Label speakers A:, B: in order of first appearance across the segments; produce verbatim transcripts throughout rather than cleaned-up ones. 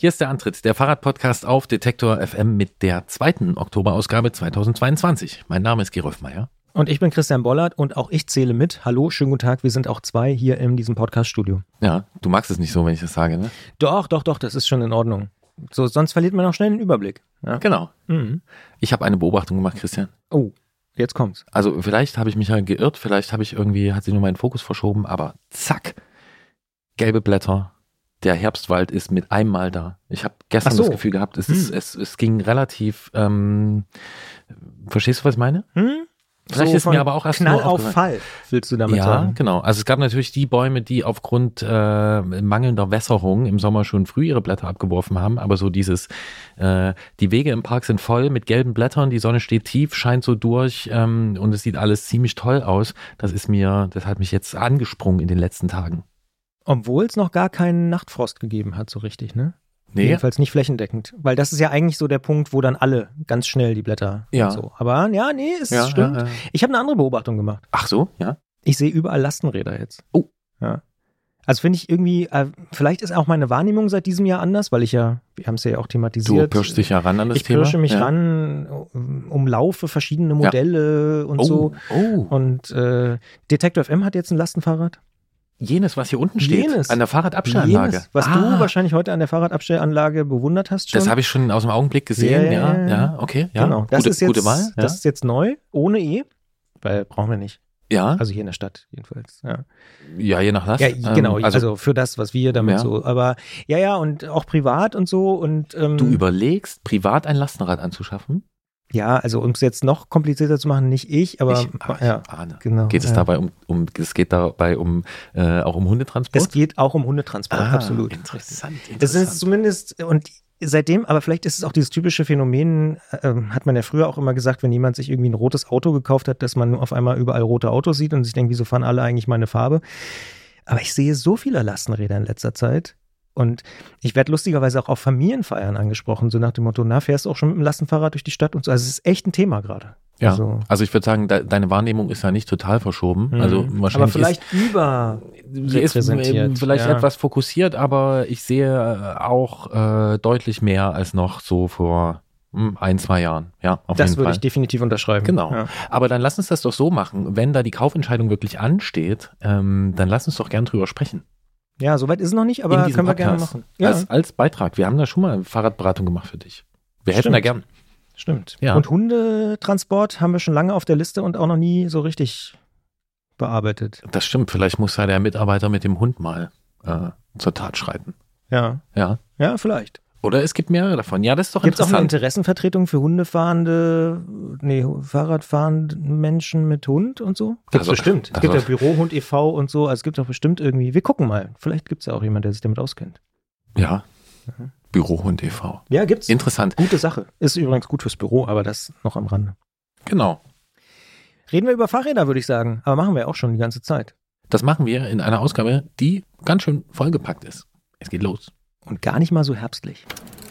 A: Hier ist der Antritt, der Fahrradpodcast auf Detektor F M mit der zweiten Oktoberausgabe zweitausendzweiundzwanzig. Mein Name ist Gerolf Meyer.
B: Und ich bin Christian Bollert und auch ich zähle mit. Hallo, schönen guten Tag, wir sind auch zwei hier in diesem Podcast-Studio.
A: Ja, du magst es nicht so, wenn ich das sage, ne?
B: Doch, doch, doch, das ist schon in Ordnung. So, sonst verliert man auch schnell den Überblick. Ja.
A: Genau.
B: Mhm.
A: Ich habe eine Beobachtung gemacht, Christian.
B: Oh, jetzt kommt's.
A: Also vielleicht habe ich mich ja geirrt, vielleicht habe ich irgendwie, hat sich nur meinen Fokus verschoben, aber zack, gelbe Blätter. Der Herbstwald ist mit einem Mal da. Ich habe gestern
B: Ach so.
A: das Gefühl gehabt, es,
B: Hm.
A: ist, es, es ging relativ, ähm, verstehst du, was ich meine?
B: Hm?
A: Vielleicht
B: so
A: ist mir aber auch erst
B: Knall
A: nur
B: auf
A: aufgefallen.
B: Fall, willst du damit
A: Ja,
B: sagen?
A: genau. Also es gab natürlich die Bäume, die aufgrund äh, mangelnder Wässerung im Sommer schon früh ihre Blätter abgeworfen haben. Aber so dieses, äh, die Wege im Park sind voll mit gelben Blättern, die Sonne steht tief, scheint so durch ähm, und es sieht alles ziemlich toll aus. Das ist mir, das hat mich jetzt angesprungen in den letzten Tagen.
B: Obwohl es noch gar keinen Nachtfrost gegeben hat, so richtig, ne?
A: Nee.
B: Jedenfalls nicht flächendeckend. Weil das ist ja eigentlich so der Punkt, wo dann alle ganz schnell die Blätter
A: Ja.
B: und so. Aber ja, nee, es
A: Ja,
B: stimmt.
A: ja, ja.
B: Ich habe eine andere Beobachtung gemacht.
A: Ach so, ja.
B: Ich sehe überall Lastenräder jetzt.
A: Oh.
B: Ja. Also finde ich irgendwie, äh, vielleicht ist auch meine Wahrnehmung seit diesem Jahr anders, weil ich ja, wir haben es ja auch
A: Du
B: thematisiert.
A: pirschst dich ja ran an das
B: ich
A: Thema.
B: pirsche mich
A: ja.
B: ran, umlaufe verschiedene Modelle und
A: Oh,
B: so.
A: oh.
B: Und äh, Detektor F M hat jetzt ein Lastenfahrrad.
A: Jenes, was hier unten steht,
B: Jenes.
A: an der Fahrradabstellanlage.
B: Jenes, was
A: ah,
B: du wahrscheinlich heute an der Fahrradabstellanlage bewundert hast schon.
A: Das habe ich schon aus dem Augenblick gesehen, ja, ja, ja, okay, ja.
B: Genau, das
A: gute,
B: ist jetzt,
A: gute Wahl. Ja.
B: Das ist jetzt neu, ohne E, weil brauchen wir nicht.
A: ja.
B: Also hier in der Stadt jedenfalls, ja.
A: Ja, je nach Last.
B: Ja,
A: Ähm,
B: genau, also, für das, was wir damit
A: Ja.
B: so, aber ja, ja, und auch privat und so und ähm,
A: Du überlegst, privat ein Lastenrad anzuschaffen?
B: ja, also um es jetzt noch komplizierter zu machen, nicht ich, aber
A: ich, ach,
B: ja,
A: ich ahne.
B: genau.
A: Geht es
B: ja.
A: dabei um, um, es geht dabei um, äh, auch um Hundetransport?
B: Es geht auch um Hundetransport,
A: ah,
B: absolut.
A: Interessant, interessant.
B: Das ist zumindest, und seitdem, aber vielleicht ist es auch dieses typische Phänomen, ähm, hat man ja früher auch immer gesagt, wenn jemand sich irgendwie ein rotes Auto gekauft hat, dass man auf einmal überall rote Autos sieht und sich denkt, wieso fahren alle eigentlich meine Farbe? Aber ich sehe so viele Lastenräder in letzter Zeit. Und ich werde lustigerweise auch auf Familienfeiern angesprochen, so nach dem Motto, na, fährst du auch schon mit dem Lastenfahrrad durch die Stadt und so. Also es ist echt ein Thema gerade.
A: Ja,
B: Also,
A: also ich würde sagen, de, deine Wahrnehmung ist ja nicht total verschoben.
B: Mhm.
A: Also wahrscheinlich
B: aber vielleicht
A: ist, sie ist
B: überrepräsentiert.
A: ähm, vielleicht
B: ja.
A: etwas fokussiert, aber ich sehe äh, auch äh, deutlich mehr als noch so vor hm, ein, zwei Jahren. Ja, auf
B: Das
A: jeden
B: würde
A: Fall.
B: ich definitiv unterschreiben.
A: Genau.
B: Ja.
A: Aber dann lass uns das doch so machen. Wenn da die Kaufentscheidung wirklich ansteht, ähm, dann lass uns doch gern drüber sprechen.
B: Ja, soweit ist es noch nicht,
A: In
B: aber
A: diesem
B: können wir gerne
A: Podcast.
B: machen. Ja,
A: Als, als Beitrag. Wir haben da schon mal eine Fahrradberatung gemacht für dich. Wir helfen
B: Stimmt.
A: da gern.
B: stimmt.
A: Ja.
B: Und Hundetransport haben wir schon lange auf der Liste und auch noch nie so richtig bearbeitet.
A: Das stimmt. Vielleicht muss ja der Mitarbeiter mit dem Hund mal äh, zur Tat schreiten.
B: Ja,
A: Ja.
B: ja, vielleicht.
A: Oder es gibt mehrere davon. Ja, das ist doch
B: Gibt es auch eine
A: interessant.
B: Interessenvertretung für hundefahrende, nee, Fahrradfahrende Menschen mit Hund und so? Gibt's
A: Also,
B: bestimmt. Es gibt
A: also-
B: ja Bürohund e V und so, also es gibt doch bestimmt irgendwie, wir gucken mal, vielleicht gibt es ja auch jemand, der sich damit auskennt.
A: Ja.
B: Mhm.
A: Bürohund e V.
B: Ja, gibt's.
A: Interessant.
B: Gute Sache. Ist übrigens gut fürs Büro, aber das noch am Rande.
A: Genau.
B: Reden wir über Fahrräder, würde ich sagen, aber machen wir auch schon die ganze Zeit.
A: Das machen wir in einer Ausgabe, die ganz schön vollgepackt ist. Es geht los.
B: Und gar nicht mal so herbstlich.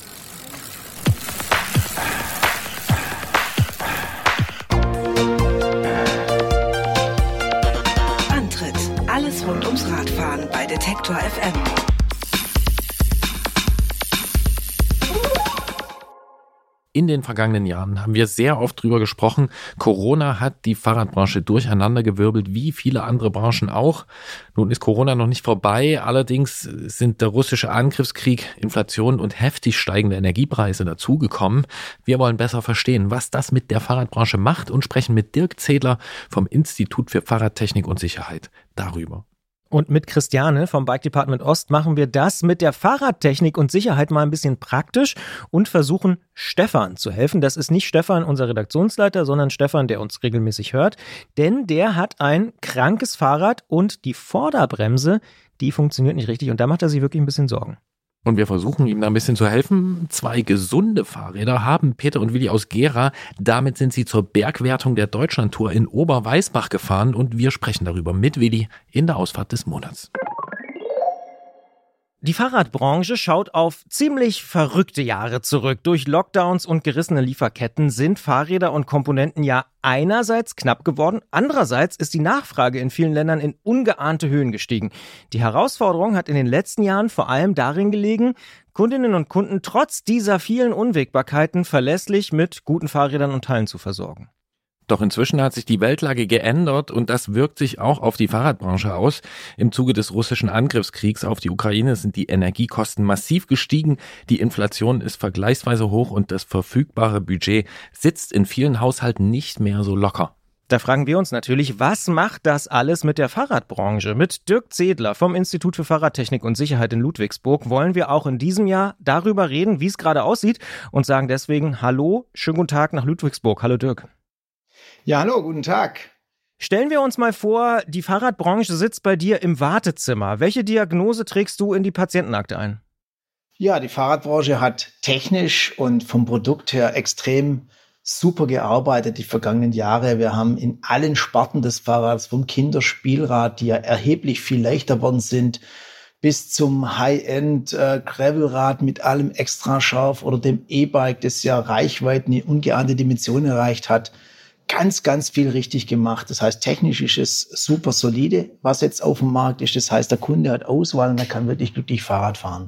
C: Antritt. Alles rund ums Radfahren bei Detektor F M.
A: In den vergangenen Jahren haben wir sehr oft drüber gesprochen. Corona hat die Fahrradbranche durcheinandergewirbelt, wie viele andere Branchen auch. Nun ist Corona noch nicht vorbei. Allerdings sind der russische Angriffskrieg, Inflation und heftig steigende Energiepreise dazugekommen. Wir wollen besser verstehen, was das mit der Fahrradbranche macht und sprechen mit Dirk Zedler vom Institut für Fahrradtechnik und Sicherheit darüber.
B: Und mit Christiane vom Bike Department Ost machen wir das mit der Fahrradtechnik und Sicherheit mal ein bisschen praktisch und versuchen, Stefan zu helfen. Das ist nicht Stefan, unser Redaktionsleiter, sondern Stefan, der uns regelmäßig hört. Denn der hat ein krankes Fahrrad und die Vorderbremse, die funktioniert nicht richtig. Und da macht er sich wirklich ein bisschen Sorgen.
A: Und wir versuchen ihm da ein bisschen zu helfen. Zwei gesunde Fahrräder haben Peter und Willi aus Gera. Damit sind sie zur Bergwertung der Deutschlandtour in Oberweisbach gefahren und wir sprechen darüber mit Willi in der Ausfahrt des Monats.
B: Die Fahrradbranche schaut auf ziemlich verrückte Jahre zurück. Durch Lockdowns und gerissene Lieferketten sind Fahrräder und Komponenten ja einerseits knapp geworden, andererseits ist die Nachfrage in vielen Ländern in ungeahnte Höhen gestiegen. Die Herausforderung hat in den letzten Jahren vor allem darin gelegen, Kundinnen und Kunden trotz dieser vielen Unwägbarkeiten verlässlich mit guten Fahrrädern und Teilen zu versorgen.
A: Doch inzwischen hat sich die Weltlage geändert und das wirkt sich auch auf die Fahrradbranche aus. Im Zuge des russischen Angriffskriegs auf die Ukraine sind die Energiekosten massiv gestiegen, die Inflation ist vergleichsweise hoch und das verfügbare Budget sitzt in vielen Haushalten nicht mehr so locker.
B: Da fragen wir uns natürlich, was macht das alles mit der Fahrradbranche? Mit Dirk Zedler vom Institut für Fahrradtechnik und Sicherheit in Ludwigsburg wollen wir auch in diesem Jahr darüber reden, wie es gerade aussieht und sagen deswegen Hallo, schönen guten Tag nach Ludwigsburg. Hallo Dirk.
D: Ja, hallo, guten Tag.
B: Stellen wir uns mal vor, die Fahrradbranche sitzt bei dir im Wartezimmer. Welche Diagnose trägst du in die Patientenakte ein?
D: Ja, die Fahrradbranche hat technisch und vom Produkt her extrem super gearbeitet die vergangenen Jahre. Wir haben in allen Sparten des Fahrrads, vom Kinderspielrad, die ja erheblich viel leichter worden sind, bis zum High-End äh, Gravelrad mit allem extra scharf oder dem E-Bike, das ja Reichweiten in ungeahnte Dimensionen erreicht hat, ganz, ganz viel richtig gemacht. Das heißt, technisch ist es super solide, was jetzt auf dem Markt ist. Das heißt, der Kunde hat Auswahl und er kann wirklich glücklich Fahrrad fahren.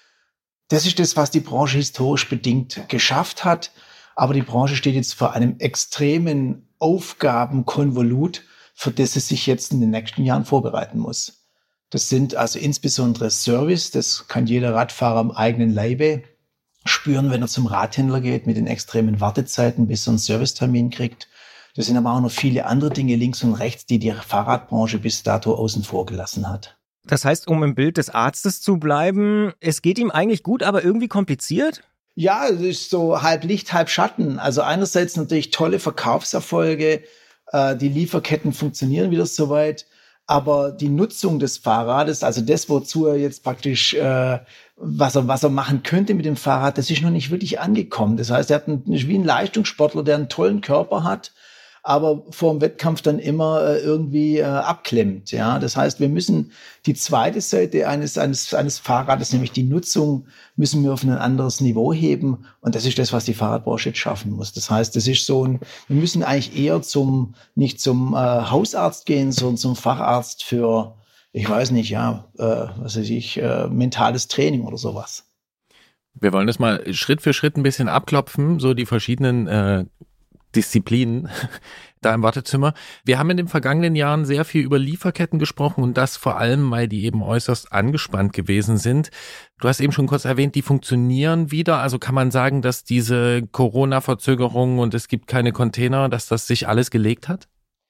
D: Das ist das, was die Branche historisch bedingt geschafft hat. Aber die Branche steht jetzt vor einem extremen Aufgabenkonvolut, für das es sich jetzt in den nächsten Jahren vorbereiten muss. Das sind also insbesondere Service. Das kann jeder Radfahrer am eigenen Leibe spüren, wenn er zum Radhändler geht, mit den extremen Wartezeiten, bis er einen Servicetermin kriegt. Das sind aber auch noch viele andere Dinge links und rechts, die die Fahrradbranche bis dato außen vor gelassen hat.
B: Das heißt, um im Bild des Arztes zu bleiben, es geht ihm eigentlich gut, aber irgendwie kompliziert?
D: Ja, es ist so halb Licht, halb Schatten. Also einerseits natürlich tolle Verkaufserfolge, äh, die Lieferketten funktionieren wieder soweit, aber die Nutzung des Fahrrades, also das, wozu er jetzt praktisch, äh, was er, was er machen könnte mit dem Fahrrad, das ist noch nicht wirklich angekommen. Das heißt, er hat einen, wie ein Leistungssportler, der einen tollen Körper hat, aber vor dem Wettkampf dann immer äh, irgendwie äh, abklemmt. Ja, das heißt, wir müssen die zweite Seite eines eines eines Fahrrades, nämlich die Nutzung, müssen wir auf ein anderes Niveau heben. Und das ist das, was die Fahrradbranche jetzt schaffen muss. Das heißt, das ist so ein, wir müssen eigentlich eher zum nicht zum äh, Hausarzt gehen, sondern zum Facharzt für, ich weiß nicht, ja, äh, was weiß ich, äh, mentales Training oder sowas.
A: Wir wollen das mal Schritt für Schritt ein bisschen abklopfen, so die verschiedenen äh Disziplinen da im Wartezimmer. Wir haben in den vergangenen Jahren sehr viel über Lieferketten gesprochen und das vor allem, weil die eben äußerst angespannt gewesen sind. Du hast eben schon kurz erwähnt, die funktionieren wieder. Also kann man sagen, dass diese Corona-Verzögerungen und es gibt keine Container, dass das sich alles gelegt hat?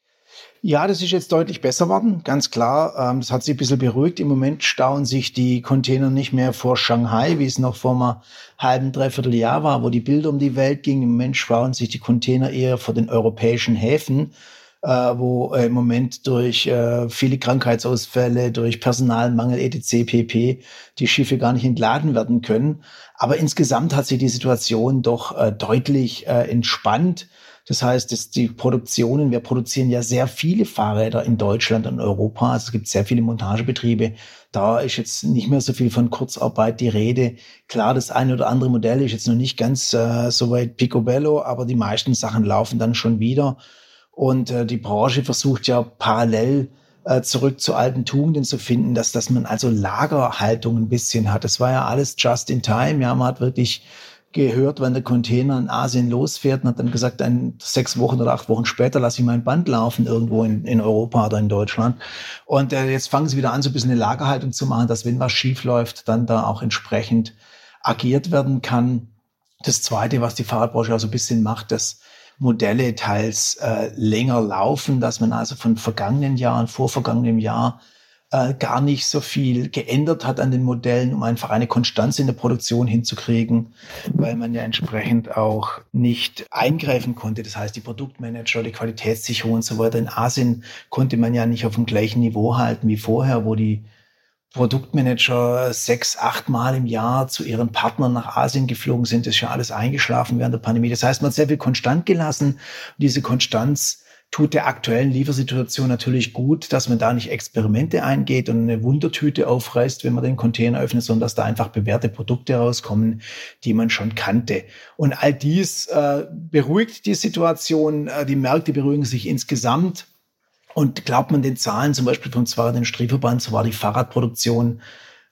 D: Ja, das ist jetzt deutlich besser worden, ganz klar. Ähm, das hat sich ein bisschen beruhigt. Im Moment stauen sich die Container nicht mehr vor Shanghai, wie es noch vor einem halben, dreiviertel Jahr war, wo die Bilder um die Welt gingen. Im Moment stauen sich die Container eher vor den europäischen Häfen, äh, wo äh, im Moment durch äh, viele Krankheitsausfälle, durch Personalmangel et cetera pp. Die Schiffe gar nicht entladen werden können. Aber insgesamt hat sich die Situation doch äh, deutlich äh, entspannt. Das heißt, dass die Produktionen, wir produzieren ja sehr viele Fahrräder in Deutschland und Europa. Also es gibt sehr viele Montagebetriebe. Da ist jetzt nicht mehr so viel von Kurzarbeit die Rede. Klar, das eine oder andere Modell ist jetzt noch nicht ganz äh, so weit picobello, aber die meisten Sachen laufen dann schon wieder. Und äh, die Branche versucht ja parallel äh, zurück zu alten Tugenden zu finden, dass, dass man also Lagerhaltung ein bisschen hat. Das war ja alles just in time. Ja, man hat wirklich gehört, wenn der Container in Asien losfährt und hat dann gesagt, ein, sechs Wochen oder acht Wochen später lasse ich mein Band laufen irgendwo in, in Europa oder in Deutschland. Und äh, jetzt fangen sie wieder an, so ein bisschen eine Lagerhaltung zu machen, dass wenn was schief läuft, dann da auch entsprechend agiert werden kann. Das Zweite, was die Fahrradbranche auch so ein bisschen macht, dass Modelle teils äh, länger laufen, dass man also von vergangenen Jahren, vor vergangenem Jahr äh, gar nicht so viel geändert hat an den Modellen, um einfach eine Konstanz in der Produktion hinzukriegen, weil man ja entsprechend auch nicht eingreifen konnte. Das heißt, die Produktmanager, die Qualitätssicherung und so weiter in Asien konnte man ja nicht auf dem gleichen Niveau halten wie vorher, wo die Produktmanager sechs, acht Mal im Jahr zu ihren Partnern nach Asien geflogen sind. Das ist ja alles eingeschlafen während der Pandemie. Das heißt, man hat sehr viel konstant gelassen. Und diese Konstanz tut der aktuellen Liefersituation natürlich gut, dass man da nicht Experimente eingeht und eine Wundertüte aufreißt, wenn man den Container öffnet, sondern dass da einfach bewährte Produkte rauskommen, die man schon kannte. Und all dies äh, beruhigt die Situation. Äh, die Märkte beruhigen sich insgesamt. Und glaubt man den Zahlen, zum Beispiel vom Fahrradindustrieverband, so war die Fahrradproduktion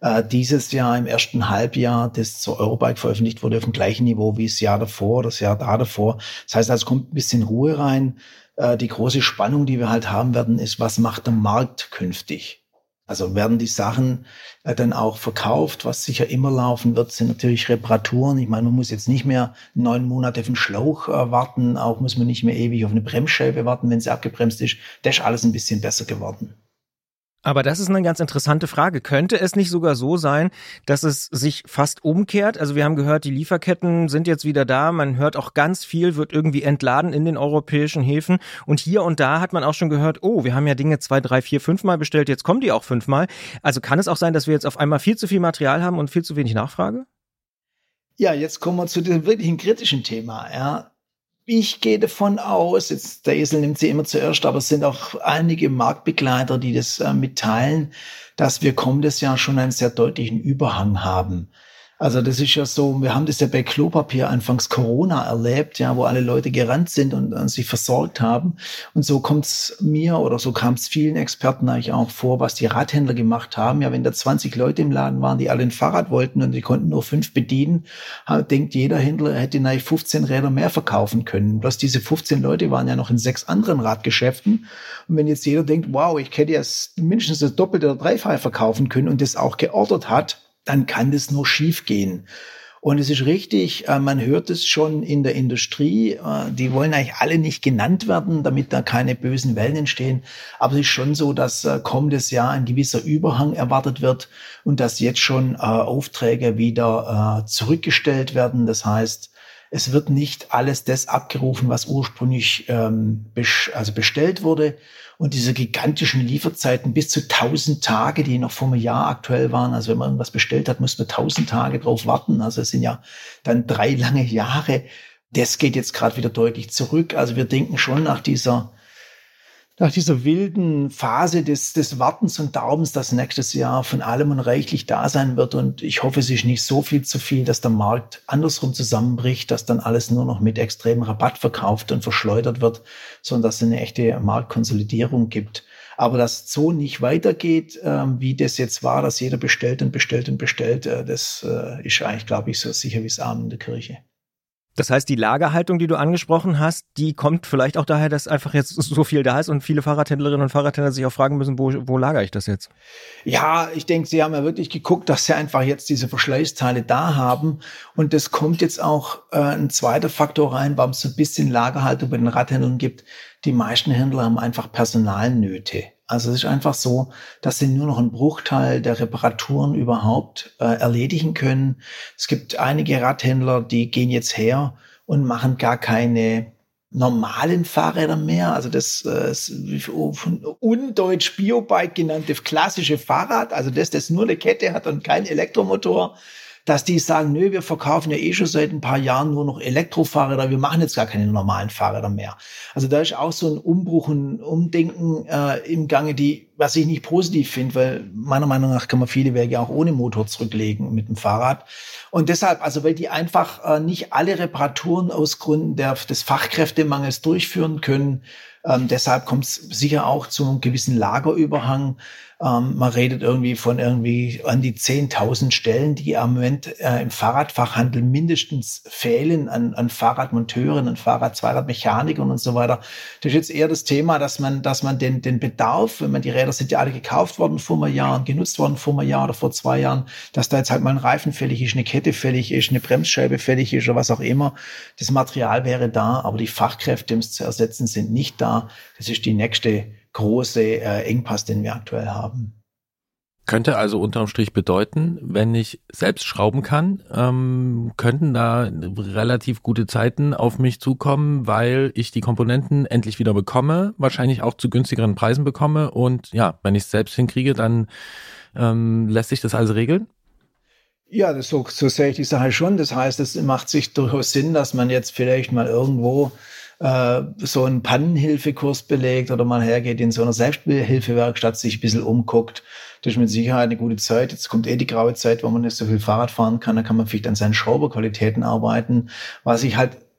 D: äh, dieses Jahr im ersten Halbjahr, das zur Eurobike veröffentlicht wurde, auf dem gleichen Niveau wie das Jahr davor, das Jahr da davor. Das heißt, es kommt ein bisschen Ruhe rein. Äh, die große Spannung, die wir halt haben werden, ist, was macht der Markt künftig? Also werden die Sachen äh, dann auch verkauft? Was sicher immer laufen wird, sind natürlich Reparaturen. Ich meine, man muss jetzt nicht mehr neun Monate auf einen Schlauch äh, warten. Auch muss man nicht mehr ewig auf eine Bremsscheibe warten, wenn sie abgebremst ist. Das ist alles ein bisschen besser geworden.
B: Aber das ist eine ganz interessante Frage. Könnte es nicht sogar so sein, dass es sich fast umkehrt? Also wir haben gehört, die Lieferketten sind jetzt wieder da. Man hört auch ganz viel, wird irgendwie entladen in den europäischen Häfen. Und hier und da hat man auch schon gehört, oh, wir haben ja Dinge zwei, drei, vier, fünfmal bestellt, jetzt kommen die auch fünfmal. Also kann es auch sein, dass wir jetzt auf einmal viel zu viel Material haben und viel zu wenig Nachfrage?
D: Ja, jetzt kommen wir zu dem wirklichen kritischen Thema, ja. Ich gehe davon aus, jetzt der Esel nimmt sie immer zuerst, aber es sind auch einige Marktbegleiter, die das äh, mitteilen, dass wir kommendes Jahr schon einen sehr deutlichen Überhang haben. Also das ist ja so, wir haben das ja bei Klopapier anfangs Corona erlebt, ja, wo alle Leute gerannt sind und, und sich versorgt haben. Und so kommt es mir oder so kam es vielen Experten eigentlich auch vor, was die Radhändler gemacht haben. Ja, wenn da zwanzig Leute im Laden waren, die alle ein Fahrrad wollten und die konnten nur fünf bedienen, denkt jeder Händler, er hätte eigentlich fünfzehn Räder mehr verkaufen können. Bloß diese fünfzehn Leute waren ja noch in sechs anderen Radgeschäften. Und wenn jetzt jeder denkt, wow, ich hätte ja mindestens das Doppelte oder Dreifache verkaufen können und das auch geordert hat, dann kann das nur schief gehen. Und es ist richtig, man hört es schon in der Industrie, die wollen eigentlich alle nicht genannt werden, damit da keine bösen Wellen entstehen. Aber es ist schon so, dass kommendes Jahr ein gewisser Überhang erwartet wird und dass jetzt schon Aufträge wieder zurückgestellt werden. Das heißt, es wird nicht alles das abgerufen, was ursprünglich also bestellt wurde. Und diese gigantischen Lieferzeiten bis zu tausend Tage, die noch vor einem Jahr aktuell waren. Also wenn man irgendwas bestellt hat, musste man tausend Tage drauf warten. Also es sind ja dann drei lange Jahre. Das geht jetzt gerade wieder deutlich zurück. Also wir denken schon nach dieser, nach dieser wilden Phase des, des Wartens und Daubens, dass nächstes Jahr von allem und reichlich da sein wird. Und ich hoffe, es ist nicht so viel zu viel, dass der Markt andersrum zusammenbricht, dass dann alles nur noch mit extremem Rabatt verkauft und verschleudert wird, sondern dass es eine echte Marktkonsolidierung gibt. Aber dass es so nicht weitergeht, äh, wie das jetzt war, dass jeder bestellt und bestellt und bestellt, äh, das äh, ist eigentlich, glaube ich, so sicher wie das Amen in der Kirche.
B: Das heißt, die Lagerhaltung, die du angesprochen hast, die kommt vielleicht auch daher, dass einfach jetzt so viel da ist und viele Fahrradhändlerinnen und Fahrradhändler sich auch fragen müssen, wo, wo lagere ich das jetzt?
D: Ja, ich denke, sie haben ja wirklich geguckt, dass sie einfach jetzt diese Verschleißteile da haben. Und das kommt jetzt auch äh, ein zweiter Faktor rein, warum es so ein bisschen Lagerhaltung bei den Radhändlern gibt. Die meisten Händler haben einfach Personalnöte. Also es ist einfach so, dass sie nur noch einen Bruchteil der Reparaturen überhaupt äh, erledigen können. Es gibt einige Radhändler, die gehen jetzt her und machen gar keine normalen Fahrräder mehr. Also das äh, von undeutsch Biobike genannte klassische Fahrrad, also das, das nur eine Kette hat und kein Elektromotor, dass die sagen, nö, wir verkaufen ja eh schon seit ein paar Jahren nur noch Elektrofahrräder, wir machen jetzt gar keine normalen Fahrräder mehr. Also da ist auch so ein Umbruch und Umdenken äh, im Gange, die, was ich nicht positiv finde, weil meiner Meinung nach kann man viele Wege auch ohne Motor zurücklegen mit dem Fahrrad. Und deshalb, also weil die einfach äh, nicht alle Reparaturen aus Gründen der, des Fachkräftemangels durchführen können, ähm, deshalb kommt es sicher auch zu einem gewissen Lagerüberhang. Ähm, man redet irgendwie von irgendwie an die zehntausend Stellen, die im Moment äh, im Fahrradfachhandel mindestens fehlen an, an Fahrradmonteuren, an Fahrrad-Zweiradmechanikern und so weiter. Das ist jetzt eher das Thema, dass man, dass man den, den Bedarf, wenn man die Räder sind ja alle gekauft worden vor einem Jahr und genutzt worden vor einem Jahr oder vor zwei Jahren, dass da jetzt halt mal ein Reifen fällig ist, eine Kette fällig ist, eine Bremsscheibe fällig ist oder was auch immer. Das Material wäre da, aber die Fachkräfte, um es zu ersetzen, sind nicht da. Das ist die nächste große äh, Engpass, den wir aktuell haben.
A: Könnte also unterm Strich bedeuten, wenn ich selbst schrauben kann, ähm, könnten da relativ gute Zeiten auf mich zukommen, weil ich die Komponenten endlich wieder bekomme, wahrscheinlich auch zu günstigeren Preisen bekomme und ja, wenn ich es selbst hinkriege, dann ähm, lässt sich das also regeln?
D: Ja, das so, so sehe ich die Sache schon. Das heißt, es macht sich durchaus Sinn, dass man jetzt vielleicht mal irgendwo so einen Pannenhilfekurs belegt oder mal hergeht in so einer Selbsthilfewerkstatt, sich ein bisschen umguckt. Das ist mit Sicherheit eine gute Zeit. Jetzt kommt eh die graue Zeit, wo man nicht so viel Fahrrad fahren kann. Da kann man vielleicht an seinen Schrauberqualitäten arbeiten. Was ich halt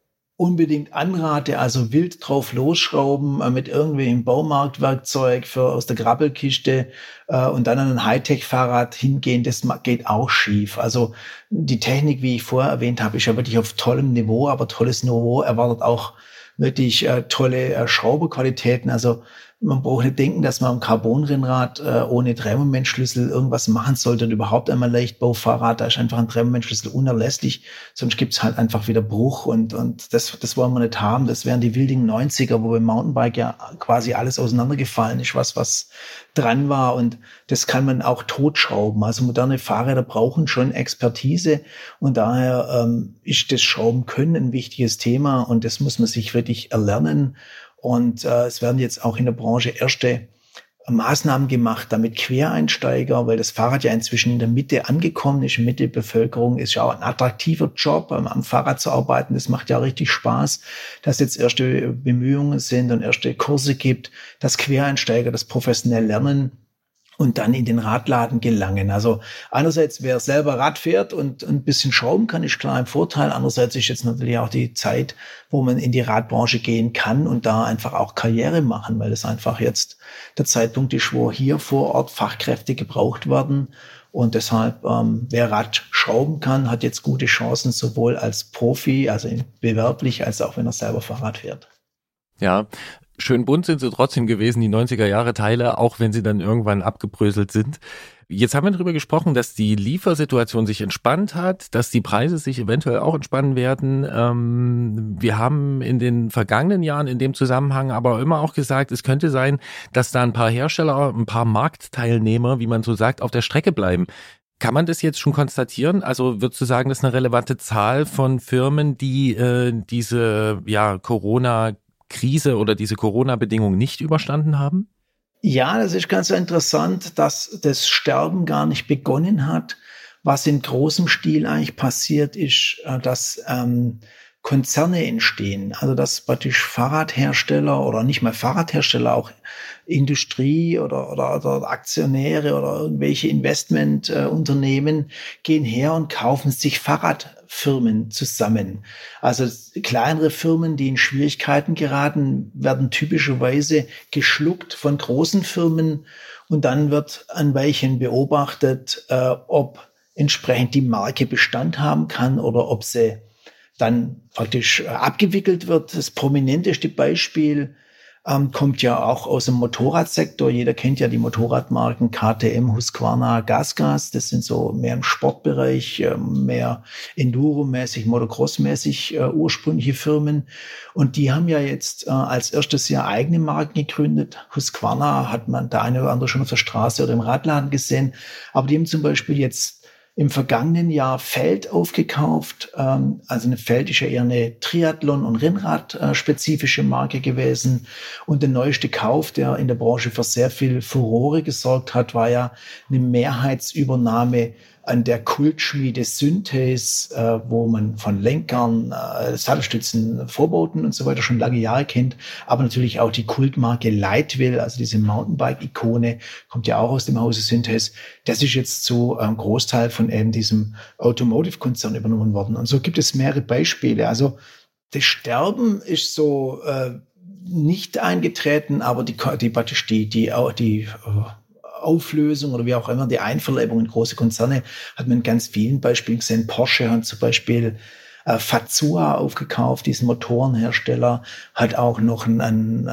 D: unbedingt anrate, also wild drauf losschrauben äh, mit irgendwelchem Baumarktwerkzeug für aus der Grabbelkiste äh, und dann an ein Hightech-Fahrrad hingehen, das geht auch schief. Also die Technik, wie ich vorher erwähnt habe, ist ja wirklich auf tollem Niveau, aber tolles Niveau erwartet auch wirklich äh, tolle äh, Schrauberqualitäten. Also man braucht nicht denken, dass man am Carbon-Rennrad äh, ohne Drehmomentschlüssel irgendwas machen sollte und überhaupt einmal Leichtbaufahrrad, da ist einfach ein Drehmomentschlüssel unerlässlich, sonst gibt's halt einfach wieder Bruch und und das das wollen wir nicht haben. Das wären die wilden neunziger, wo beim Mountainbike ja quasi alles auseinandergefallen ist, was was dran war und das kann man auch totschrauben. Also moderne Fahrräder brauchen schon Expertise und daher ähm, ist das Schrauben können ein wichtiges Thema und das muss man sich wirklich erlernen. Und äh, es werden jetzt auch in der Branche erste Maßnahmen gemacht, damit Quereinsteiger, weil das Fahrrad ja inzwischen in der Mitte angekommen ist, in der Mitte der Bevölkerung ist ja auch ein attraktiver Job, am, am Fahrrad zu arbeiten. Das macht ja richtig Spaß, dass jetzt erste Bemühungen sind und erste Kurse gibt, dass Quereinsteiger das professionell lernen und dann in den Radladen gelangen. Also einerseits, wer selber Rad fährt und ein bisschen schrauben kann, ist klar ein Vorteil. Andererseits ist jetzt natürlich auch die Zeit, wo man in die Radbranche gehen kann und da einfach auch Karriere machen, weil es einfach jetzt der Zeitpunkt ist, wo hier vor Ort Fachkräfte gebraucht werden. Und deshalb, ähm, wer Rad schrauben kann, hat jetzt gute Chancen, sowohl als Profi, also bewerblich, als auch wenn er selber Fahrrad fährt.
A: Ja, schön bunt sind sie trotzdem gewesen, die neunziger-Jahre-Teile, auch wenn sie dann irgendwann abgebröselt sind. Jetzt haben wir darüber gesprochen, dass die Liefersituation sich entspannt hat, dass die Preise sich eventuell auch entspannen werden. Ähm, wir haben in den vergangenen Jahren in dem Zusammenhang aber immer auch gesagt, es könnte sein, dass da ein paar Hersteller, ein paar Marktteilnehmer, wie man so sagt, auf der Strecke bleiben. Kann man das jetzt schon konstatieren? Also würdest du sagen, das ist eine relevante Zahl von Firmen, die äh, diese ja Corona Krise oder diese Corona-Bedingungen nicht überstanden haben?
D: Ja, das ist ganz interessant, dass das Sterben gar nicht begonnen hat. Was in großem Stil eigentlich passiert ist, dass ähm, Konzerne entstehen. Also dass praktisch Fahrradhersteller oder nicht mal Fahrradhersteller, auch Industrie oder, oder, oder Aktionäre oder irgendwelche Investmentunternehmen äh, gehen her und kaufen sich Fahrradfirmen zusammen. Also kleinere Firmen, die in Schwierigkeiten geraten, werden typischerweise geschluckt von großen Firmen und dann wird ein Weilchen beobachtet, äh, ob entsprechend die Marke Bestand haben kann oder ob sie dann praktisch abgewickelt wird. Das prominenteste Beispiel ähm, kommt ja auch aus dem Motorradsektor. Jeder kennt ja die Motorradmarken K T M, Husqvarna, GasGas. Das sind so mehr im Sportbereich, äh, mehr Enduro-mäßig, Motocross-mäßig äh, ursprüngliche Firmen. Und die haben ja jetzt äh, als erstes Jahr eigene Marken gegründet. Husqvarna hat man der eine oder andere schon auf der Straße oder im Radladen gesehen. Aber die haben zum Beispiel jetzt im vergangenen Jahr Feld aufgekauft. Ähm, also eine Feld ist ja eher eine Triathlon- und Rennrad-spezifische Marke gewesen. Und der neueste Kauf, der in der Branche für sehr viel Furore gesorgt hat, war ja eine Mehrheitsübernahme an der Kultschmiede Synthes, äh, wo man von Lenkern, äh, Sattelstützen, Vorbauten und so weiter schon lange Jahre kennt, aber natürlich auch die Kultmarke Leitwil, also diese Mountainbike-Ikone, kommt ja auch aus dem Hause Synthes. Das ist jetzt zu einem Großteil von eben diesem Automotive-Konzern übernommen worden. Und so gibt es mehrere Beispiele. Also das Sterben ist so äh, nicht eingetreten, aber die die praktisch die die auch die uh, Auflösung oder wie auch immer, die Einverleibung in große Konzerne hat man in ganz vielen Beispielen gesehen. Porsche hat zum Beispiel äh, Fazua aufgekauft, diesen Motorenhersteller, hat auch noch einen, einen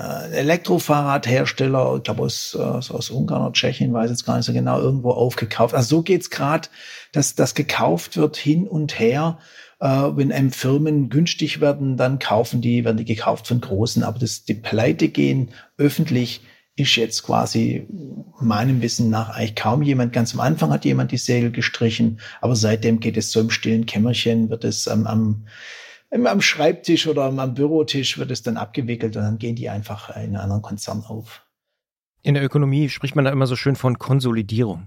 D: Elektrofahrradhersteller, ich glaube aus, aus, aus Ungarn oder Tschechien, weiß jetzt gar nicht so genau, irgendwo aufgekauft. Also so geht's gerade, dass das gekauft wird hin und her. Äh, wenn einem Firmen günstig werden, dann kaufen die, werden die gekauft von Großen, aber das, die Pleite gehen öffentlich ist jetzt quasi meinem Wissen nach eigentlich kaum jemand. Ganz am Anfang hat jemand die Segel gestrichen, aber seitdem geht es so im stillen Kämmerchen, wird es am, am, am Schreibtisch oder am Bürotisch wird es dann abgewickelt und dann gehen die einfach in einen anderen Konzern auf.
B: In der Ökonomie spricht man da immer so schön von Konsolidierung.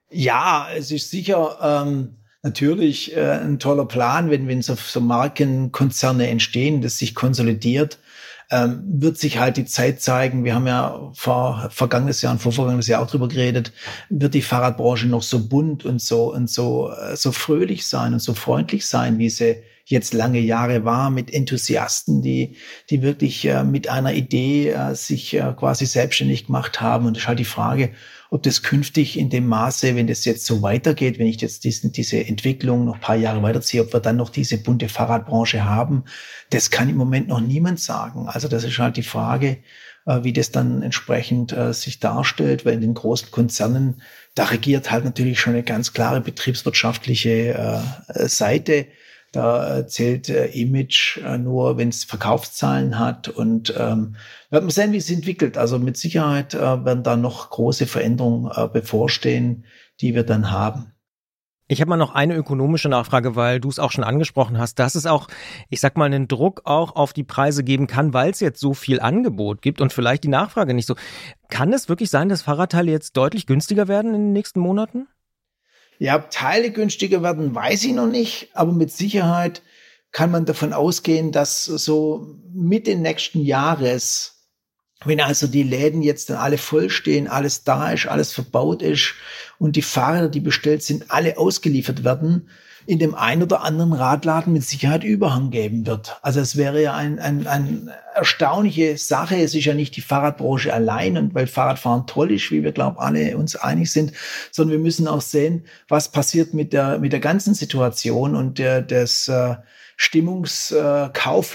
D: Ja, es ist sicher ähm, natürlich äh, ein toller Plan, wenn, wenn so, so Markenkonzerne entstehen, das sich konsolidiert. Ähm, wird sich halt die Zeit zeigen, wir haben ja vor vergangenes Jahr und vorvergangenes Jahr auch drüber geredet, wird die Fahrradbranche noch so bunt und so und so so fröhlich sein und so freundlich sein, wie sie jetzt lange Jahre war, mit Enthusiasten, die die wirklich äh, mit einer Idee äh, sich äh, quasi selbstständig gemacht haben. Und es ist halt die Frage, ob das künftig in dem Maße, wenn das jetzt so weitergeht, wenn ich jetzt diesen, diese Entwicklung noch ein paar Jahre weiterziehe, ob wir dann noch diese bunte Fahrradbranche haben, das kann im Moment noch niemand sagen. Also das ist halt die Frage, äh, wie das dann entsprechend äh, sich darstellt, weil in den großen Konzernen, da regiert halt natürlich schon eine ganz klare betriebswirtschaftliche äh, Seite. Da zählt äh, Image äh, nur, wenn es Verkaufszahlen hat. Und ähm, werden wir sehen, wie es sich entwickelt. Also mit Sicherheit äh, werden da noch große Veränderungen äh, bevorstehen, die wir dann haben.
B: Ich habe mal noch eine ökonomische Nachfrage, weil du es auch schon angesprochen hast, dass es auch, ich sag mal, einen Druck auch auf die Preise geben kann, weil es jetzt so viel Angebot gibt und vielleicht die Nachfrage nicht so. Kann es wirklich sein, dass Fahrradteile jetzt deutlich günstiger werden in den nächsten Monaten?
D: Ja, ob Teile günstiger werden, weiß ich noch nicht, aber mit Sicherheit kann man davon ausgehen, dass so Mitte nächsten Jahres, wenn also die Läden jetzt dann alle voll stehen, alles da ist, alles verbaut ist und die Fahrräder, die bestellt sind, alle ausgeliefert werden, in dem einen oder anderen Radladen mit Sicherheit Überhang geben wird. Also es wäre ja ein, ein, ein erstaunliche Sache. Es ist ja nicht die Fahrradbranche allein, und weil Fahrradfahren toll ist, wie wir, glaube ich, alle uns einig sind, sondern wir müssen auch sehen, was passiert mit der, mit der ganzen Situation und der, des äh, Stimmungs-, äh,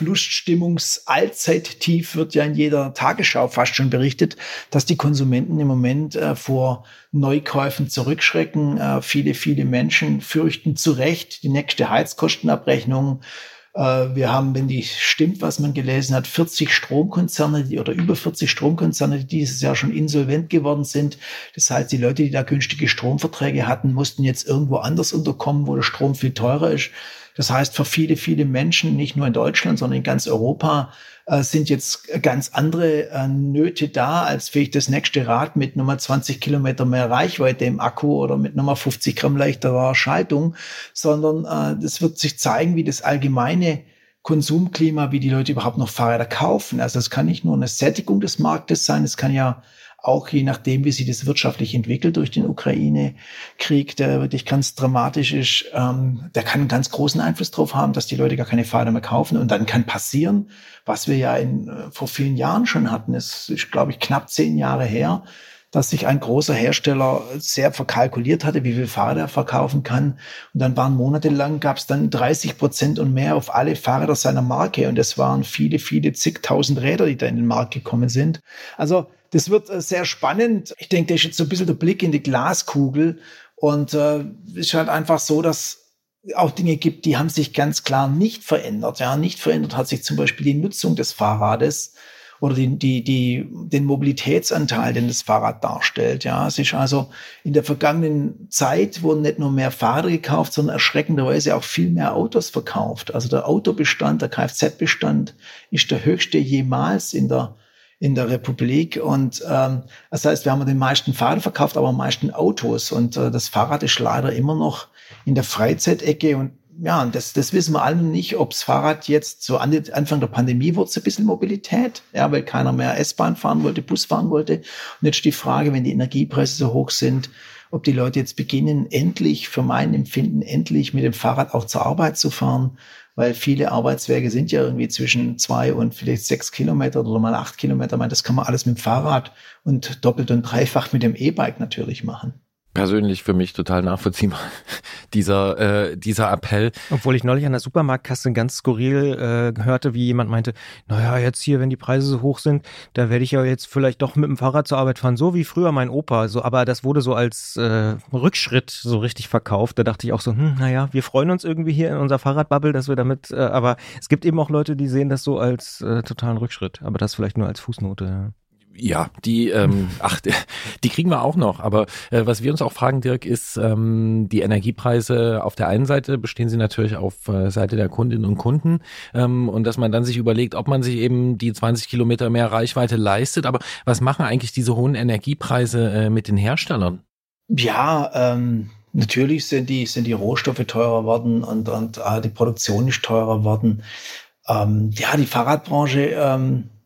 D: Kaufluststimmungs-Allzeittief wird ja in jeder Tagesschau fast schon berichtet, dass die Konsumenten im Moment äh, vor Neukäufen zurückschrecken. Äh, viele, viele Menschen fürchten zu Recht die nächste Heizkostenabrechnung. Äh, wir haben, wenn die stimmt, was man gelesen hat, vierzig Stromkonzerne die, oder über vierzig Stromkonzerne, die dieses Jahr schon insolvent geworden sind. Das heißt, die Leute, die da günstige Stromverträge hatten, mussten jetzt irgendwo anders unterkommen, wo der Strom viel teurer ist. Das heißt, für viele, viele Menschen, nicht nur in Deutschland, sondern in ganz Europa, äh, sind jetzt ganz andere äh, Nöte da, als vielleicht das nächste Rad mit nochmal zwanzig Kilometer mehr Reichweite im Akku oder mit nochmal fünfzig Gramm leichterer Schaltung, sondern äh, das wird sich zeigen, wie das allgemeine Konsumklima, wie die Leute überhaupt noch Fahrräder kaufen. Also es kann nicht nur eine Sättigung des Marktes sein, es kann ja auch je nachdem, wie sich das wirtschaftlich entwickelt durch den Ukraine-Krieg, der wirklich ganz dramatisch ist, ähm, der kann einen ganz großen Einfluss darauf haben, dass die Leute gar keine Fahrräder mehr kaufen. Und dann kann passieren, was wir ja in, äh, vor vielen Jahren schon hatten. Es ist, glaube ich, knapp zehn Jahre her, dass sich ein großer Hersteller sehr verkalkuliert hatte, wie viel Fahrräder er verkaufen kann. Und dann waren monatelang, gab es dann dreißig Prozent und mehr auf alle Fahrräder seiner Marke. Und es waren viele, viele zigtausend Räder, die da in den Markt gekommen sind. Also das wird äh, sehr spannend. Ich denke, das ist jetzt so ein bisschen der Blick in die Glaskugel. Und es äh, ist halt einfach so, dass auch Dinge gibt, die haben sich ganz klar nicht verändert. Ja, nicht verändert hat sich zum Beispiel die Nutzung des Fahrrades oder die, die, die, den Mobilitätsanteil, den das Fahrrad darstellt. Ja, es ist also in der vergangenen Zeit wurden nicht nur mehr Fahrräder gekauft, sondern erschreckenderweise auch viel mehr Autos verkauft. Also der Autobestand, der Kfz-Bestand ist der höchste jemals in der in der Republik. Und ähm, das heißt, wir haben den meisten Fahrräder verkauft, aber am meisten Autos. Und äh, das Fahrrad ist leider immer noch in der Freizeitecke. Und ja, das, das wissen wir alle nicht, ob das Fahrrad jetzt so an Anfang der Pandemie wurde, so ein bisschen Mobilität, ja, weil keiner mehr S-Bahn fahren wollte, Bus fahren wollte. Und jetzt die Frage, wenn die Energiepreise so hoch sind, ob die Leute jetzt beginnen, endlich, für mein Empfinden, endlich mit dem Fahrrad auch zur Arbeit zu fahren, weil viele Arbeitswege sind ja irgendwie zwischen zwei und vielleicht sechs Kilometer oder mal acht Kilometer. Ich meine, das kann man alles mit dem Fahrrad und doppelt und dreifach mit dem E-Bike natürlich machen.
A: Persönlich für mich total nachvollziehbar, dieser äh, dieser Appell.
B: Obwohl ich neulich an der Supermarktkasse ganz skurril äh, hörte, wie jemand meinte, naja, jetzt hier, wenn die Preise so hoch sind, da werde ich ja jetzt vielleicht doch mit dem Fahrrad zur Arbeit fahren, so wie früher mein Opa. So, aber das wurde so als äh, Rückschritt so richtig verkauft. Da dachte ich auch so, hm, naja, wir freuen uns irgendwie hier in unserer Fahrradbubble, dass wir damit, äh, aber es gibt eben auch Leute, die sehen das so als äh, totalen Rückschritt. Aber das vielleicht nur als Fußnote, ja.
A: Ja, die, ähm, ach, die kriegen wir auch noch. Aber äh, was wir uns auch fragen, Dirk, ist, ähm, die Energiepreise auf der einen Seite bestehen sie natürlich auf äh, Seite der Kundinnen und Kunden ähm, und dass man dann sich überlegt, ob man sich eben die zwanzig Kilometer mehr Reichweite leistet. Aber was machen eigentlich diese hohen Energiepreise äh, mit den Herstellern?
D: Ja, ähm, natürlich sind die sind die Rohstoffe teurer geworden und und äh, die Produktion ist teurer geworden. Ähm, ja, die Fahrradbranche ähm,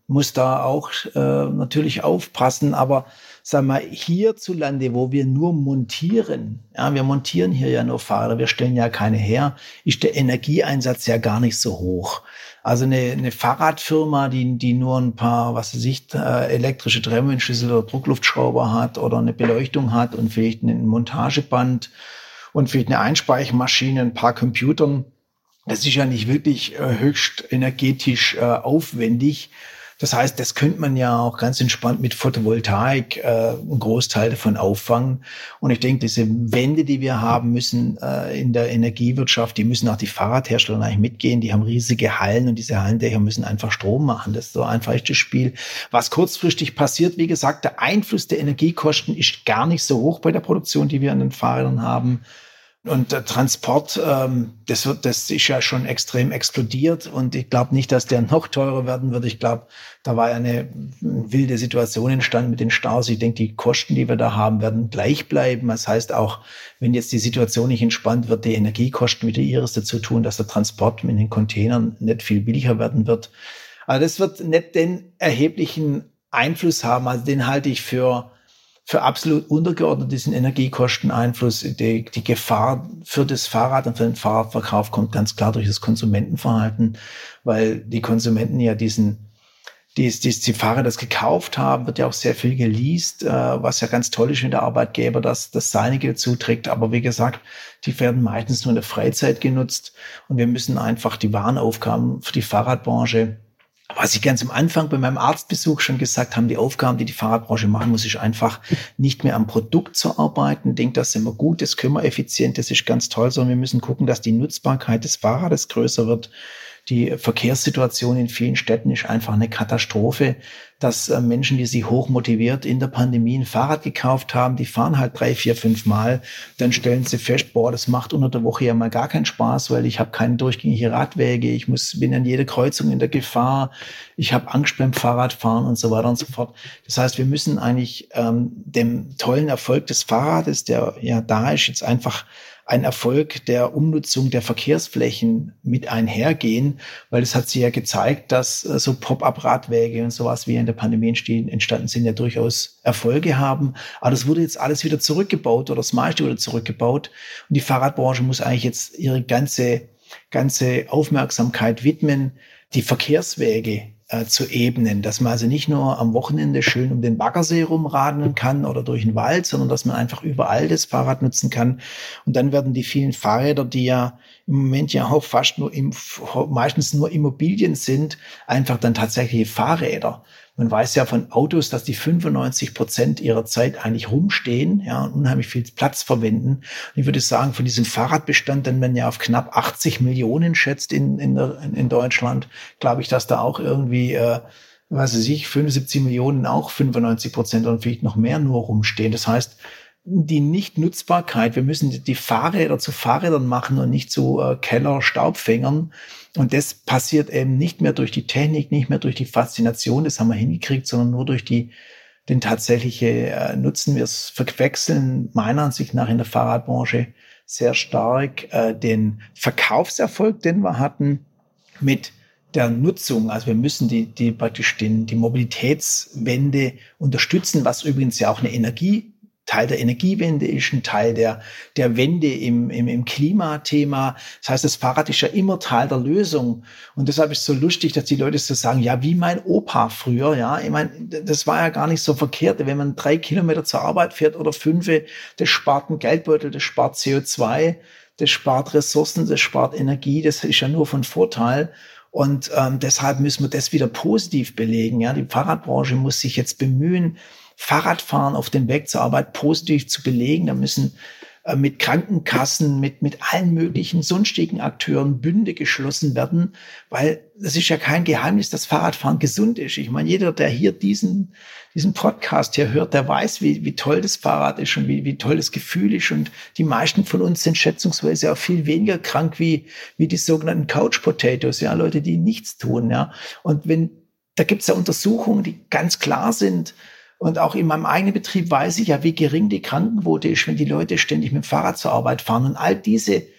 D: muss da auch äh, natürlich aufpassen. Aber sag mal, hierzulande, wo wir nur montieren, ja, wir montieren hier ja nur Fahrräder, wir stellen ja keine her, ist der Energieeinsatz ja gar nicht so hoch. Also eine, eine Fahrradfirma, die, die nur ein paar, was weiß ich, äh, elektrische Drehmomentschlüssel oder Druckluftschrauber hat oder eine Beleuchtung hat und vielleicht ein Montageband und vielleicht eine Einspeichermaschine, ein paar Computern, das ist ja nicht wirklich äh, höchst energetisch äh, aufwendig. Das heißt, das könnte man ja auch ganz entspannt mit Photovoltaik äh, einen Großteil davon auffangen. Und ich denke, diese Wende, die wir haben müssen äh, in der Energiewirtschaft, die müssen auch die Fahrradhersteller eigentlich mitgehen. Die haben riesige Hallen und diese Hallendächer müssen einfach Strom machen. Das ist so einfach das Spiel. Was kurzfristig passiert, wie gesagt, der Einfluss der Energiekosten ist gar nicht so hoch bei der Produktion, die wir an den Fahrrädern haben. Und der Transport, ähm, das wird, das ist ja schon extrem explodiert und ich glaube nicht, dass der noch teurer werden wird. Ich glaube, da war ja eine wilde Situation entstanden mit den Staus. Ich denke, die Kosten, die wir da haben, werden gleich bleiben. Das heißt auch, wenn jetzt die Situation nicht entspannt wird, die Energiekosten wieder ihres dazu tun, dass der Transport mit den Containern nicht viel billiger werden wird. Also das wird nicht den erheblichen Einfluss haben. Also den halte ich für für absolut untergeordnet diesen Energiekosteneinfluss. Die, die Gefahr für das Fahrrad und für den Fahrradverkauf kommt ganz klar durch das Konsumentenverhalten, weil die Konsumenten ja diesen, die, die, die Fahrräder das gekauft haben, wird ja auch sehr viel geleast, äh, was ja ganz toll ist, wenn der Arbeitgeber das, das Seinige zuträgt. Aber wie gesagt, die werden meistens nur in der Freizeit genutzt und wir müssen einfach die Warenaufgaben für die Fahrradbranche, was ich ganz am Anfang bei meinem Arztbesuch schon gesagt habe, die Aufgaben, die die Fahrradbranche machen muss, ist einfach nicht mehr am Produkt zu arbeiten. Ich denke, das ist immer gut, das können wir effizient, das ist ganz toll, sondern wir müssen gucken, dass die Nutzbarkeit des Fahrrades größer wird. Die Verkehrssituation in vielen Städten ist einfach eine Katastrophe, dass äh, Menschen, die sich hoch motiviert in der Pandemie ein Fahrrad gekauft haben, die fahren halt drei, vier, fünf Mal, dann stellen sie fest, boah, das macht unter der Woche ja mal gar keinen Spaß, weil ich habe keine durchgängige Radwege, ich muss bin an jeder Kreuzung in der Gefahr, ich habe Angst beim Fahrradfahren und so weiter und so fort. Das heißt, wir müssen eigentlich ähm, dem tollen Erfolg des Fahrrades, der ja da ist, jetzt einfach ein Erfolg der Umnutzung der Verkehrsflächen mit einhergehen, weil es hat sich ja gezeigt, dass äh, so Pop-up-Radwege und sowas, wie in der Pandemie entstanden sind, ja durchaus Erfolge haben. Aber das wurde jetzt alles wieder zurückgebaut oder das meiste wurde zurückgebaut. Und die Fahrradbranche muss eigentlich jetzt ihre ganze, ganze Aufmerksamkeit widmen, die Verkehrswege äh, zu ebnen, dass man also nicht nur am Wochenende schön um den Baggersee rumradeln kann oder durch den Wald, sondern dass man einfach überall das Fahrrad nutzen kann. Und dann werden die vielen Fahrräder, die ja im Moment ja auch fast nur im, meistens nur Immobilien sind, einfach dann tatsächliche Fahrräder. Man weiß ja von Autos, dass die fünfundneunzig Prozent ihrer Zeit eigentlich rumstehen, ja, und unheimlich viel Platz verwenden. Und ich würde sagen, von diesem Fahrradbestand, den man ja auf knapp achtzig Millionen schätzt in, in, der, in Deutschland, glaube ich, dass da auch irgendwie, äh, was weiß ich, fünfundsiebzig Millionen auch fünfundneunzig Prozent und vielleicht noch mehr nur rumstehen. Das heißt, die Nichtnutzbarkeit, wir müssen die Fahrräder zu Fahrrädern machen und nicht zu äh, Keller-Staubfängern. Und das passiert eben nicht mehr durch die Technik, nicht mehr durch die Faszination, das haben wir hingekriegt, sondern nur durch die, den tatsächlichen äh, Nutzen. Wir verwechseln meiner Ansicht nach in der Fahrradbranche sehr stark äh, den Verkaufserfolg, den wir hatten, mit der Nutzung. Also wir müssen die, die praktisch den, die Mobilitätswende unterstützen, was übrigens ja auch eine Energie Teil der Energiewende ist, ein Teil der, der Wende im, im, im Klimathema. Das heißt, das Fahrrad ist ja immer Teil der Lösung. Und deshalb ist es so lustig, dass die Leute so sagen, ja, wie mein Opa früher, ja. Ich meine, das war ja gar nicht so verkehrt. Wenn man drei Kilometer zur Arbeit fährt oder fünf, das spart einen Geldbeutel, das spart C O zwei, das spart Ressourcen, das spart Energie. Das ist ja nur von Vorteil. Und ähm, deshalb müssen wir das wieder positiv belegen. Ja, die Fahrradbranche muss sich jetzt bemühen, Fahrradfahren auf dem Weg zur Arbeit positiv zu belegen. Da müssen äh, mit Krankenkassen, mit, mit allen möglichen sonstigen Akteuren Bünde geschlossen werden, weil es ist ja kein Geheimnis, dass Fahrradfahren gesund ist. Ich meine, jeder, der hier diesen, diesen Podcast hier hört, der weiß, wie, wie toll das Fahrrad ist und wie, wie toll das Gefühl ist. Und die meisten von uns sind schätzungsweise auch viel weniger krank wie, wie die sogenannten Couch Potatoes, ja, Leute, die nichts tun, ja. Und wenn, da gibt's ja Untersuchungen, die ganz klar sind. Und auch in meinem eigenen Betrieb weiß ich ja, wie gering die Krankenquote ist, wenn die Leute ständig mit dem Fahrrad zur Arbeit fahren. Und all diese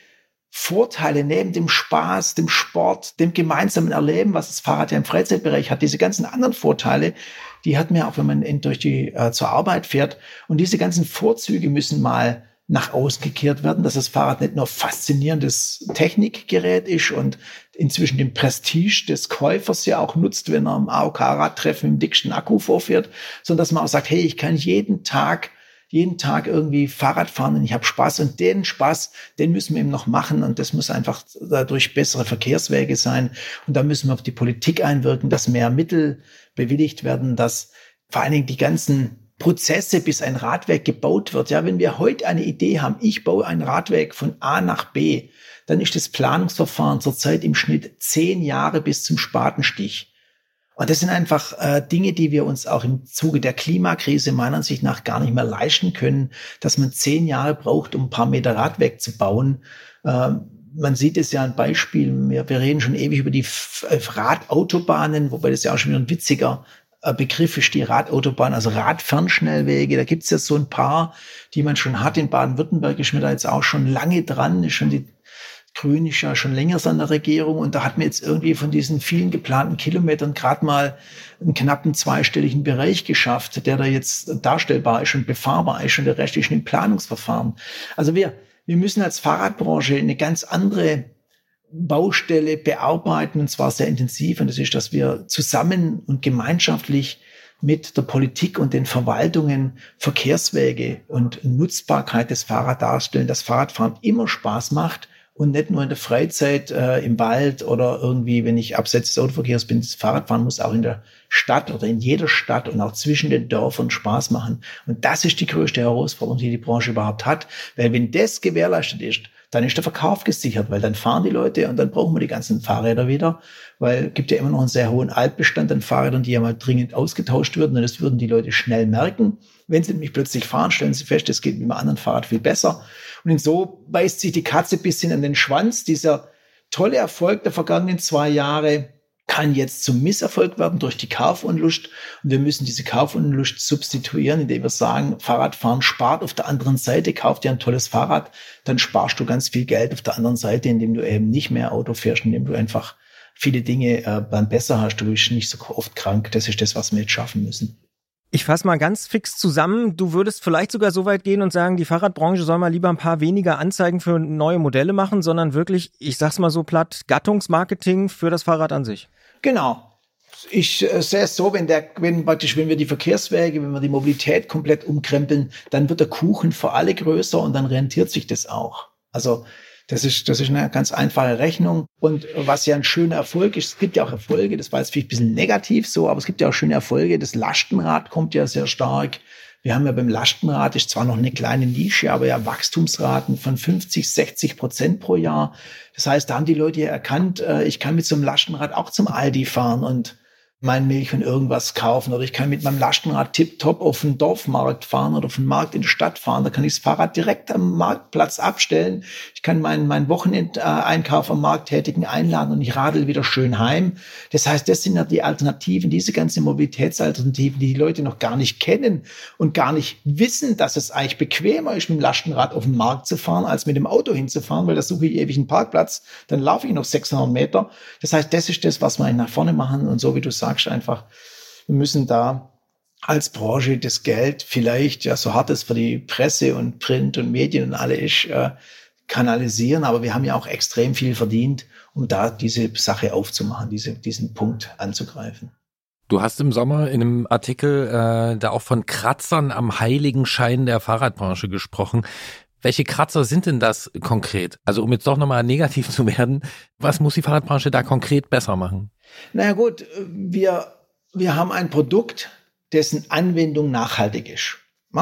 D: Vorteile neben dem Spaß, dem Sport, dem gemeinsamen Erleben, was das Fahrrad ja im Freizeitbereich hat, diese ganzen anderen Vorteile, die hat man auch, wenn man in, durch die äh, zur Arbeit fährt. Und diese ganzen Vorzüge müssen mal nach außen gekehrt werden, dass das Fahrrad nicht nur faszinierendes Technikgerät ist und inzwischen den Prestige des Käufers ja auch nutzt, wenn er am A O K-Radtreffen mit dem dicksten Akku vorfährt, sondern dass man auch sagt, hey, ich kann jeden Tag jeden Tag irgendwie Fahrrad fahren und ich habe Spaß. Und den Spaß, den müssen wir eben noch machen. Und das muss einfach dadurch bessere Verkehrswege sein. Und da müssen wir auf die Politik einwirken, dass mehr Mittel bewilligt werden, dass vor allen Dingen die ganzen Prozesse, bis ein Radweg gebaut wird. Ja, wenn wir heute eine Idee haben, ich baue einen Radweg von A nach B, dann ist das Planungsverfahren zurzeit im Schnitt zehn Jahre bis zum Spatenstich. Und das sind einfach äh, Dinge, die wir uns auch im Zuge der Klimakrise meiner Ansicht nach gar nicht mehr leisten können, dass man zehn Jahre braucht, um ein paar Meter Radweg zu bauen. Ähm, man sieht es ja ein Beispiel, wir, wir reden schon ewig über die F- Radautobahnen, wobei das ja auch schon wieder ein witziger äh, Begriff ist, die Radautobahn, also Radfernschnellwege. Da gibt es ja so ein paar, die man schon hat. In Baden-Württemberg ist mir da jetzt auch schon lange dran, ist schon die Grün ist ja schon länger an der Regierung und da hat man jetzt irgendwie von diesen vielen geplanten Kilometern gerade mal einen knappen zweistelligen Bereich geschafft, der da jetzt darstellbar ist und befahrbar ist und der Rest ist im Planungsverfahren. Also wir, wir müssen als Fahrradbranche eine ganz andere Baustelle bearbeiten und zwar sehr intensiv und das ist, dass wir zusammen und gemeinschaftlich mit der Politik und den Verwaltungen Verkehrswege und Nutzbarkeit des Fahrrads darstellen, dass Fahrradfahren immer Spaß macht und nicht nur in der Freizeit äh, im Wald oder irgendwie, wenn ich abseits des Autoverkehrs bin, das Fahrradfahren muss auch in der Stadt oder in jeder Stadt und auch zwischen den Dörfern Spaß machen. Und das ist die größte Herausforderung, die die Branche überhaupt hat. Weil wenn das gewährleistet ist, dann ist der Verkauf gesichert, weil dann fahren die Leute und dann brauchen wir die ganzen Fahrräder wieder, weil es gibt ja immer noch einen sehr hohen Altbestand an Fahrrädern, die ja mal dringend ausgetauscht würden und das würden die Leute schnell merken. Wenn sie nämlich plötzlich fahren, stellen sie fest, es geht mit einem anderen Fahrrad viel besser. Und so beißt sich die Katze ein bisschen an den Schwanz. Dieser tolle Erfolg der vergangenen zwei Jahre kann jetzt zum Misserfolg werden durch die Kaufunlust. Und wir müssen diese Kaufunlust substituieren, indem wir sagen, Fahrradfahren spart auf der anderen Seite, kauf dir ein tolles Fahrrad, dann sparst du ganz viel Geld auf der anderen Seite, indem du eben nicht mehr Auto fährst, indem du einfach viele Dinge äh, dann besser hast. Du bist nicht so oft krank. Das ist das, was wir jetzt schaffen müssen.
B: Ich fasse mal ganz fix zusammen. Du würdest vielleicht sogar so weit gehen und sagen, die Fahrradbranche soll mal lieber ein paar weniger Anzeigen für neue Modelle machen, sondern wirklich, ich sag's mal so platt, Gattungsmarketing für das Fahrrad an sich.
D: Genau. Ich äh, sehe es so, wenn der, wenn praktisch, wenn wir die Verkehrswege, wenn wir die Mobilität komplett umkrempeln, dann wird der Kuchen für alle größer und dann rentiert sich das auch. Also Das ist, das ist eine ganz einfache Rechnung. Und was ja ein schöner Erfolg ist, es gibt ja auch Erfolge, das war jetzt vielleicht ein bisschen negativ so, aber es gibt ja auch schöne Erfolge. Das Lastenrad kommt ja sehr stark. Wir haben ja beim Lastenrad, ist zwar noch eine kleine Nische, aber ja Wachstumsraten von fünfzig, sechzig Prozent pro Jahr. Das heißt, da haben die Leute ja erkannt, ich kann mit so einem Lastenrad auch zum Aldi fahren und mein Milch und irgendwas kaufen. Oder ich kann mit meinem Lastenrad tipptopp auf den Dorfmarkt fahren oder auf den Markt in der Stadt fahren. Da kann ich das Fahrrad direkt am Marktplatz abstellen. Ich kann meinen, meinen Wochenendeinkauf am Markttätigen einladen und ich radel wieder schön heim. Das heißt, das sind ja die Alternativen, diese ganzen Mobilitätsalternativen, die die Leute noch gar nicht kennen und gar nicht wissen, dass es eigentlich bequemer ist, mit dem Lastenrad auf den Markt zu fahren, als mit dem Auto hinzufahren, weil da suche ich ewig einen Parkplatz, dann laufe ich noch sechshundert Meter. Das heißt, das ist das, was wir nach vorne machen und so wie du sagst, einfach, wir müssen da als Branche das Geld vielleicht, ja, so hart es für die Presse und Print und Medien und alle ist, äh, kanalisieren, aber wir haben ja auch extrem viel verdient, um da diese Sache aufzumachen, diese, diesen Punkt anzugreifen.
A: Du hast im Sommer in einem Artikel äh, da auch von Kratzern am Heiligenschein der Fahrradbranche gesprochen. Welche Kratzer sind denn das konkret? Also um jetzt doch nochmal negativ zu werden, was muss die Fahrradbranche da konkret besser machen?
D: Naja gut, wir, wir haben ein Produkt, dessen Anwendung nachhaltig ist.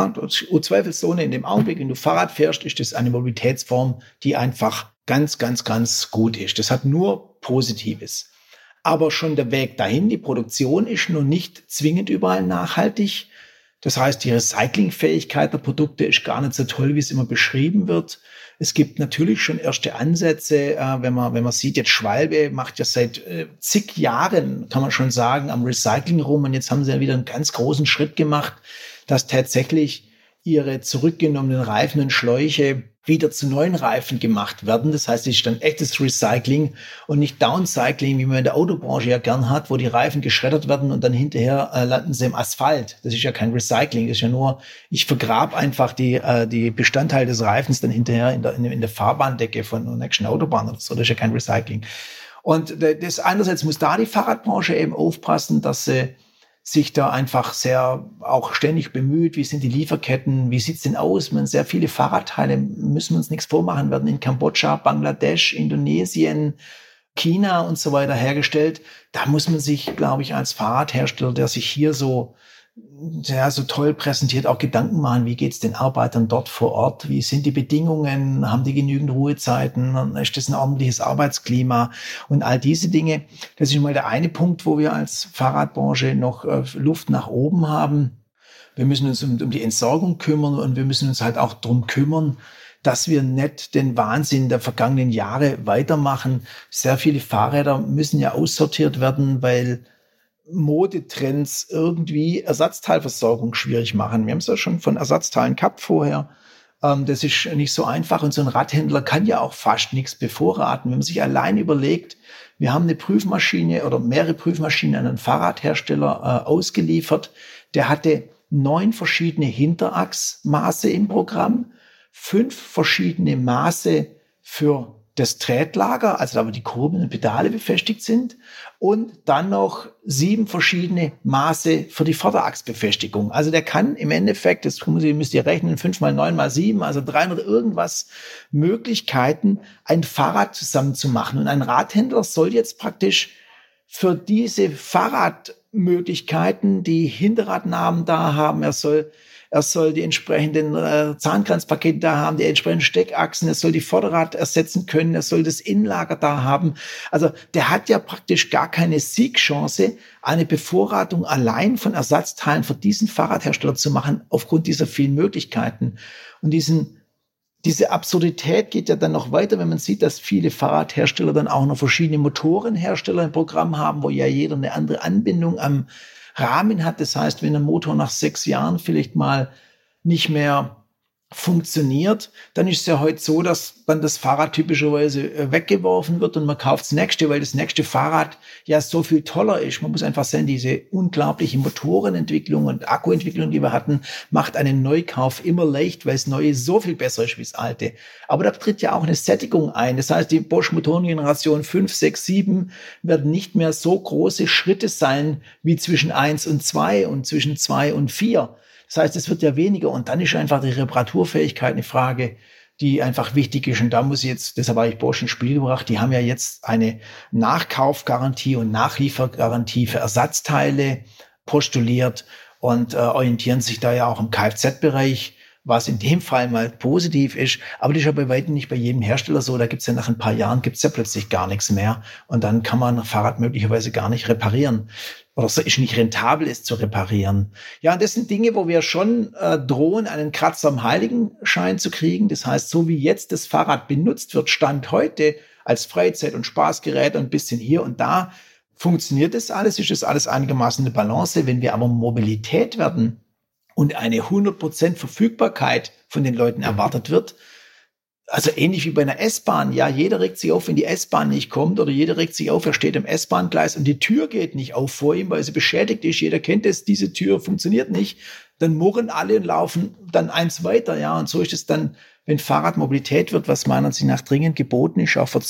D: Und zweifelsohne in dem Augenblick, wenn du Fahrrad fährst, ist das eine Mobilitätsform, die einfach ganz, ganz, ganz gut ist. Das hat nur Positives. Aber schon der Weg dahin, die Produktion ist noch nicht zwingend überall nachhaltig. Das heißt, die Recyclingfähigkeit der Produkte ist gar nicht so toll, wie es immer beschrieben wird. Es gibt natürlich schon erste Ansätze, äh, wenn man wenn man sieht, jetzt Schwalbe macht ja seit äh, zig Jahren, kann man schon sagen, am Recycling rum. Und jetzt haben sie ja wieder einen ganz großen Schritt gemacht, dass tatsächlich ihre zurückgenommenen Reifen und Schläuche wieder zu neuen Reifen gemacht werden. Das heißt, es ist dann echtes Recycling und nicht Downcycling, wie man in der Autobranche ja gern hat, wo die Reifen geschreddert werden und dann hinterher äh, landen sie im Asphalt. Das ist ja kein Recycling, das ist ja nur, ich vergrabe einfach die äh, die Bestandteile des Reifens dann hinterher in der, in, in der Fahrbahndecke von der nächsten Autobahn oder so. Das ist ja kein Recycling. Und das einerseits muss da die Fahrradbranche eben aufpassen, dass sie sich da einfach sehr auch ständig bemüht, wie sind die Lieferketten, wie sieht's denn aus? Man, sehr viele Fahrradteile, müssen wir uns nichts vormachen, werden in Kambodscha, Bangladesch, Indonesien, China und so weiter hergestellt. Da muss man sich, glaube ich, als Fahrradhersteller, der sich hier so ja, so toll präsentiert, auch Gedanken machen, wie geht's den Arbeitern dort vor Ort, wie sind die Bedingungen, haben die genügend Ruhezeiten, ist das ein ordentliches Arbeitsklima und all diese Dinge. Das ist mal der eine Punkt, wo wir als Fahrradbranche noch äh, Luft nach oben haben. Wir müssen uns um, um die Entsorgung kümmern und wir müssen uns halt auch drum kümmern, dass wir nicht den Wahnsinn der vergangenen Jahre weitermachen. Sehr viele Fahrräder müssen ja aussortiert werden, weil Modetrends irgendwie Ersatzteilversorgung schwierig machen. Wir haben es ja schon von Ersatzteilen gehabt vorher. Ähm, das ist nicht so einfach und so ein Radhändler kann ja auch fast nichts bevorraten. Wenn man sich allein überlegt, wir haben eine Prüfmaschine oder mehrere Prüfmaschinen an einen Fahrradhersteller äh, ausgeliefert. Der hatte neun verschiedene Hinterachsmaße im Programm, fünf verschiedene Maße für das Tretlager, also da wo die Kurbeln und Pedale befestigt sind, und dann noch sieben verschiedene Maße für die Vorderachsbefestigung. Also der kann im Endeffekt, das müsst ihr rechnen, fünf mal neun mal sieben, also dreihundert irgendwas Möglichkeiten, ein Fahrrad zusammenzumachen. Und ein Radhändler soll jetzt praktisch für diese Fahrradmöglichkeiten die Hinterradnamen da haben, er soll Er soll die entsprechenden äh, Zahnkranzpakete da haben, die entsprechenden Steckachsen. Er soll die Vorderrad ersetzen können. Er soll das Innenlager da haben. Also der hat ja praktisch gar keine Siegchance, eine Bevorratung allein von Ersatzteilen für diesen Fahrradhersteller zu machen, aufgrund dieser vielen Möglichkeiten. Und diesen, diese Absurdität geht ja dann noch weiter, wenn man sieht, dass viele Fahrradhersteller dann auch noch verschiedene Motorenhersteller im Programm haben, wo ja jeder eine andere Anbindung am Rahmen hat. Das heißt, wenn ein Motor nach sechs Jahren vielleicht mal nicht mehr funktioniert, dann ist es ja heute so, dass dann das Fahrrad typischerweise weggeworfen wird und man kauft das nächste, weil das nächste Fahrrad ja so viel toller ist. Man muss einfach sehen, diese unglaubliche Motorenentwicklung und Akkuentwicklung, die wir hatten, macht einen Neukauf immer leicht, weil das Neue so viel besser ist wie das Alte. Aber da tritt ja auch eine Sättigung ein. Das heißt, die Bosch Motorengeneration fünf, sechs, sieben werden nicht mehr so große Schritte sein wie zwischen eins und zwei und zwischen zwei und vier. Das heißt, es wird ja weniger und dann ist einfach die Reparaturfähigkeit eine Frage, die einfach wichtig ist. Und da muss ich jetzt, deshalb habe ich Bosch ins Spiel gebracht, die haben ja jetzt eine Nachkaufgarantie und Nachliefergarantie für Ersatzteile postuliert und äh, orientieren sich da ja auch im Kfz-Bereich, was in dem Fall mal positiv ist. Aber das ist ja bei weitem nicht bei jedem Hersteller so. Da gibt's ja nach ein paar Jahren gibt's ja plötzlich gar nichts mehr und dann kann man ein Fahrrad möglicherweise gar nicht reparieren. Oder so ist nicht rentabel, es zu reparieren. Ja, und das sind Dinge, wo wir schon äh, drohen, einen Kratzer am Heiligenschein zu kriegen. Das heißt, so wie jetzt das Fahrrad benutzt wird, Stand heute als Freizeit- und Spaßgerät und ein bisschen hier und da, funktioniert das alles, ist das alles einigermaßen eine Balance. Wenn wir aber Mobilität werden und eine hundert Prozent Verfügbarkeit von den Leuten erwartet wird, also ähnlich wie bei einer S-Bahn, ja, jeder regt sich auf, wenn die S-Bahn nicht kommt oder jeder regt sich auf, er steht im S-Bahn-Gleis und die Tür geht nicht auf vor ihm, weil sie beschädigt ist, jeder kennt es, diese Tür funktioniert nicht, dann murren alle und laufen dann eins weiter, ja, und so ist es dann, wenn Fahrradmobilität wird, was meiner Ansicht nach dringend geboten ist, auch für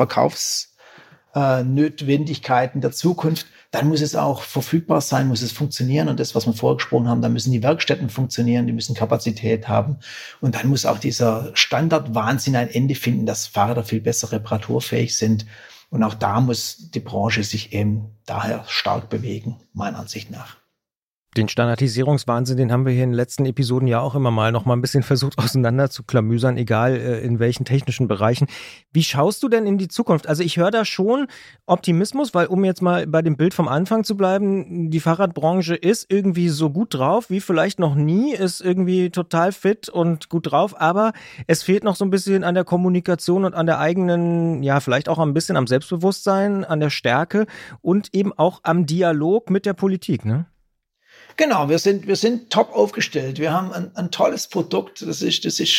D: Verkaufsnotwendigkeiten der Zukunft, dann muss es auch verfügbar sein, muss es funktionieren und das, was wir vorher gesprochen haben, da müssen die Werkstätten funktionieren, die müssen Kapazität haben und dann muss auch dieser Standardwahnsinn ein Ende finden, dass Fahrräder viel besser reparaturfähig sind und auch da muss die Branche sich eben daher stark bewegen, meiner Ansicht nach.
B: Den Standardisierungswahnsinn, den haben wir hier in den letzten Episoden ja auch immer mal noch mal ein bisschen versucht auseinander zu klamüsern, egal äh, in welchen technischen Bereichen. Wie schaust du denn in die Zukunft? Also ich höre da schon Optimismus, weil um jetzt mal bei dem Bild vom Anfang zu bleiben, die Fahrradbranche ist irgendwie so gut drauf, wie vielleicht noch nie, ist irgendwie total fit und gut drauf, aber es fehlt noch so ein bisschen an der Kommunikation und an der eigenen, ja vielleicht auch ein bisschen am Selbstbewusstsein, an der Stärke und eben auch am Dialog mit der Politik, ne?
D: Genau, wir sind, wir sind top aufgestellt. Wir haben ein, ein tolles Produkt. Das ist, das ist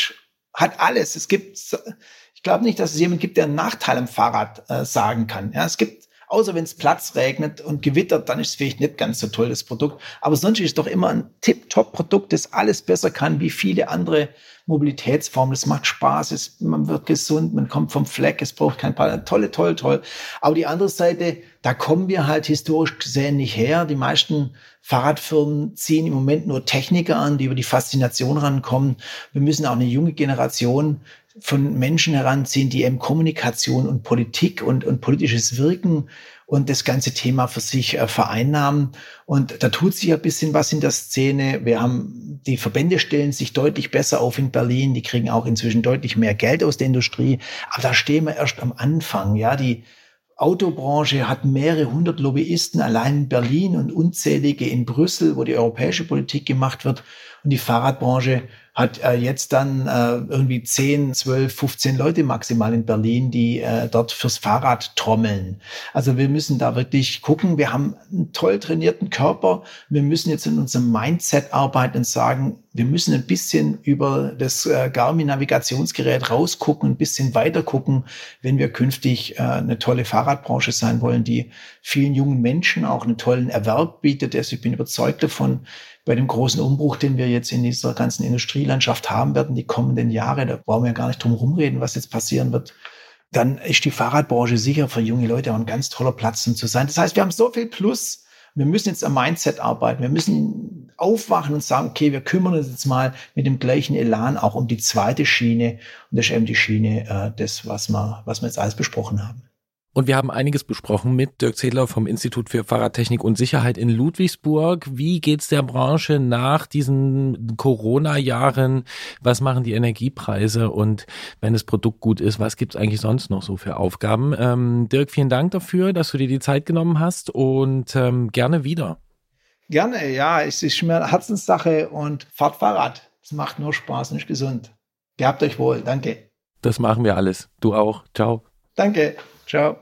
D: hat alles. Es gibt, ich glaube nicht, dass es jemand gibt, der einen Nachteil am Fahrrad äh, sagen kann. Ja, es gibt, außer wenn es Platz regnet und gewittert, dann ist es vielleicht nicht ganz so toll, das Produkt. Aber sonst ist es doch immer ein Tip-Top-Produkt, das alles besser kann wie viele andere Mobilitätsformen. Es macht Spaß, es, man wird gesund, man kommt vom Fleck, es braucht kein Paar. Toll, toll, toll. Aber die andere Seite, da kommen wir halt historisch gesehen nicht her. Die meisten Fahrradfirmen ziehen im Moment nur Techniker an, die über die Faszination rankommen. Wir müssen auch eine junge Generation von Menschen heranziehen, die eben Kommunikation und Politik und, und politisches Wirken und das ganze Thema für sich äh, vereinnahmen. Und da tut sich ein bisschen was in der Szene. Wir haben, die Verbände stellen sich deutlich besser auf in Berlin. Die kriegen auch inzwischen deutlich mehr Geld aus der Industrie. Aber da stehen wir erst am Anfang. Ja, die Autobranche hat mehrere hundert Lobbyisten allein in Berlin und unzählige in Brüssel, wo die europäische Politik gemacht wird. Und die Fahrradbranche hat äh, jetzt dann äh, irgendwie zehn, zwölf, fünfzehn Leute maximal in Berlin, die äh, dort fürs Fahrrad trommeln. Also wir müssen da wirklich gucken. Wir haben einen toll trainierten Körper. Wir müssen jetzt in unserem Mindset arbeiten und sagen, wir müssen ein bisschen über das äh, Garmin-Navigationsgerät rausgucken, ein bisschen weiter gucken, wenn wir künftig äh, eine tolle Fahrradbranche sein wollen, die vielen jungen Menschen auch einen tollen Erwerb bietet. Also ich bin überzeugt davon, bei dem großen Umbruch, den wir jetzt in dieser ganzen Industrielandschaft haben werden, die kommenden Jahre, da brauchen wir gar nicht drum rumreden, was jetzt passieren wird, dann ist die Fahrradbranche sicher für junge Leute auch ein ganz toller Platz, um zu sein. Das heißt, wir haben so viel Plus. Wir müssen jetzt am Mindset arbeiten. Wir müssen aufwachen und sagen, okay, wir kümmern uns jetzt mal mit dem gleichen Elan auch um die zweite Schiene. Und das ist eben die Schiene, äh, das, was wir, was wir jetzt alles besprochen haben.
A: Und wir haben einiges besprochen mit Dirk Zedler vom Institut für Fahrradtechnik und Sicherheit in Ludwigsburg. Wie geht's der Branche nach diesen Corona-Jahren? Was machen die Energiepreise? Und wenn das Produkt gut ist, was gibt's eigentlich sonst noch so für Aufgaben? Ähm, Dirk, vielen Dank dafür, dass du dir die Zeit genommen hast und ähm, gerne wieder.
D: Gerne, ja. Es ist mir eine Herzenssache und fahrt Fahrrad. Es macht nur Spaß und ist gesund. Gehabt euch wohl. Danke.
A: Das machen wir alles. Du auch. Ciao.
D: Danke. Ciao.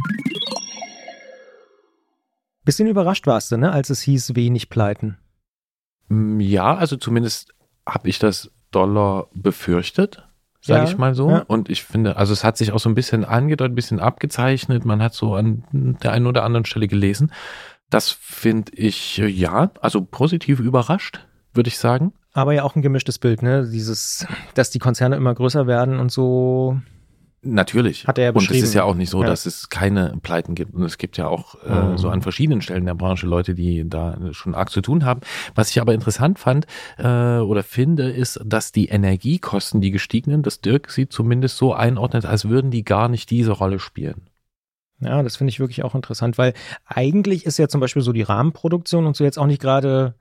B: Bisschen überrascht warst du, ne, als es hieß, wenig Pleiten.
A: Ja, also zumindest habe ich das Dollar befürchtet, sage
B: Ja,
A: ich mal so.
B: ja.
A: Und ich finde, also es hat sich auch so ein bisschen angedeutet, ein bisschen abgezeichnet. Man hat so an der einen oder anderen Stelle gelesen. Das finde ich, äh, ja, also positiv überrascht, würde ich sagen.
B: Aber ja auch ein gemischtes Bild, ne? Dieses, dass die Konzerne immer größer werden und so.
A: Natürlich.
B: Hat er ja
A: Und es
B: beschrieben.
A: ist ja auch nicht so,
B: Ja.
A: dass es keine Pleiten gibt. Und es gibt ja auch äh,
B: Mhm.
A: so an verschiedenen Stellen der Branche Leute, die da schon arg zu tun haben. Was ich aber interessant fand äh, oder finde, ist, dass die Energiekosten, die gestiegenen, das Dirk sie zumindest so einordnet, als würden die gar nicht diese Rolle spielen.
B: Ja, das finde ich wirklich auch interessant, weil eigentlich ist ja zum Beispiel so die Rahmenproduktion und so jetzt auch nicht gerade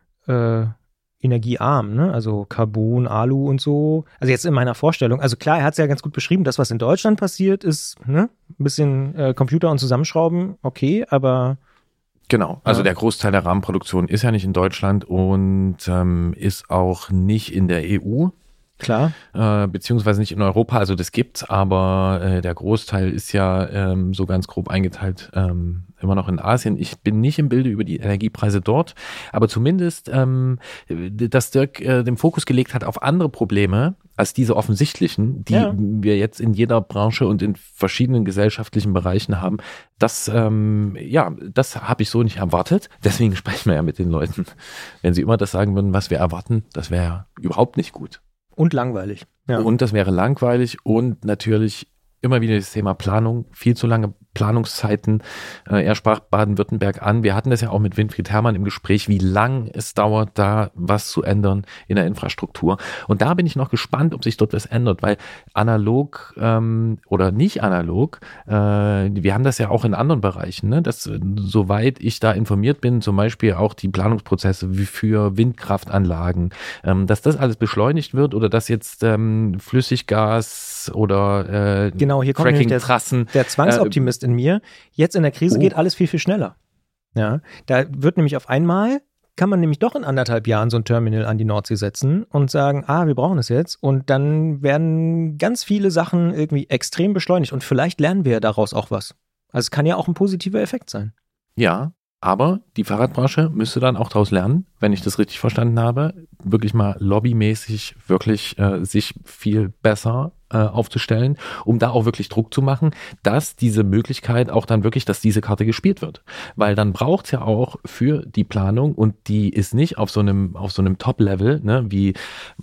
B: äh, energiearm, ne? Also Carbon, Alu und so. Also jetzt in meiner Vorstellung. Also klar, er hat es ja ganz gut beschrieben, das, was in Deutschland passiert, ist ne? Ein bisschen äh, Computer und Zusammenschrauben, okay, aber
A: Genau, also
B: Ja.
A: der Großteil der Rahmenproduktion ist ja nicht in Deutschland und ähm, ist auch nicht in der E U.
B: klar.
A: Äh, beziehungsweise nicht in Europa, also das gibt's, aber äh, der Großteil ist ja ähm, so ganz grob eingeteilt ähm, immer noch in Asien. Ich bin nicht im Bilde über die Energiepreise dort, aber zumindest, ähm, dass Dirk äh, den Fokus gelegt hat auf andere Probleme als diese offensichtlichen, die
B: Ja.
A: wir jetzt in jeder Branche und in verschiedenen gesellschaftlichen Bereichen haben. Das, ähm, ja, das habe ich so nicht erwartet. Deswegen sprechen wir ja mit den Leuten. Wenn sie immer das sagen würden, was wir erwarten, das wäre ja überhaupt nicht gut.
B: Und langweilig. Ja.
A: Und das wäre langweilig und natürlich immer wieder das Thema Planung, viel zu lange Planungszeiten. Äh, er sprach Baden-Württemberg an. Wir hatten das ja auch mit Winfried Herrmann im Gespräch, wie lang es dauert, da was zu ändern in der Infrastruktur. Und da bin ich noch gespannt, ob sich dort was ändert, weil analog ähm, oder nicht analog, äh, wir haben das ja auch in anderen Bereichen, ne? Dass, soweit ich da informiert bin, zum Beispiel auch die Planungsprozesse wie für Windkraftanlagen, ähm, dass das alles beschleunigt wird oder dass jetzt ähm, Flüssiggas oder äh,
B: Genau, hier kommt nämlich der,
A: Fracking-Trassen.
B: der Zwangsoptimist in mir. Jetzt in der Krise
A: Oh.
B: geht alles viel, viel schneller. Ja, da wird nämlich auf einmal, kann man nämlich doch in anderthalb Jahren so ein Terminal an die Nordsee setzen und sagen, ah, wir brauchen es jetzt. Und dann werden ganz viele Sachen irgendwie extrem beschleunigt. Und vielleicht lernen wir daraus auch was. Also es kann ja auch ein positiver Effekt sein.
A: Ja, Aber die Fahrradbranche müsste dann auch daraus lernen, wenn ich das richtig verstanden habe, wirklich mal lobbymäßig wirklich äh, sich viel besser äh, aufzustellen, um da auch wirklich Druck zu machen, dass diese Möglichkeit auch dann wirklich, dass diese Karte gespielt wird. Weil dann braucht es ja auch für die Planung, und die ist nicht auf so einem auf so einem Top-Level, ne, wie,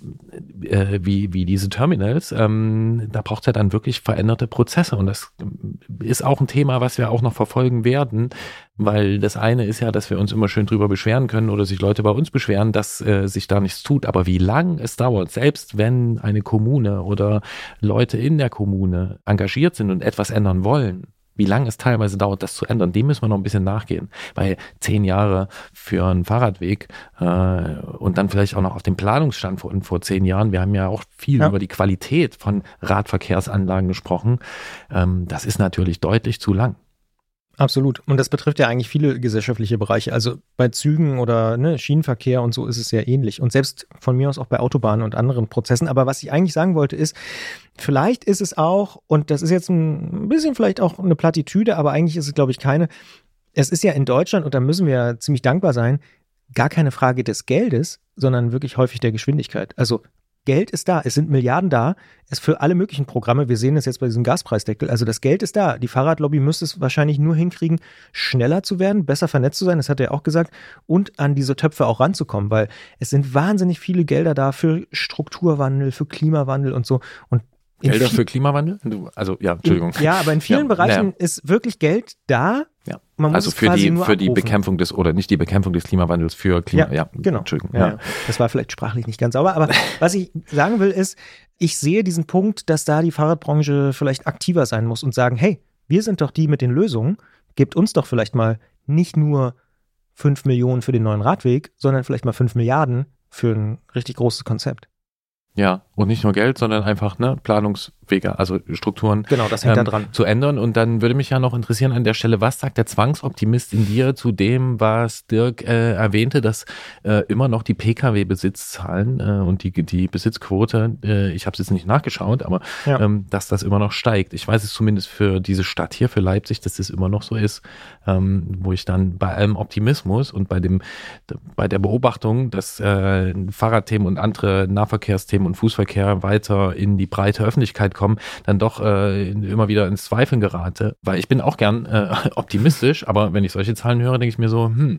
A: äh, wie, wie diese Terminals, ähm, da braucht es ja dann wirklich veränderte Prozesse. Und das ist auch ein Thema, was wir auch noch verfolgen werden, weil das eine ist ja, dass wir uns immer schön drüber beschweren können oder sich Leute bei uns beschweren, dass äh, sich da nichts tut. Aber wie lang es dauert, selbst wenn eine Kommune oder Leute in der Kommune engagiert sind und etwas ändern wollen, wie lange es teilweise dauert, das zu ändern, dem müssen wir noch ein bisschen nachgehen. Weil zehn Jahre für einen Fahrradweg äh, und dann vielleicht auch noch auf dem Planungsstand von vor zehn Jahren, wir haben ja auch viel ja. über die Qualität von Radverkehrsanlagen gesprochen, ähm, das ist natürlich deutlich zu lang.
B: Absolut. Und das betrifft ja eigentlich viele gesellschaftliche Bereiche. Also bei Zügen oder ne, Schienenverkehr und so ist es sehr ähnlich. Und selbst von mir aus auch bei Autobahnen und anderen Prozessen. Aber was ich eigentlich sagen wollte ist, vielleicht ist es auch, und das ist jetzt ein bisschen vielleicht auch eine Plattitüde, aber eigentlich ist es, glaube ich, keine. Es ist ja in Deutschland, und da müssen wir ja ziemlich dankbar sein, gar keine Frage des Geldes, sondern wirklich häufig der Geschwindigkeit. Also Geld ist da, es sind Milliarden da, es für alle möglichen Programme, wir sehen das jetzt bei diesem Gaspreisdeckel, also das Geld ist da, die Fahrradlobby müsste es wahrscheinlich nur hinkriegen, schneller zu werden, besser vernetzt zu sein, das hat er auch gesagt, und an diese Töpfe auch ranzukommen, weil es sind wahnsinnig viele Gelder da für Strukturwandel, für Klimawandel und so. Und
A: Gelder für Klimawandel? Also, ja, Entschuldigung.
B: In, ja, aber in vielen ja, Bereichen ja. ist wirklich Geld da.
A: Ja. Man muss also für die für die Bekämpfung des, oder nicht die Bekämpfung des Klimawandels, für Klima, ja, ja
B: genau.
A: Entschuldigung.
B: Ja,
A: ja.
B: Das war vielleicht sprachlich nicht ganz sauber, aber was ich sagen will ist, ich sehe diesen Punkt, dass da die Fahrradbranche vielleicht aktiver sein muss und sagen, hey, wir sind doch die mit den Lösungen, gebt uns doch vielleicht mal nicht nur fünf Millionen für den neuen Radweg, sondern vielleicht mal fünf Milliarden für ein richtig großes Konzept.
A: Ja, und nicht nur Geld, sondern einfach ne, Planungswege, also Strukturen
B: genau, das hängt
A: ähm,
B: da dran.
A: zu ändern. Und dann würde mich ja noch interessieren an der Stelle, was sagt der Zwangsoptimist in dir zu dem, was Dirk äh, erwähnte, dass äh, immer noch die Pkw-Besitzzahlen äh, und die, die Besitzquote, äh, ich habe es jetzt nicht nachgeschaut, aber ja. ähm, dass das immer noch steigt. Ich weiß es zumindest für diese Stadt hier, für Leipzig, dass das immer noch so ist, ähm, wo ich dann bei allem Optimismus und bei dem bei der Beobachtung, dass äh, Fahrradthemen und andere Nahverkehrsthemen und Fußverkehr weiter in die breite Öffentlichkeit kommen, dann doch äh, immer wieder ins Zweifeln gerate. Weil ich bin auch gern äh, optimistisch, aber wenn ich solche Zahlen höre, denke ich mir so, hm,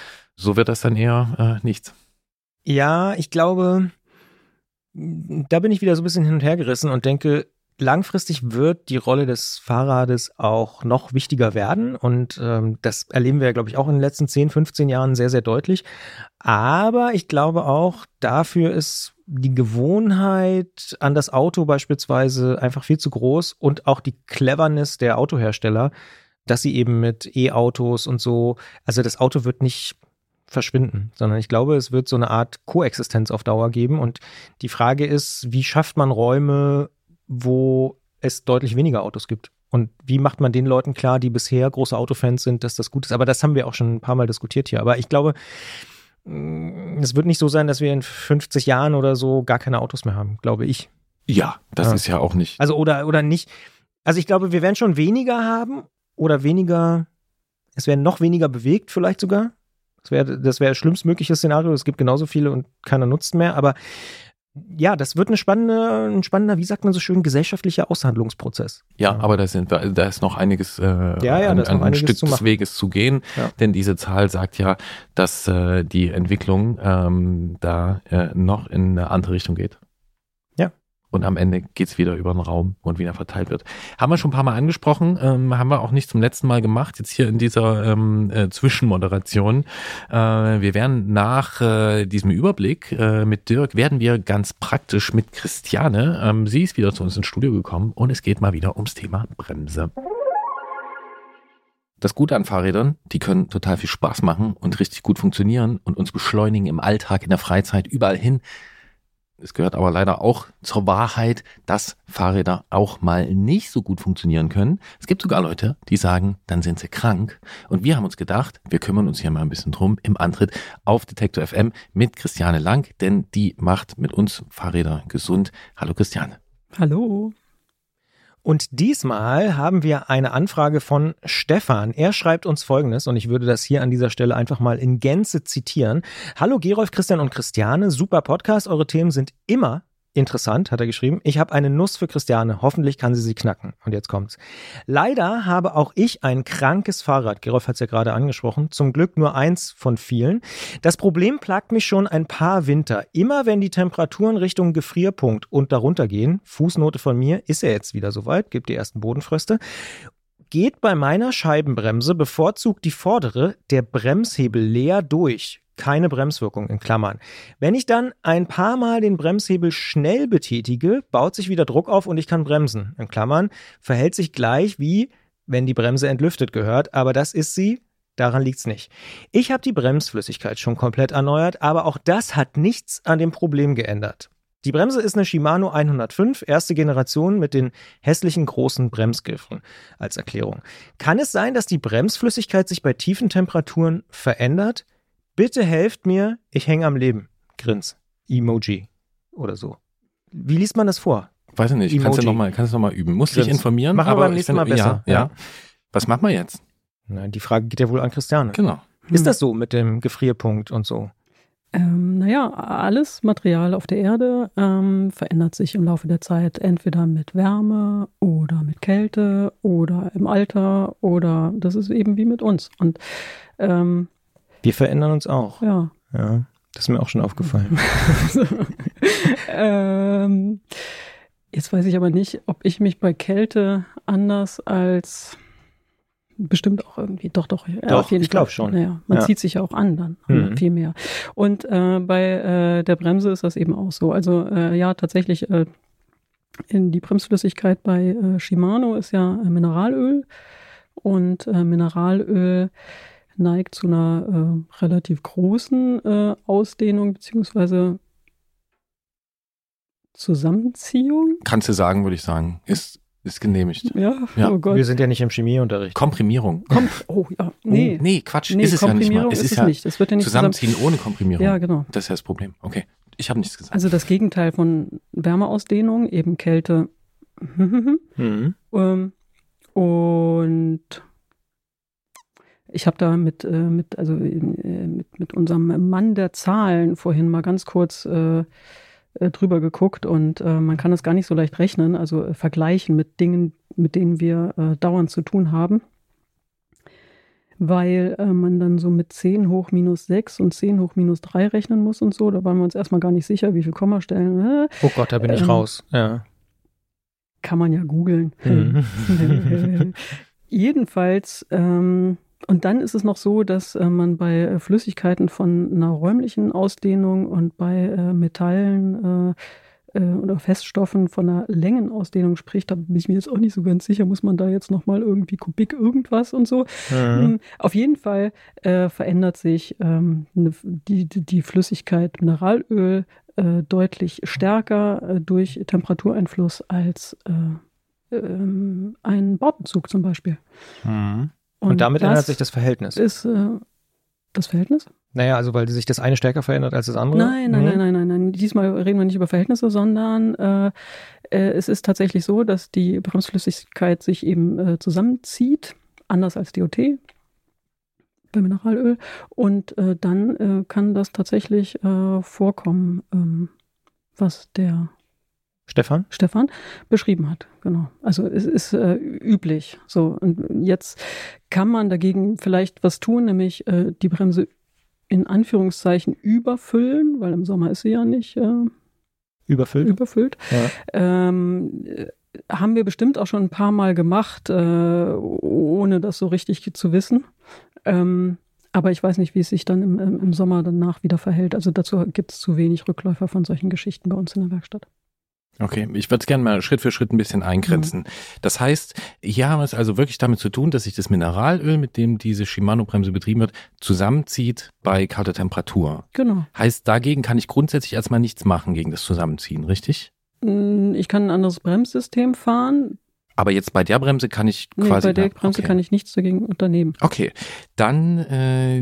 A: so wird das dann eher äh, nichts.
B: Ja, ich glaube, da bin ich wieder so ein bisschen hin und her gerissen und denke, langfristig wird die Rolle des Fahrrades auch noch wichtiger werden und ähm, das erleben wir ja, glaube ich, auch in den letzten zehn, fünfzehn Jahren sehr, sehr deutlich. Aber ich glaube auch, dafür ist die Gewohnheit an das Auto beispielsweise einfach viel zu groß und auch die Cleverness der Autohersteller, dass sie eben mit E-Autos und so, also das Auto wird nicht verschwinden, sondern ich glaube, es wird so eine Art Koexistenz auf Dauer geben und die Frage ist, wie schafft man Räume, wo es deutlich weniger Autos gibt? Und wie macht man den Leuten klar, die bisher große Autofans sind, dass das gut ist? Aber das haben wir auch schon ein paar Mal diskutiert hier. Aber ich glaube, es wird nicht so sein, dass wir in fünfzig Jahren oder so gar keine Autos mehr haben, glaube ich.
A: Ja, das ja. ist ja auch nicht.
B: Also oder, oder nicht. Also ich glaube, wir werden schon weniger haben oder weniger, es werden noch weniger bewegt vielleicht sogar. Das wäre das wäre das schlimmstmögliche Szenario. Es gibt genauso viele und keiner nutzt mehr. Aber ja, das wird eine spannende, ein spannender, wie sagt man so schön, gesellschaftlicher Aushandlungsprozess.
A: Ja, ja. aber da, sind, da ist noch einiges, äh,
B: ja, ja,
A: an,
B: noch
A: an
B: einiges
A: ein Stück
B: zu
A: des Weges zu gehen,
B: ja.
A: denn diese Zahl sagt ja, dass äh, die Entwicklung ähm, da äh, noch in eine andere Richtung geht.
B: Ja.
A: Und am Ende geht's wieder über den Raum und wieder verteilt wird. Haben wir schon ein paar Mal angesprochen, ähm, haben wir auch nicht zum letzten Mal gemacht, jetzt hier in dieser ähm, äh, Zwischenmoderation. Äh, wir werden nach äh, diesem Überblick äh, mit Dirk, werden wir ganz praktisch mit Christiane, ähm, sie ist wieder zu uns ins Studio gekommen und es geht mal wieder ums Thema Bremse. Das Gute an Fahrrädern, die können total viel Spaß machen und richtig gut funktionieren und uns beschleunigen im Alltag, in der Freizeit, überall hin. Es gehört aber leider auch zur Wahrheit, dass Fahrräder auch mal nicht so gut funktionieren können. Es gibt sogar Leute, die sagen, dann sind sie krank. Und wir haben uns gedacht, wir kümmern uns hier mal ein bisschen drum im Antritt auf Detektor F M mit Christiane Lang, denn die macht mit uns Fahrräder gesund. Hallo Christiane.
B: Hallo. Und diesmal haben wir eine Anfrage von Stefan. Er schreibt uns Folgendes und ich würde das hier an dieser Stelle einfach mal in Gänze zitieren. Hallo Gerolf, Christian und Christiane, super Podcast, eure Themen sind immer interessant, hat er geschrieben. Ich habe eine Nuss für Christiane. Hoffentlich kann sie sie knacken. Und jetzt kommt's. Leider habe auch ich ein krankes Fahrrad. Gerolf hat es ja gerade angesprochen. Zum Glück nur eins von vielen. Das Problem plagt mich schon ein paar Winter. Immer wenn die Temperaturen Richtung Gefrierpunkt und darunter gehen, Fußnote von mir, ist er jetzt wieder soweit, gibt die ersten Bodenfröste, geht bei meiner Scheibenbremse bevorzugt die vordere, der Bremshebel leer durch. Keine Bremswirkung in Klammern. Wenn ich dann ein paar Mal den Bremshebel schnell betätige, baut sich wieder Druck auf und ich kann bremsen. In Klammern verhält sich gleich wie, wenn die Bremse entlüftet gehört, aber das ist sie, daran liegt's nicht. Ich habe die Bremsflüssigkeit schon komplett erneuert, aber auch das hat nichts an dem Problem geändert. Die Bremse ist eine Shimano hundertfünf, erste Generation mit den hässlichen großen Bremsgriffen als Erklärung. Kann es sein, dass die Bremsflüssigkeit sich bei tiefen Temperaturen verändert? Bitte helft mir, ich hänge am Leben. Grins. Emoji. Oder so. Wie liest man das vor?
A: Weiß ich nicht. Emoji. Kannst du nochmal noch mal üben. Musst dich informieren.
B: Machen wir beim nächsten Mal besser.
A: Ja, ja. Was machen wir jetzt?
B: Na, die Frage geht ja wohl an Christiane.
A: Genau.
B: Ist das so mit dem Gefrierpunkt und so?
E: Ähm, naja, alles Material auf der Erde ähm, verändert sich im Laufe der Zeit. Entweder mit Wärme oder mit Kälte oder im Alter oder das ist eben wie mit uns. Und ähm,
B: wir verändern uns auch.
E: Ja.
B: Ja, das ist mir auch schon aufgefallen.
E: so. ähm, jetzt weiß ich aber nicht, ob ich mich bei Kälte anders als bestimmt auch irgendwie, doch, doch.
B: Ja, doch, auf jeden ich glaube schon.
E: Naja, man ja. zieht sich ja auch an dann, mhm. viel mehr. Und äh, bei äh, der Bremse ist das eben auch so. Also äh, ja, tatsächlich äh, in die Bremsflüssigkeit bei äh, Shimano ist ja äh, Mineralöl und äh, Mineralöl neigt zu einer äh, relativ großen äh, Ausdehnung beziehungsweise Zusammenziehung.
A: Kannst du sagen, würde ich sagen. Ist, ist genehmigt.
E: Ja,
A: ja.
E: Oh Gott.
B: Wir sind ja nicht im Chemieunterricht.
A: Komprimierung.
E: Kom oh ja, nee.
A: Oh, nee, Quatsch,
E: nee,
A: ist es ja nicht mal. Es
E: ist,
A: ist
E: es
A: ja
E: nicht. Es wird ja nicht
A: Zusammenziehen zusammen ohne Komprimierung.
E: Ja, genau.
A: Das ist ja das Problem. Okay, ich habe nichts gesagt.
E: Also das Gegenteil von Wärmeausdehnung, eben Kälte. mhm. ähm, und ich habe da mit, äh, mit, also, äh, mit, mit unserem Mann der Zahlen vorhin mal ganz kurz äh, äh, drüber geguckt und äh, man kann das gar nicht so leicht rechnen, also äh, vergleichen mit Dingen, mit denen wir äh, dauernd zu tun haben, weil äh, man dann so mit zehn hoch minus sechs und zehn hoch minus drei rechnen muss und so, da waren wir uns erstmal gar nicht sicher, wie viel Kommastellen. Äh,
B: oh Gott, da bin ich ähm, raus. Ja.
E: Kann man ja googeln.
B: Mhm.
E: Jedenfalls ähm, und dann ist es noch so, dass äh, man bei äh, Flüssigkeiten von einer räumlichen Ausdehnung und bei äh, Metallen äh, äh, oder Feststoffen von einer Längenausdehnung spricht. Da bin ich mir jetzt auch nicht so ganz sicher, muss man da jetzt nochmal irgendwie Kubik irgendwas und so. Mhm. Auf jeden Fall äh, verändert sich ähm, ne, die, die, die Flüssigkeit Mineralöl äh, deutlich stärker äh, durch Temperatureinfluss als äh, äh, ein Baubezug zum Beispiel.
B: Mhm. Und, und damit ändert sich das Verhältnis.
E: Ist äh, das Verhältnis?
B: Naja, also weil sich das eine stärker verändert als das andere?
E: Nein, nein, mhm. nein, nein, nein, nein. Diesmal reden wir nicht über Verhältnisse, sondern äh, äh, es ist tatsächlich so, dass die Bremsflüssigkeit sich eben äh, zusammenzieht, anders als D O T bei Mineralöl. Und äh, dann äh, kann das tatsächlich äh, vorkommen, ähm, was der
B: Stefan?
E: Stefan beschrieben hat, genau. Also es ist äh, üblich. So, und jetzt kann man dagegen vielleicht was tun, nämlich äh, die Bremse in Anführungszeichen überfüllen, weil im Sommer ist sie ja nicht äh,
B: überfüllt.
E: überfüllt.
B: Ja.
E: Ähm, haben wir bestimmt auch schon ein paar Mal gemacht, äh, ohne das so richtig zu wissen. Ähm, aber ich weiß nicht, wie es sich dann im, im Sommer danach wieder verhält. Also dazu gibt es zu wenig Rückläufer von solchen Geschichten bei uns in der Werkstatt.
A: Okay, ich würde es gerne mal Schritt für Schritt ein bisschen eingrenzen. Mhm. Das heißt, hier haben wir es also wirklich damit zu tun, dass sich das Mineralöl, mit dem diese Shimano-Bremse betrieben wird, zusammenzieht bei kalter Temperatur.
E: Genau.
A: Heißt, dagegen kann ich grundsätzlich erstmal nichts machen gegen das Zusammenziehen, richtig?
E: Ich kann ein anderes Bremssystem fahren.
A: Aber jetzt bei der Bremse kann ich
E: nee,
A: quasi...
E: bei der Bremse okay. kann ich nichts dagegen unternehmen.
A: Okay, dann... Äh,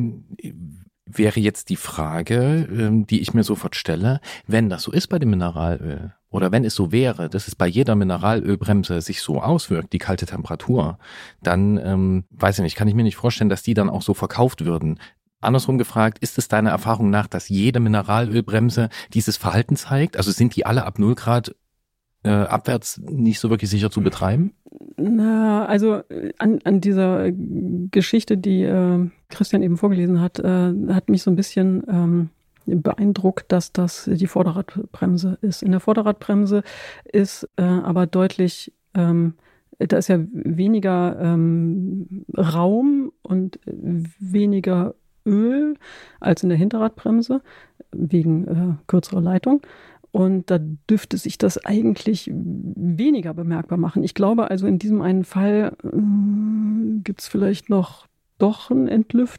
A: wäre jetzt die Frage, die ich mir sofort stelle, wenn das so ist bei dem Mineralöl, oder wenn es so wäre, dass es bei jeder Mineralölbremse sich so auswirkt, die kalte Temperatur, dann, ähm, weiß ich nicht, kann ich mir nicht vorstellen, dass die dann auch so verkauft würden. Andersrum gefragt, ist es deiner Erfahrung nach, dass jede Mineralölbremse dieses Verhalten zeigt? Also sind die alle ab null Grad äh, abwärts nicht so wirklich sicher zu betreiben?
E: Na, also an, an dieser Geschichte, die äh, Christian eben vorgelesen hat, äh, hat mich so ein bisschen ähm, beeindruckt, dass das die Vorderradbremse ist. In der Vorderradbremse ist äh, aber deutlich, ähm, da ist ja weniger ähm, Raum und weniger Öl als in der Hinterradbremse, wegen äh, kürzerer Leitung. Und da dürfte sich das eigentlich weniger bemerkbar machen. Ich glaube also, in diesem einen Fall äh, gibt es vielleicht noch doch ein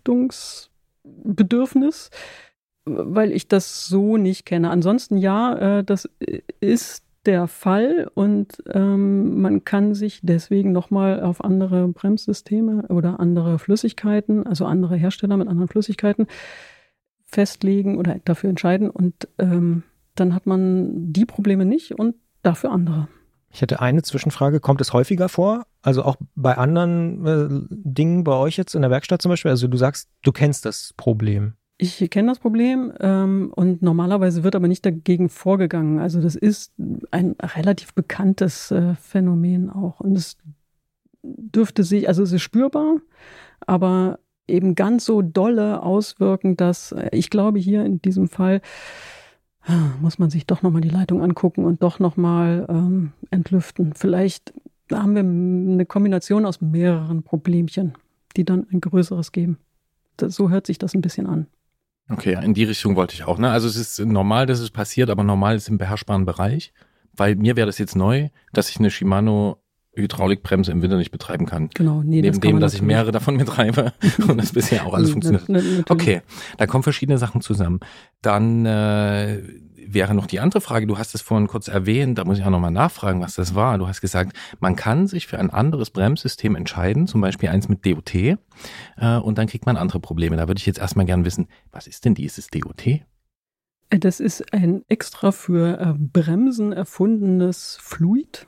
E: Entlüftungsbedürfnis, weil ich das so nicht kenne. Ansonsten ja, äh, das ist der Fall und ähm, man kann sich deswegen nochmal auf andere Bremssysteme oder andere Flüssigkeiten, also andere Hersteller mit anderen Flüssigkeiten festlegen oder dafür entscheiden und ähm, dann hat man die Probleme nicht und dafür andere.
B: Ich hätte eine Zwischenfrage. Kommt es häufiger vor? Also auch bei anderen äh, Dingen bei euch jetzt in der Werkstatt zum Beispiel? Also du sagst, du kennst das Problem.
E: Ich kenne das Problem ähm, und normalerweise wird aber nicht dagegen vorgegangen. Also das ist ein relativ bekanntes äh, Phänomen auch. Und es dürfte sich, also es ist spürbar, aber eben ganz so dolle auswirken, dass äh, ich glaube, hier in diesem Fall äh, muss man sich doch nochmal die Leitung angucken und doch nochmal ähm, entlüften. Vielleicht haben wir eine Kombination aus mehreren Problemchen, die dann ein größeres geben. Das, so hört sich das ein bisschen an.
A: Okay, ja, in die Richtung wollte ich auch. Ne? Also es ist normal, dass es passiert, aber normal ist im beherrschbaren Bereich. Weil mir wäre das jetzt neu, dass ich eine Shimano Hydraulikbremse im Winter nicht betreiben kann.
E: Genau, nee,
A: Neben
E: das kann
A: dem,
E: man
A: dass ich mehrere davon betreibe und das bisher auch alles funktioniert. Okay, da kommen verschiedene Sachen zusammen. Dann äh, wäre noch die andere Frage, du hast es vorhin kurz erwähnt, da muss ich auch nochmal nachfragen, was das war. Du hast gesagt, man kann sich für ein anderes Bremssystem entscheiden, zum Beispiel eins mit D O T, äh, und dann kriegt man andere Probleme. Da würde ich jetzt erstmal gerne wissen, was ist denn dieses D O T?
E: Das ist ein extra für äh, Bremsen erfundenes Fluid,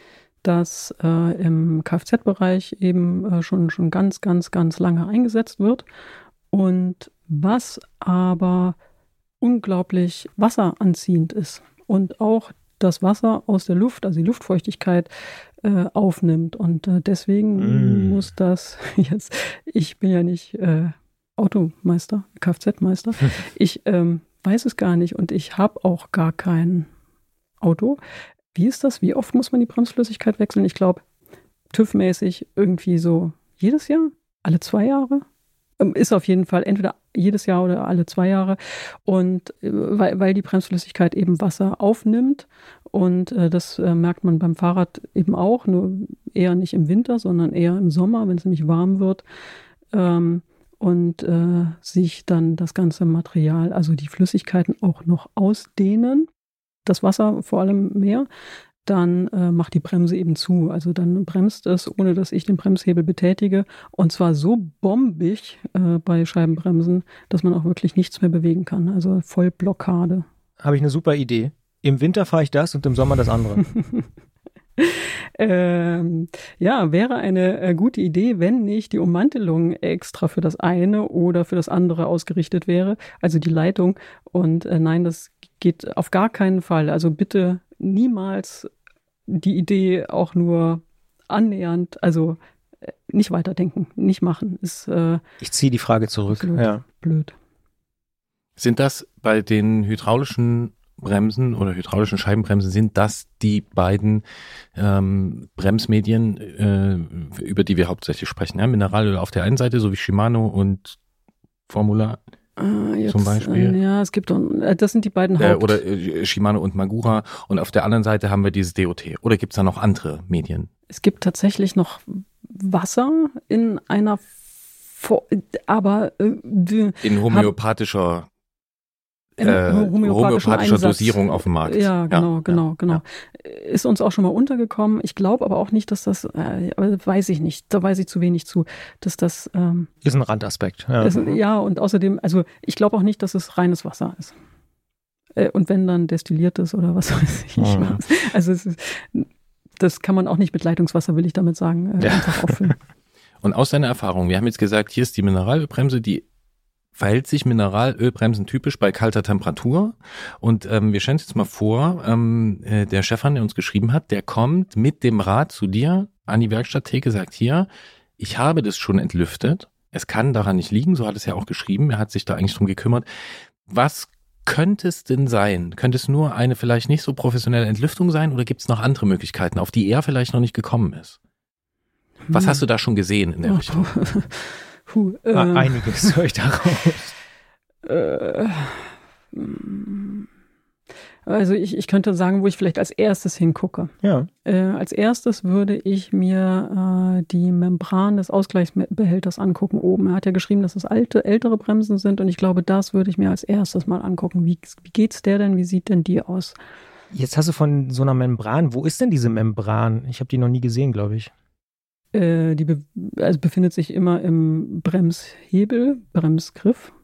E: das äh, im Kfz-Bereich eben äh, schon, schon ganz, ganz, ganz lange eingesetzt wird und was aber unglaublich wasseranziehend ist und auch das Wasser aus der Luft, also die Luftfeuchtigkeit, äh, aufnimmt. Und äh, deswegen mm. muss das jetzt, ich bin ja nicht äh, Automeister, Kfz-Meister, ich ähm, weiß es gar nicht und ich habe auch gar kein Auto. Wie ist das? Wie oft muss man die Bremsflüssigkeit wechseln? Ich glaube, TÜV-mäßig irgendwie so jedes Jahr, alle zwei Jahre. Ist auf jeden Fall entweder jedes Jahr oder alle zwei Jahre. Und weil, weil die Bremsflüssigkeit eben Wasser aufnimmt und äh, das äh, merkt man beim Fahrrad eben auch, nur eher nicht im Winter, sondern eher im Sommer, wenn es nämlich warm wird. Ähm, und äh, sich dann das ganze Material, also die Flüssigkeiten auch noch ausdehnen, das Wasser vor allem mehr, dann äh, macht die Bremse eben zu. Also dann bremst es, ohne dass ich den Bremshebel betätige. Und zwar so bombig äh, bei Scheibenbremsen, dass man auch wirklich nichts mehr bewegen kann. Also Vollblockade.
B: Habe ich eine super Idee. Im Winter fahre ich das und im Sommer das andere.
E: ähm, ja, wäre eine äh, gute Idee, wenn nicht die Ummantelung extra für das eine oder für das andere ausgerichtet wäre. Also die Leitung. Und äh, nein, das geht auf gar keinen Fall. Also bitte niemals die Idee auch nur annähernd, also nicht weiterdenken, nicht machen. Ist, äh,
B: ich ziehe die Frage zurück. Ja.
E: Blöd.
A: Sind das bei den hydraulischen Bremsen oder hydraulischen Scheibenbremsen, sind das die beiden ähm, Bremsmedien, äh, über die wir hauptsächlich sprechen? Ja? Mineralöl auf der einen Seite, so wie Shimano und Formula
E: äh, jetzt,
A: zum Beispiel.
E: Äh, ja, es gibt doch, äh, das sind die beiden Haupt...
A: Äh, oder äh, Shimano und Magura und auf der anderen Seite haben wir dieses D O T. Oder gibt es da noch andere Medien?
E: Es gibt tatsächlich noch Wasser in einer, Fo- aber äh,
A: in homöopathischer
E: In
A: Äh, homöopathischer
E: Einsatz.
A: Dosierung auf dem Markt.
E: Ja, genau,
A: ja,
E: genau,
A: ja,
E: genau. Ja. Ist uns auch schon mal untergekommen. Ich glaube aber auch nicht, dass das, äh, weiß ich nicht, da weiß ich zu wenig zu, dass das... Ähm,
B: ist ein Randaspekt. Ja,
E: ist, ja und außerdem, also ich glaube auch nicht, dass es reines Wasser ist. Äh, und wenn dann destilliertes oder was weiß ich.
B: Oh.
E: Also es ist, das kann man auch nicht mit Leitungswasser, will ich damit sagen, äh,
B: Ja.
E: einfach auffüllen.
A: Und aus deiner Erfahrung, wir haben jetzt gesagt, hier ist die Mineralölbremse, die verhält sich Mineralölbremsen typisch bei kalter Temperatur. Und ähm, wir stellen uns jetzt mal vor, ähm, äh, der Stefan, der uns geschrieben hat, der kommt mit dem Rad zu dir an die Werkstatttheke, sagt hier, ich habe das schon entlüftet. Es kann daran nicht liegen, so hat es ja auch geschrieben. Er hat sich da eigentlich drum gekümmert. Was könnte es denn sein? Könnte es nur eine vielleicht nicht so professionelle Entlüftung sein oder gibt es noch andere Möglichkeiten, auf die er vielleicht noch nicht gekommen ist? Was hast du da schon gesehen in der Richtung?
E: Puh, äh,
B: Ah, einiges höre ich daraus.
E: äh, also ich, ich könnte sagen, wo ich vielleicht als erstes hingucke.
B: Ja.
E: Äh, als erstes würde ich mir äh, die Membran des Ausgleichsbehälters angucken oben. Er hat ja geschrieben, dass es alte, ältere Bremsen sind und ich glaube, das würde ich mir als erstes mal angucken. Wie, wie geht's der denn? Wie sieht denn die aus?
B: Jetzt hast du von so einer Membran, wo ist denn diese Membran? Ich habe die noch nie gesehen, glaube ich.
E: Äh, die be also befindet sich immer im Bremshebel, Bremsgriff,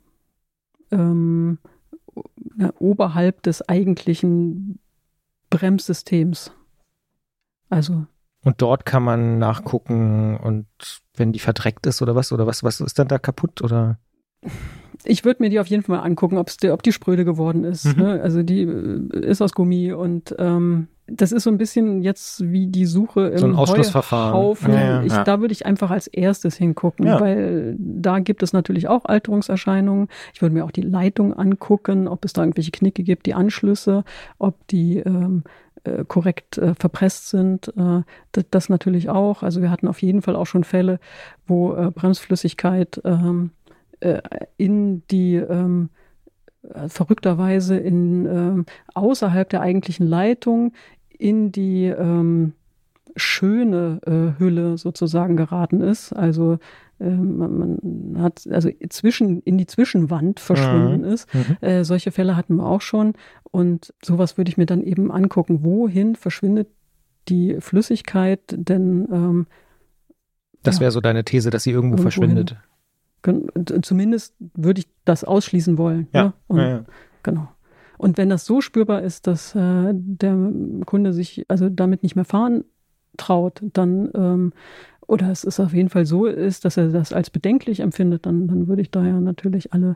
E: ähm, na, oberhalb des eigentlichen Bremssystems. Also
B: Und dort kann man nachgucken und wenn die verdreckt ist oder was, oder was, was ist dann da kaputt oder?
E: ich würde mir die auf jeden Fall mal angucken, ob's die, ob die spröde geworden ist.
B: Mhm.
E: Ne? Also die äh, ist aus Gummi und ähm, das ist so ein bisschen jetzt wie die Suche im
B: So ein Ausschlussverfahren.
E: Heuhaufen.
B: Ja, ja.
E: Ich,
A: Ja.
E: Da würde ich einfach als erstes hingucken,
B: Ja.
E: weil da gibt es natürlich auch Alterungserscheinungen. Ich würde mir auch die Leitung angucken, ob es da irgendwelche Knicke gibt, die Anschlüsse, ob die ähm, äh, korrekt äh, verpresst sind. Äh, das, das natürlich auch. Also wir hatten auf jeden Fall auch schon Fälle, wo äh, Bremsflüssigkeit ähm, äh, in die ähm, verrückterweise in ähm, außerhalb der eigentlichen Leitung in die ähm, schöne äh, Hülle sozusagen geraten ist. Also ähm, man, man hat also zwischen in die Zwischenwand verschwunden
B: Mhm.
E: ist.
B: Mhm.
E: Äh, solche Fälle hatten wir auch schon und sowas würde ich mir dann eben angucken. Wohin verschwindet die Flüssigkeit? Denn ähm,
B: Das
E: Ja.
B: wäre so deine These, dass sie irgendwo
E: Irgendwo
B: verschwindet.
E: Gen- Zumindest würde ich das ausschließen wollen.
B: Ja.
E: Ne? Und,
B: Ja, ja.
E: Genau. Und wenn das so spürbar ist, dass äh, der Kunde sich also damit nicht mehr fahren traut, dann ähm, oder es ist auf jeden Fall so ist, dass er das als bedenklich empfindet, dann, dann würde ich da ja natürlich alle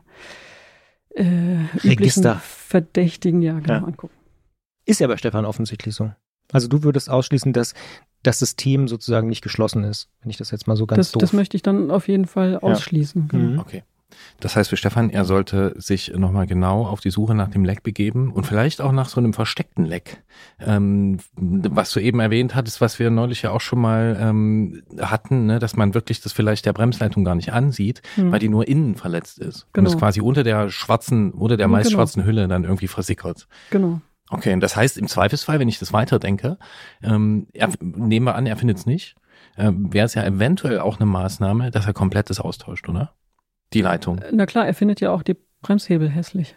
E: äh, üblichen
B: Register.
E: Verdächtigen ja genau
B: Ja.
E: angucken.
B: Ist ja bei Stefan offensichtlich so. Also du würdest ausschließen, dass das System sozusagen nicht geschlossen ist, wenn ich das jetzt mal so ganz
E: Das,
B: doof.
E: das möchte ich dann auf jeden Fall ausschließen. Genau.
B: Mhm.
A: Okay. Das heißt für Stefan, er sollte sich nochmal genau auf die Suche nach dem Leck begeben und vielleicht auch nach so einem versteckten Leck. Ähm, was du eben erwähnt hattest, was wir neulich ja auch schon mal ähm, hatten, ne, dass man wirklich das vielleicht der Bremsleitung gar nicht ansieht,
E: Hm.
A: weil die nur innen verletzt ist. Und
E: Genau.
A: es quasi unter der schwarzen, unter der
E: Ja,
A: meist
E: genau.
A: schwarzen Hülle dann irgendwie versickert.
E: Genau.
A: Okay, und das heißt im Zweifelsfall, wenn ich das weiterdenke, ähm, er, nehmen wir an, er findet es nicht, ähm, wäre es ja eventuell auch eine Maßnahme, dass er komplett das austauscht, oder? Die Leitung.
E: Na klar, er findet ja auch die Bremshebel hässlich.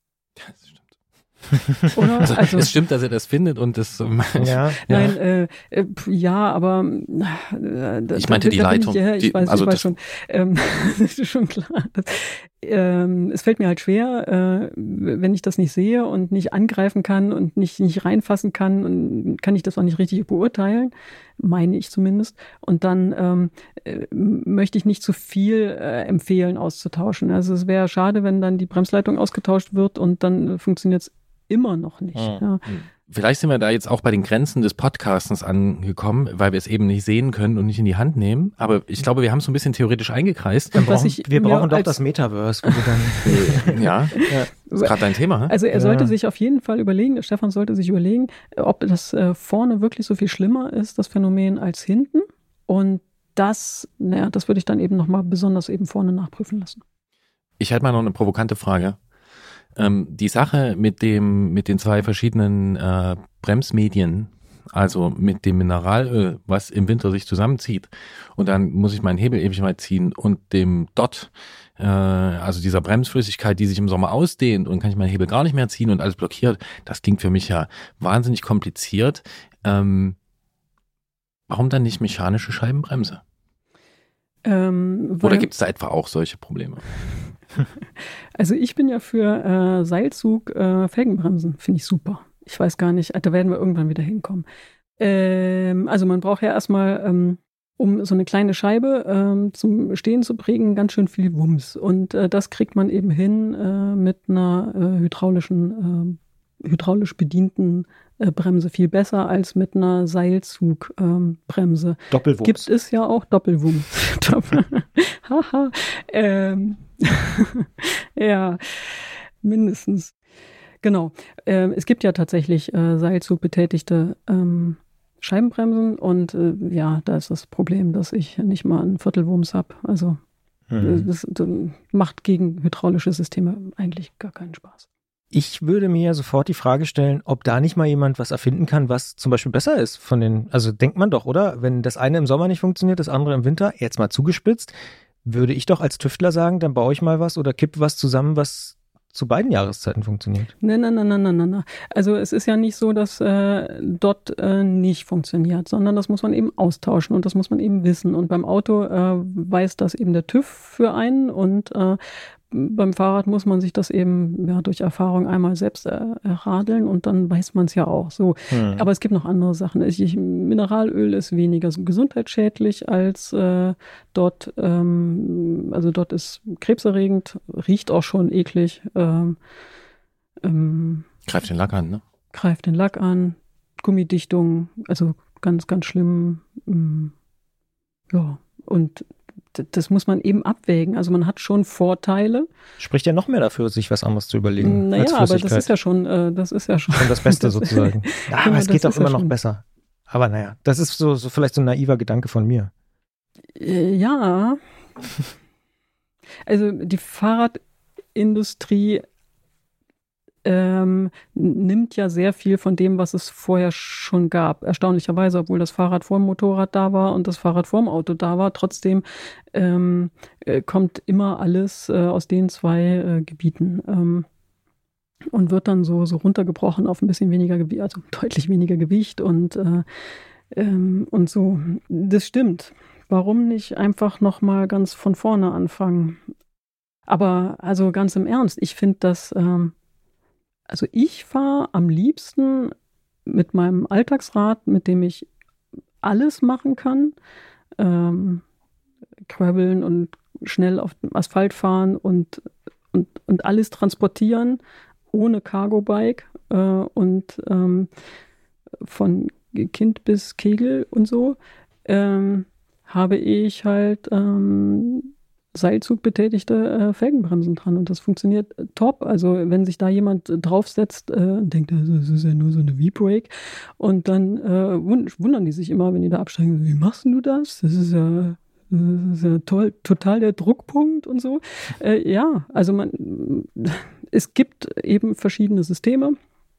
A: Das stimmt.
E: Oder?
A: Also,
E: Also,
A: es stimmt, dass er das findet und das. ähm,
B: Ja.
E: Nein, äh, äh, pf, ja, aber äh, da-
A: Ich meinte
E: da-
A: die
E: da bin
A: Leitung.
E: Ich, ja, ich
A: Die-
E: weiß,
A: also
E: ich weiß
A: das-
E: schon. Ähm, das ist schon klar. Das, ähm, es fällt mir halt schwer, äh, wenn ich das nicht sehe und nicht angreifen kann und nicht, nicht reinfassen kann, und kann ich das auch nicht richtig beurteilen, meine ich zumindest. Und dann ähm, äh, möchte ich nicht zu viel äh, empfehlen, auszutauschen. Also es wäre schade, wenn dann die Bremsleitung ausgetauscht wird und dann äh, funktioniert es immer noch nicht.
B: Mhm.
E: Ja.
A: Vielleicht sind wir da jetzt auch bei den Grenzen des Podcastens angekommen, weil wir es eben nicht sehen können und nicht in die Hand nehmen. Aber ich glaube, wir haben es so ein bisschen theoretisch eingekreist.
B: Wir
E: Und was
B: brauchen,
E: ich
B: wir
E: mir
B: brauchen doch
E: als-
B: das Metaverse. Wo wir dann,
A: Ja, das ist gerade dein Thema. Hä?
E: Also er
B: Ja.
E: sollte sich auf jeden Fall überlegen, der Stefan sollte sich überlegen, ob das äh, vorne wirklich so viel schlimmer ist, das Phänomen, als hinten. Und das, naja, das würde ich dann eben nochmal besonders eben vorne nachprüfen lassen.
A: Ich hätte mal noch eine provokante Frage. Ähm, die Sache mit dem, mit den zwei verschiedenen äh, Bremsmedien, also mit dem Mineralöl, was im Winter sich zusammenzieht, und dann muss ich meinen Hebel ewig weit ziehen, und dem D O T, äh, also dieser Bremsflüssigkeit, die sich im Sommer ausdehnt, und kann ich meinen Hebel gar nicht mehr ziehen und alles blockiert, das klingt für mich ja wahnsinnig kompliziert. Ähm, warum dann nicht mechanische Scheibenbremse?
E: Ähm,
A: Oder
E: weil-
A: gibt es da etwa auch solche Probleme?
E: Also ich bin ja für äh, Seilzug äh, Felgenbremsen, finde ich super. Ich weiß gar nicht, da werden wir irgendwann wieder hinkommen. Ähm, also man braucht ja erstmal, ähm, um so eine kleine Scheibe ähm, zum Stehen zu prägen, ganz schön viel Wumms. Und äh, das kriegt man eben hin äh, mit einer äh, hydraulischen, äh, hydraulisch bedienten äh, Bremse viel besser als mit einer Seilzugbremse. Ähm,
B: Doppelwumms.
E: Gibt es ja auch Doppelwumms. Haha. ähm, ja, mindestens. Genau. Ähm, es gibt ja tatsächlich äh, seilzugbetätigte ähm, Scheibenbremsen und äh, ja, da ist das Problem, dass ich nicht mal einen Viertelwumms habe. Also mhm. das, das macht gegen hydraulische Systeme eigentlich gar keinen Spaß.
B: Ich würde mir sofort die Frage stellen, ob da nicht mal jemand was erfinden kann, was zum Beispiel besser ist von den, also denkt man doch, oder? Wenn das eine im Sommer nicht funktioniert, das andere im Winter, jetzt mal zugespitzt, würde ich doch als Tüftler sagen, dann baue ich mal was oder kipp was zusammen, was zu beiden Jahreszeiten funktioniert.
E: Nein, nein, nein, nein, nein, nein. Also es ist ja nicht so, dass äh, dort äh, nicht funktioniert, sondern das muss man eben austauschen und das muss man eben wissen. Und beim Auto äh, weiß das eben der TÜV für einen und äh, beim Fahrrad muss man sich das eben ja, durch Erfahrung einmal selbst äh, erradeln und dann weiß man es ja auch so. Hm. Aber es gibt noch andere Sachen. Ich, Mineralöl ist weniger so gesundheitsschädlich als äh, dort, ähm, also dort ist krebserregend, riecht auch schon eklig. Ähm, ähm,
A: greift den Lack an, ne?
E: Greift den Lack an, Gummidichtung, also ganz, ganz schlimm. Ähm, ja, und das muss man eben abwägen. Also man hat schon Vorteile.
B: Spricht ja noch mehr dafür, sich was anderes zu überlegen.
E: Naja, aber das ist ja schon, äh, das ist ja schon.
B: Schon das Beste sozusagen. Ja,
E: genau,
B: aber es geht auch immer
E: ja
B: noch besser. Aber naja, das ist so, so vielleicht so ein naiver Gedanke von mir.
E: Äh, ja. Also die Fahrradindustrie ähm, nimmt ja sehr viel von dem, was es vorher schon gab. Erstaunlicherweise, obwohl das Fahrrad vor dem Motorrad da war und das Fahrrad vor dem Auto da war, trotzdem ähm, äh, kommt immer alles äh, aus den zwei äh, Gebieten ähm, und wird dann so, so runtergebrochen auf ein bisschen weniger Gewicht, also deutlich weniger Gewicht und, äh, ähm, und so. Das stimmt. Warum nicht einfach nochmal ganz von vorne anfangen? Aber also ganz im Ernst, ich finde das ähm, Also ich fahre am liebsten mit meinem Alltagsrad, mit dem ich alles machen kann, ähm, krabbeln und schnell auf dem Asphalt fahren und, und, und alles transportieren, ohne Cargo-Bike äh, und ähm, von Kind bis Kegel und so, ähm, habe ich halt ähm, Seilzugbetätigte äh, Felgenbremsen dran und das funktioniert äh, top. Also wenn sich da jemand äh, draufsetzt äh, und denkt, das ist ja nur so eine V-Brake und dann äh, wund- wundern die sich immer, wenn die da absteigen, wie machst du das? Das ist ja, das ist ja toll, total der Druckpunkt und so. Äh, ja, also man, es gibt eben verschiedene Systeme.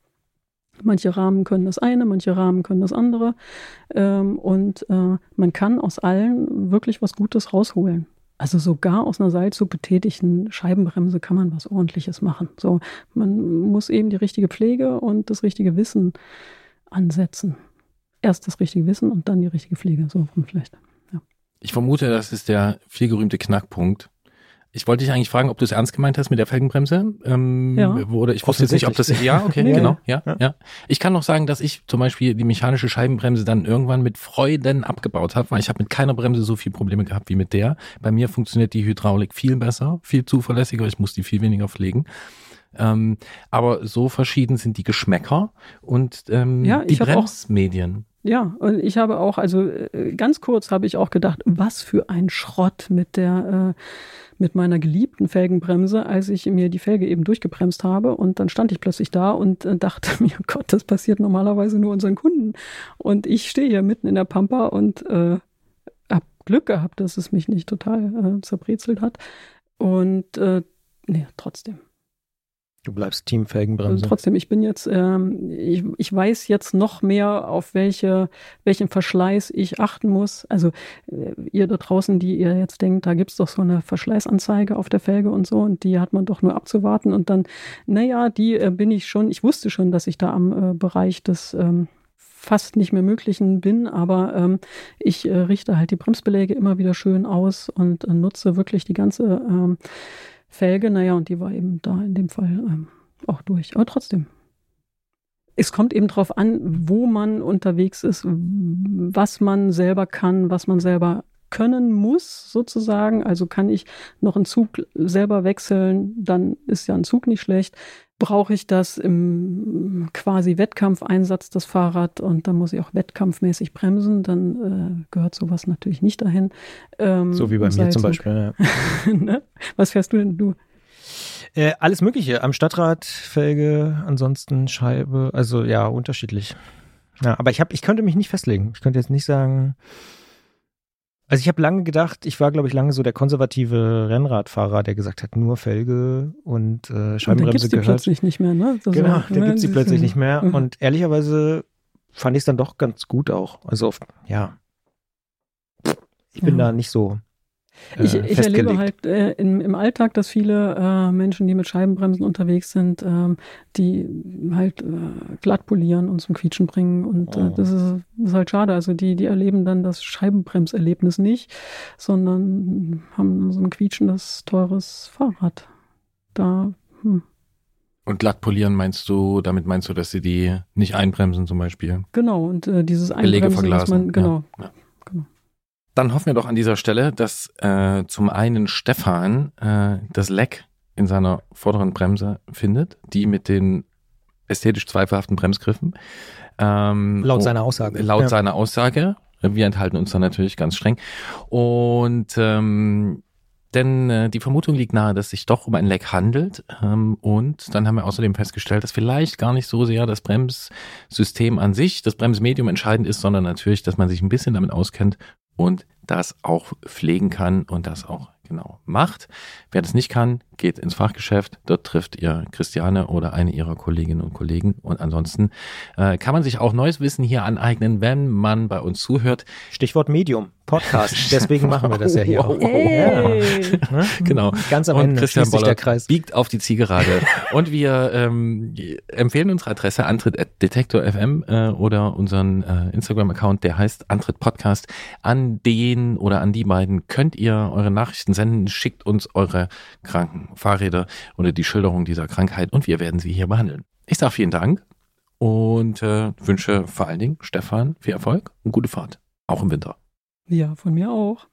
E: Manche Rahmen können das eine, manche Rahmen können das andere ähm, und äh, man kann aus allen wirklich was Gutes rausholen. Also sogar aus einer Seilzug betätigten Scheibenbremse kann man was Ordentliches machen. So, man muss eben die richtige Pflege und das richtige Wissen ansetzen. Erst das richtige Wissen und dann die richtige Pflege. So vielleicht. Ja.
A: Ich vermute, das ist der vielgerühmte Knackpunkt. Ich wollte dich eigentlich fragen, ob du es ernst gemeint hast mit der Felgenbremse. Ähm,
E: ja.
A: Oder ich wusste jetzt nicht, ob das. Ja, okay,
E: ja,
A: genau. Ja, ja, ja. Ich kann noch sagen, dass ich zum Beispiel die mechanische Scheibenbremse dann irgendwann mit Freuden abgebaut habe, weil ich habe mit keiner Bremse so viel Probleme gehabt wie mit der. Bei mir funktioniert die Hydraulik viel besser, viel zuverlässiger. Ich muss die viel weniger pflegen. Ähm, aber so verschieden sind die Geschmäcker und ähm,
E: ja,
A: die Bremsmedien.
E: Ja, und ich habe auch, also ganz kurz habe ich auch gedacht, was für ein Schrott mit der, äh, mit meiner geliebten Felgenbremse, als ich mir die Felge eben durchgebremst habe und dann stand ich plötzlich da und äh, dachte mir, Gott, das passiert normalerweise nur unseren Kunden und ich stehe hier mitten in der Pampa und äh, habe Glück gehabt, dass es mich nicht total äh, zerbrezelt hat und äh, nee, trotzdem.
B: Du bleibst Team Felgenbremse.
E: Also trotzdem, ich bin jetzt, ähm, ich, ich weiß jetzt noch mehr, auf welche, welchen Verschleiß ich achten muss. Also äh, ihr da draußen, die ihr jetzt denkt, da gibt's doch so eine Verschleißanzeige auf der Felge und so und die hat man doch nur abzuwarten und dann, naja, die äh, bin ich schon, ich wusste schon, dass ich da am äh, Bereich des ähm, fast nicht mehr Möglichen bin, aber ähm, ich äh, richte halt die Bremsbeläge immer wieder schön aus und äh, nutze wirklich die ganze ähm, Felge, naja, und die war eben da in dem Fall ähm, auch durch. Aber trotzdem. Es kommt eben drauf an, wo man unterwegs ist, was man selber kann, was man selber können muss, sozusagen. Also kann ich noch einen Zug selber wechseln, dann ist ja ein Zug nicht schlecht. Brauche ich das im quasi Wettkampfeinsatz, das Fahrrad, und dann muss ich auch wettkampfmäßig bremsen, dann äh, gehört sowas natürlich nicht dahin. Ähm,
B: so wie bei mir zum Beispiel. Ja.
E: Ne? Was fährst du denn, du?
B: Äh, alles Mögliche. Am Stadtrad, Felge, ansonsten Scheibe. Also ja, unterschiedlich. Ja, aber ich, hab, ich könnte mich nicht festlegen. Ich könnte jetzt nicht sagen... Also ich habe lange gedacht, ich war, glaube ich, lange so der konservative Rennradfahrer, der gesagt hat, nur Felge und äh, Scheibenbremse gehört. Da gibt's
E: die plötzlich nicht mehr, ne?
B: Das genau, da gibt's die plötzlich nicht mehr. Mhm. Und ehrlicherweise fand ich es dann doch ganz gut auch. Also ja, ich bin ja. da nicht so äh,
E: Ich, ich erlebe halt äh, in, im Alltag, dass viele äh, Menschen, die mit Scheibenbremsen unterwegs sind, ähm, die halt äh, glatt polieren und zum Quietschen bringen. Und äh, das, ist, das ist halt schade. Also die, die erleben dann das Scheibenbremserlebnis nicht, sondern haben so ein quietschendes, teures Fahrrad. Da, hm.
A: Und glatt polieren meinst du, damit meinst du, dass sie die nicht einbremsen zum Beispiel?
E: Genau, und äh, dieses
A: Belege
E: Einbremsen, dass man, genau,
A: ja. Ja. genau. Dann hoffen wir doch an dieser Stelle, dass äh, zum einen Stefan äh, das Leck in seiner vorderen Bremse findet, die mit den ästhetisch zweifelhaften Bremsgriffen. Ähm,
B: laut seiner Aussage.
A: Laut
B: ja.
A: seiner Aussage. Wir enthalten uns da natürlich ganz streng. Und ähm, denn äh, die Vermutung liegt nahe, dass es sich doch um ein Leck handelt. Ähm, und dann haben wir außerdem festgestellt, dass vielleicht gar nicht so sehr das Bremssystem an sich, das Bremsmedium entscheidend ist, sondern natürlich, dass man sich ein bisschen damit auskennt und das auch pflegen kann und das auch genau macht. Wer das nicht kann, geht ins Fachgeschäft. Dort trifft ihr Christiane oder eine ihrer Kolleginnen und Kollegen. Und ansonsten äh, kann man sich auch neues Wissen hier aneignen, wenn man bei uns zuhört.
B: Stichwort Medium, Podcast. Deswegen machen wir das ja hier auch.
E: Hey.
B: Ja.
A: Genau.
B: Ganz am
A: und
B: Ende
A: Christian
B: schließt sich der Kreis.
A: Biegt auf die Zielgerade. Und wir ähm, empfehlen unsere Adresse antritt at detektor punkt f m äh, oder unseren äh, Instagram-Account, der heißt Antritt Podcast. An den oder an die beiden könnt ihr eure Nachrichten senden. Schickt uns eure kranken Fahrräder oder die Schilderung dieser Krankheit und wir werden sie hier behandeln. Ich sage vielen Dank und äh, wünsche vor allen Dingen Stefan viel Erfolg und gute Fahrt, auch im Winter.
E: Ja, von mir auch.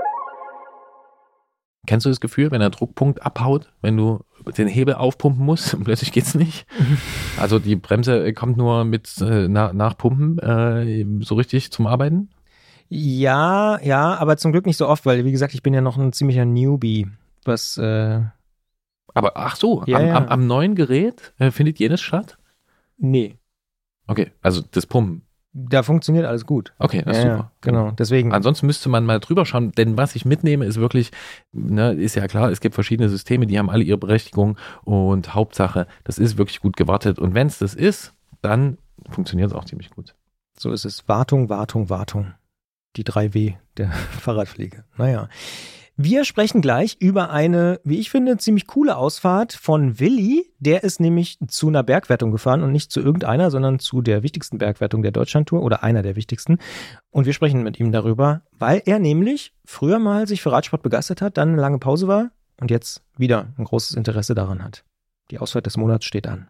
A: Kennst du das Gefühl, wenn der Druckpunkt abhaut, wenn du den Hebel aufpumpen musst und plötzlich geht's nicht? Also die Bremse kommt nur mit äh, nach, nachpumpen äh, so richtig zum Arbeiten?
B: Ja, ja, aber zum Glück nicht so oft, weil wie gesagt, ich bin ja noch ein ziemlicher Newbie, was äh
A: Aber ach so,
B: ja,
A: am,
B: ja.
A: am, am neuen Gerät äh, findet jenes statt?
B: Nee.
A: Okay, also das Pumpen.
B: Da funktioniert alles gut.
A: Okay, das
B: ja,
A: ist super.
B: Ja, genau, deswegen.
A: Ansonsten müsste man mal drüber schauen, denn was ich mitnehme, ist wirklich, ne, ist ja klar, es gibt verschiedene Systeme, die haben alle ihre Berechtigung und Hauptsache, das ist wirklich gut gewartet. Und wenn es das ist, dann funktioniert es auch ziemlich gut.
B: So ist es. Wartung, Wartung, Wartung. Die drei W der Fahrradpflege. Naja. Wir sprechen gleich über eine, wie ich finde, ziemlich coole Ausfahrt von Willi. Der ist nämlich zu einer Bergwertung gefahren und nicht zu irgendeiner, sondern zu der wichtigsten Bergwertung der Deutschlandtour oder einer der wichtigsten. Und wir sprechen mit ihm darüber, weil er nämlich früher mal sich für Radsport begeistert hat, dann eine lange Pause war und jetzt wieder ein großes Interesse daran hat. Die Ausfahrt des Monats steht an.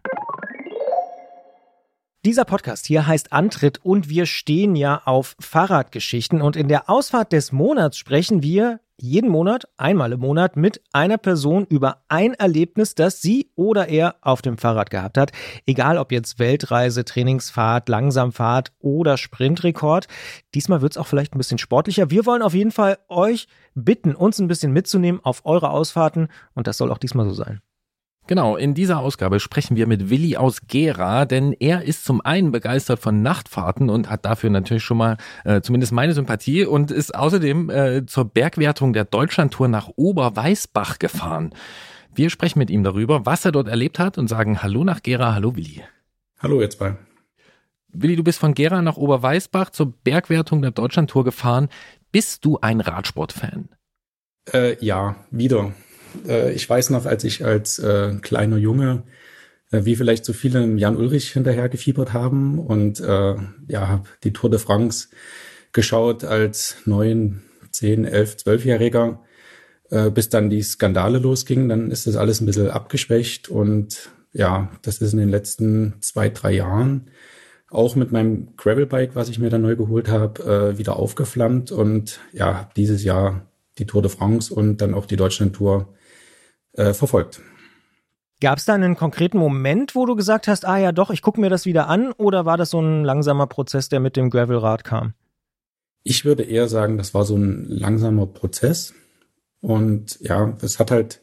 B: Dieser Podcast hier heißt Antritt und wir stehen ja auf Fahrradgeschichten und in der Ausfahrt des Monats sprechen wir jeden Monat, einmal im Monat, mit einer Person über ein Erlebnis, das sie oder er auf dem Fahrrad gehabt hat. Egal ob jetzt Weltreise, Trainingsfahrt, Langsamfahrt oder Sprintrekord. Diesmal wird es auch vielleicht ein bisschen sportlicher. Wir wollen auf jeden Fall euch bitten, uns ein bisschen mitzunehmen auf eure Ausfahrten und das soll auch diesmal so sein.
A: Genau, in dieser Ausgabe sprechen wir mit Willi aus Gera, denn er ist zum einen begeistert von Nachtfahrten und hat dafür natürlich schon mal äh, zumindest meine Sympathie und ist außerdem äh, zur Bergwertung der Deutschlandtour nach Oberweißbach gefahren. Wir sprechen mit ihm darüber, was er dort erlebt hat und sagen Hallo nach Gera, hallo Willi.
F: Hallo ihr zwei.
A: Willi, du bist von Gera nach Oberweißbach zur Bergwertung der Deutschlandtour gefahren. Bist du ein Radsportfan?
F: Äh, ja, wieder. Ich weiß noch, als ich als äh, kleiner Junge, äh, wie vielleicht so viele Jan Ulrich hinterher gefiebert haben und äh, ja, habe die Tour de France geschaut als neun, zehn, elf, zwölfjähriger. äh, bis dann die Skandale losgingen. Dann ist das alles ein bisschen abgeschwächt und ja, das ist in den letzten zwei, drei Jahren auch mit meinem Gravelbike, was ich mir dann neu geholt habe, äh, wieder aufgeflammt und ja, habe dieses Jahr die Tour de France und dann auch die Deutschlandtour äh, verfolgt.
B: Gab es da einen konkreten Moment, wo du gesagt hast, ah ja doch, ich gucke mir das wieder an, oder war das so ein langsamer Prozess, der mit dem Gravelrad kam?
F: Ich würde eher sagen, das war so ein langsamer Prozess und ja, es hat halt,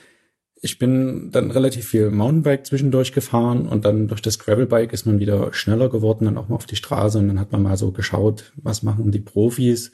F: ich bin dann relativ viel Mountainbike zwischendurch gefahren und dann durch das Gravelbike ist man wieder schneller geworden, dann auch mal auf die Straße und dann hat man mal so geschaut, was machen die Profis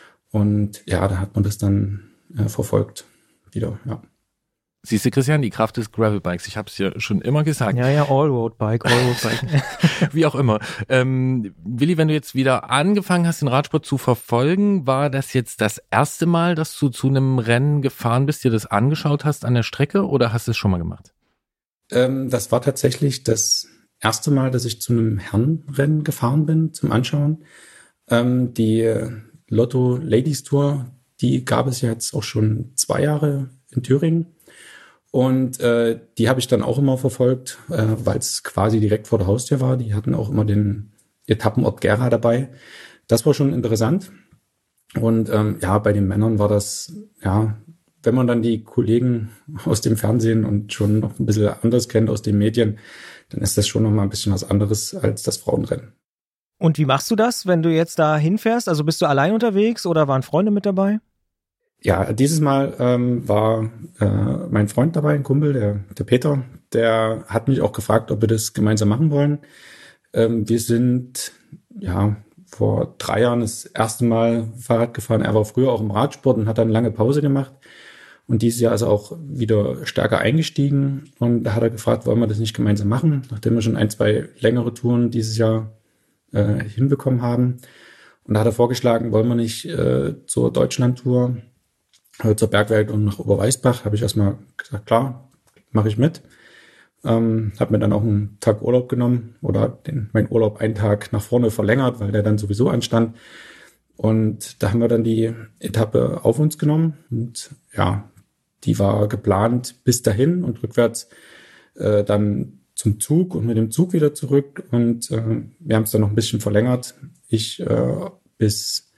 F: und ja, da hat man das dann äh, verfolgt wieder, ja.
A: Siehst du, Christian, die Kraft des Gravelbikes, ich habe es ja schon immer gesagt.
B: Ja, ja, Allroad-Bike, Allroad-Bike.
A: Wie auch immer. Ähm, Willi, wenn du jetzt wieder angefangen hast, den Radsport zu verfolgen, war das jetzt das erste Mal, dass du zu einem Rennen gefahren bist, dir das angeschaut hast an der Strecke, oder hast du es schon mal gemacht?
F: Ähm, das war tatsächlich das erste Mal, dass ich zu einem Herrenrennen gefahren bin, zum Anschauen. Ähm, die Lotto Ladies Tour, die gab es ja jetzt auch schon zwei Jahre in Thüringen. Und äh, die habe ich dann auch immer verfolgt, äh, weil es quasi direkt vor der Haustür war. Die hatten auch immer den Etappenort Gera dabei. Das war schon interessant. Und ähm, ja, bei den Männern war das, ja, wenn man dann die Kollegen aus dem Fernsehen und schon noch ein bisschen anders kennt aus den Medien, dann ist das schon noch mal ein bisschen was anderes als das Frauenrennen.
B: Und wie machst du das, wenn du jetzt da hinfährst? Also bist du allein unterwegs oder waren Freunde mit dabei?
F: Ja, dieses Mal ähm, war äh, mein Freund dabei, ein Kumpel, der, der Peter, der hat mich auch gefragt, ob wir das gemeinsam machen wollen. Ähm, wir sind ja vor drei Jahren das erste Mal Fahrrad gefahren. Er war früher auch im Radsport und hat dann lange Pause gemacht. Und dieses Jahr ist er auch wieder stärker eingestiegen. Und da hat er gefragt, wollen wir das nicht gemeinsam machen, nachdem wir schon ein, zwei längere Touren dieses Jahr äh, hinbekommen haben. Und da hat er vorgeschlagen, wollen wir nicht äh, zur Deutschlandtour, zur Bergwelt und nach Oberweißbach, habe ich erstmal gesagt, klar, mache ich mit. Ähm, habe mir dann auch einen Tag Urlaub genommen oder den, meinen Urlaub einen Tag nach vorne verlängert, weil der dann sowieso anstand. Und da haben wir dann die Etappe auf uns genommen. Und ja, die war geplant bis dahin und rückwärts äh, dann zum Zug und mit dem Zug wieder zurück. Und äh, wir haben es dann noch ein bisschen verlängert. Ich äh, bis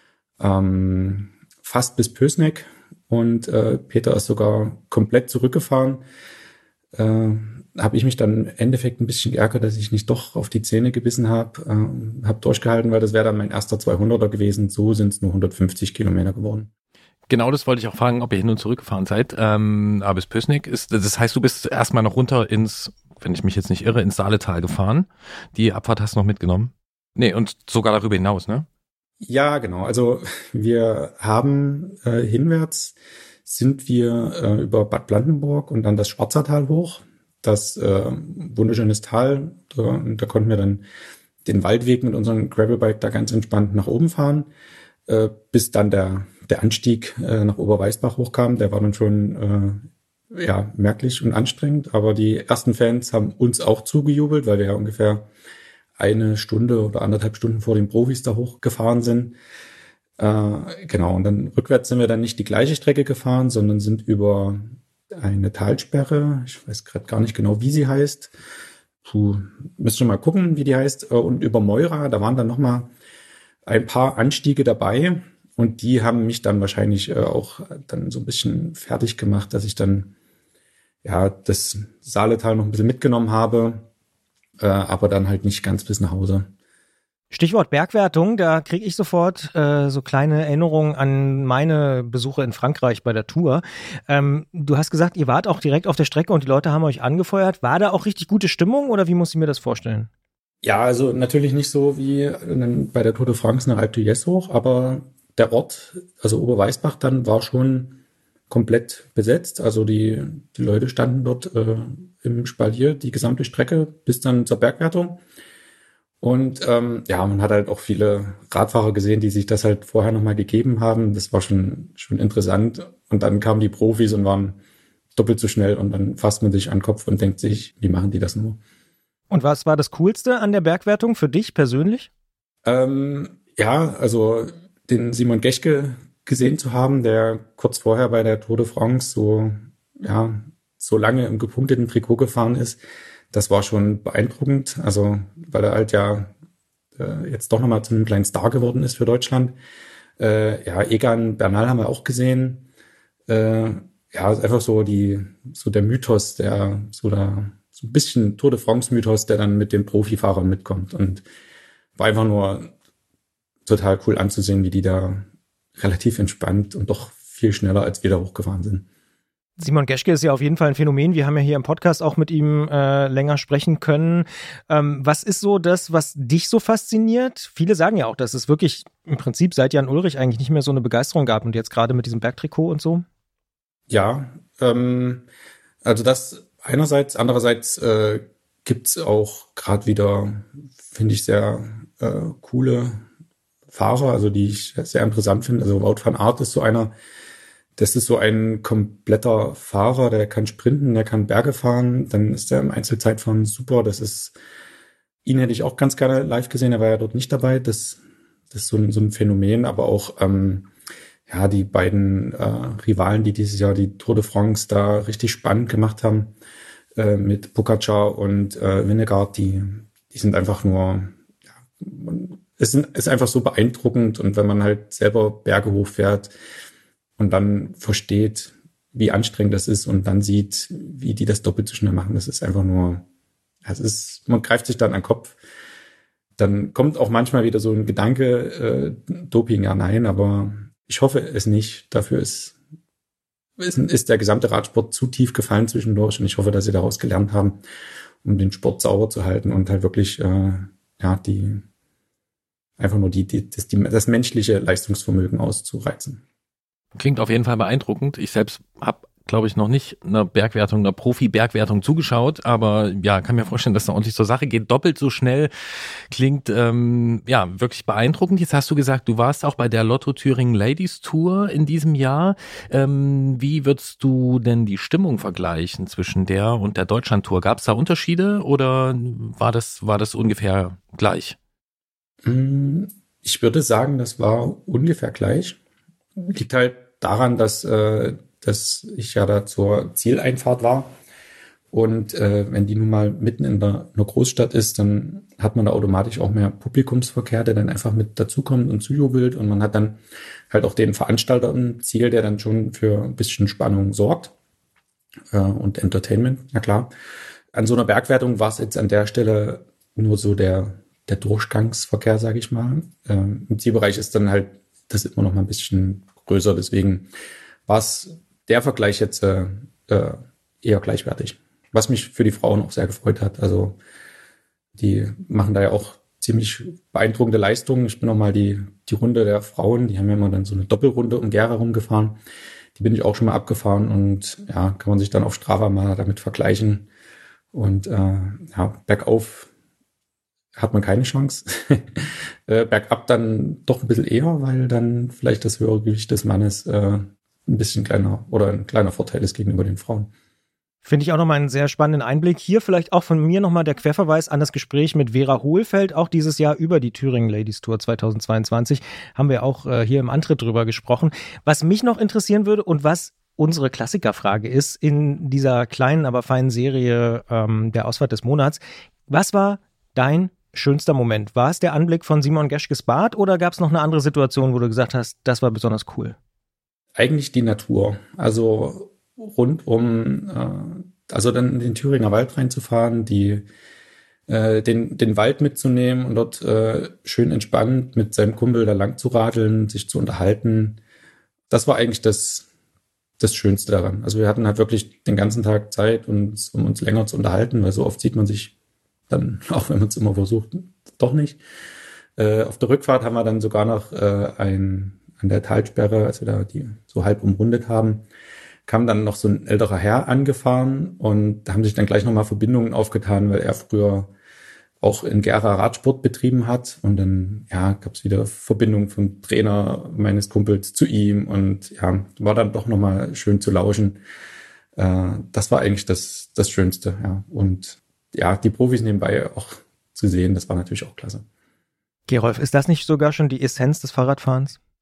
F: ähm, fast bis Pößneck. Und äh, Peter ist sogar komplett zurückgefahren. Äh, habe ich mich dann im Endeffekt ein bisschen geärgert, dass ich nicht doch auf die Zähne gebissen habe. Äh, habe durchgehalten, weil das wäre dann mein erster zweihunderter gewesen. So sind es nur hundertfünfzig Kilometer geworden.
A: Genau, das wollte ich auch fragen, ob ihr hin und zurück gefahren seid. Ähm, aber bis Pößneck ist, das heißt, du bist erstmal noch runter ins, wenn ich mich jetzt nicht irre, ins Saaletal gefahren. Die Abfahrt hast du noch mitgenommen? Nee, und sogar darüber hinaus, ne?
F: Ja, genau. Also wir haben äh, hinwärts sind wir äh, über Bad Blankenburg und dann das Schwarzertal hoch. Das äh, wunderschönes Tal. Da, da konnten wir dann den Waldweg mit unserem Gravelbike da ganz entspannt nach oben fahren, äh, bis dann der der Anstieg äh, nach Oberweißbach hochkam. Der war dann schon äh, ja merklich und anstrengend. Aber die ersten Fans haben uns auch zugejubelt, weil wir ja ungefähr eine Stunde oder anderthalb Stunden vor den Profis da hochgefahren sind. Äh, genau, und dann rückwärts sind wir dann nicht die gleiche Strecke gefahren, sondern sind über eine Talsperre, ich weiß gerade gar nicht genau, wie sie heißt. Puh, müsst ihr mal gucken, wie die heißt. Und über Meura, da waren dann nochmal ein paar Anstiege dabei. Und die haben mich dann wahrscheinlich äh, auch dann so ein bisschen fertig gemacht, dass ich dann ja das Saaletal noch ein bisschen mitgenommen habe. Äh, aber dann halt nicht ganz bis nach Hause.
B: Stichwort Bergwertung, da kriege ich sofort äh, so kleine Erinnerungen an meine Besuche in Frankreich bei der Tour. Ähm, du hast gesagt, ihr wart auch direkt auf der Strecke und die Leute haben euch angefeuert. War da auch richtig gute Stimmung oder wie muss ich mir das vorstellen?
F: Ja, also natürlich nicht so wie bei der Tour de France nach Alpe d'Huez hoch, aber der Ort, also Oberweißbach dann, war schon komplett besetzt. Also die, die Leute standen dort äh, im Spalier die gesamte Strecke bis dann zur Bergwertung. Und ähm, ja, man hat halt auch viele Radfahrer gesehen, die sich das halt vorher nochmal gegeben haben. Das war schon schon interessant. Und dann kamen die Profis und waren doppelt so schnell und dann fasst man sich an den Kopf und denkt sich, wie machen die das nur?
B: Und was war das Coolste an der Bergwertung für dich persönlich?
F: Ähm, ja, also den Simon Geschke, gesehen zu haben, der kurz vorher bei der Tour de France so, ja, so lange im gepunkteten Trikot gefahren ist. Das war schon beeindruckend. Also, weil er halt ja äh, jetzt doch nochmal zu einem kleinen Star geworden ist für Deutschland. Äh, ja, Egan Bernal haben wir auch gesehen. Äh, ja, einfach so die, so der Mythos, der, so da, so ein bisschen Tour de France Mythos, der dann mit den Profifahrern mitkommt. Und war einfach nur total cool anzusehen, wie die da relativ entspannt und doch viel schneller als wir da hochgefahren sind.
B: Simon Geschke ist ja auf jeden Fall ein Phänomen. Wir haben ja hier im Podcast auch mit ihm äh, länger sprechen können. Ähm, was ist so das, was dich so fasziniert? Viele sagen ja auch, dass es wirklich im Prinzip seit Jan Ullrich eigentlich nicht mehr so eine Begeisterung gab und jetzt gerade mit diesem Bergtrikot und so.
F: Ja, ähm, also das einerseits, andererseits äh, gibt's auch gerade wieder, finde ich, sehr äh, coole Fahrer, also die ich sehr interessant finde. Also Wout van Aert ist so einer, das ist so ein kompletter Fahrer, der kann sprinten, der kann Berge fahren, dann ist er im Einzelzeitfahren super. Das ist, ihn hätte ich auch ganz gerne live gesehen, er war ja dort nicht dabei. Das, das ist so ein, so ein Phänomen, aber auch ähm, ja die beiden äh, Rivalen, die dieses Jahr die Tour de France da richtig spannend gemacht haben, äh, mit Pogačar und äh, Vingegaard, die, die sind einfach nur, ja, man, es ist einfach so beeindruckend, und wenn man halt selber Berge hochfährt und dann versteht, wie anstrengend das ist und dann sieht, wie die das doppelt so schnell machen, das ist einfach nur, es ist, man greift sich dann an den Kopf. Dann kommt auch manchmal wieder so ein Gedanke, äh, Doping, ja, nein, aber ich hoffe es nicht. Dafür ist, ist, ist der gesamte Radsport zu tief gefallen zwischendurch, und ich hoffe, dass sie daraus gelernt haben, um den Sport sauber zu halten und halt wirklich, äh, ja, die, einfach nur die, die, das, die, das menschliche Leistungsvermögen auszureizen.
A: Klingt auf jeden Fall beeindruckend. Ich selbst habe, glaube ich, noch nicht einer Bergwertung, einer Profi-Bergwertung zugeschaut, aber ja, kann mir vorstellen, dass da ordentlich zur Sache geht. Doppelt so schnell klingt ähm, ja wirklich beeindruckend. Jetzt hast du gesagt, du warst auch bei der Lotto Thüringen Ladies Tour in diesem Jahr. Ähm, wie würdest du denn die Stimmung vergleichen zwischen der und der Deutschland-Tour? Gab es da Unterschiede oder war das, war das ungefähr gleich?
F: Ich würde sagen, das war ungefähr gleich. Liegt halt daran, dass, äh, dass ich ja da zur Zieleinfahrt war. Und äh, wenn die nun mal mitten in der, einer Großstadt ist, dann hat man da automatisch auch mehr Publikumsverkehr, der dann einfach mit dazukommt und zujubelt. Und man hat dann halt auch den Veranstalter im Ziel, der dann schon für ein bisschen Spannung sorgt. Äh, und Entertainment, na klar. An so einer Bergwertung war es jetzt an der Stelle nur so der der Durchgangsverkehr, sage ich mal. Ähm, im Zielbereich ist dann halt das immer noch mal ein bisschen größer. Deswegen war es der Vergleich jetzt äh, äh, eher gleichwertig. Was mich für die Frauen auch sehr gefreut hat. Also die machen da ja auch ziemlich beeindruckende Leistungen. Ich bin noch mal die die Runde der Frauen, die haben ja immer dann so eine Doppelrunde um Gera rumgefahren. Die bin ich auch schon mal abgefahren, und ja, kann man sich dann auf Strava mal damit vergleichen. Und äh, ja, bergauf hat man keine Chance. äh, bergab dann doch ein bisschen eher, weil dann vielleicht das höhere Gewicht des Mannes äh, ein bisschen kleiner oder ein kleiner Vorteil ist gegenüber den Frauen.
B: Finde ich auch nochmal einen sehr spannenden Einblick. Hier vielleicht auch von mir nochmal der Querverweis an das Gespräch mit Vera Hohlfeld, auch dieses Jahr über die Thüringen Ladies Tour zweitausendzweiundzwanzig. Haben wir auch äh, hier im Antritt drüber gesprochen. Was mich noch interessieren würde und was unsere Klassikerfrage ist in dieser kleinen, aber feinen Serie ähm, der Ausfahrt des Monats. Was war dein schönster Moment? War es der Anblick von Simon Geschkes Bad oder gab es noch eine andere Situation, wo du gesagt hast, das war besonders cool?
F: Eigentlich die Natur. Also rund um, äh, also dann in den Thüringer Wald reinzufahren, die, äh, den, den Wald mitzunehmen und dort äh, schön entspannt mit seinem Kumpel da lang zu radeln, sich zu unterhalten. Das war eigentlich das, das Schönste daran. Also wir hatten halt wirklich den ganzen Tag Zeit, uns, um uns länger zu unterhalten, weil so oft sieht man sich dann, auch wenn man es immer versucht, doch nicht. Äh, auf der Rückfahrt haben wir dann sogar noch äh, ein, an der Talsperre, als wir da die so halb umrundet haben, kam dann noch so ein älterer Herr angefahren, und da haben sich dann gleich nochmal Verbindungen aufgetan, weil er früher auch in Gera Radsport betrieben hat, und dann ja gab es wieder Verbindungen vom Trainer meines Kumpels zu ihm, und ja, war dann doch nochmal schön zu lauschen. Äh, das war eigentlich das, das Schönste, ja, und ja, die Profis nebenbei auch zu sehen, das war natürlich auch klasse.
B: Gerolf, ist das nicht sogar schon die Essenz des Fahrradfahrens?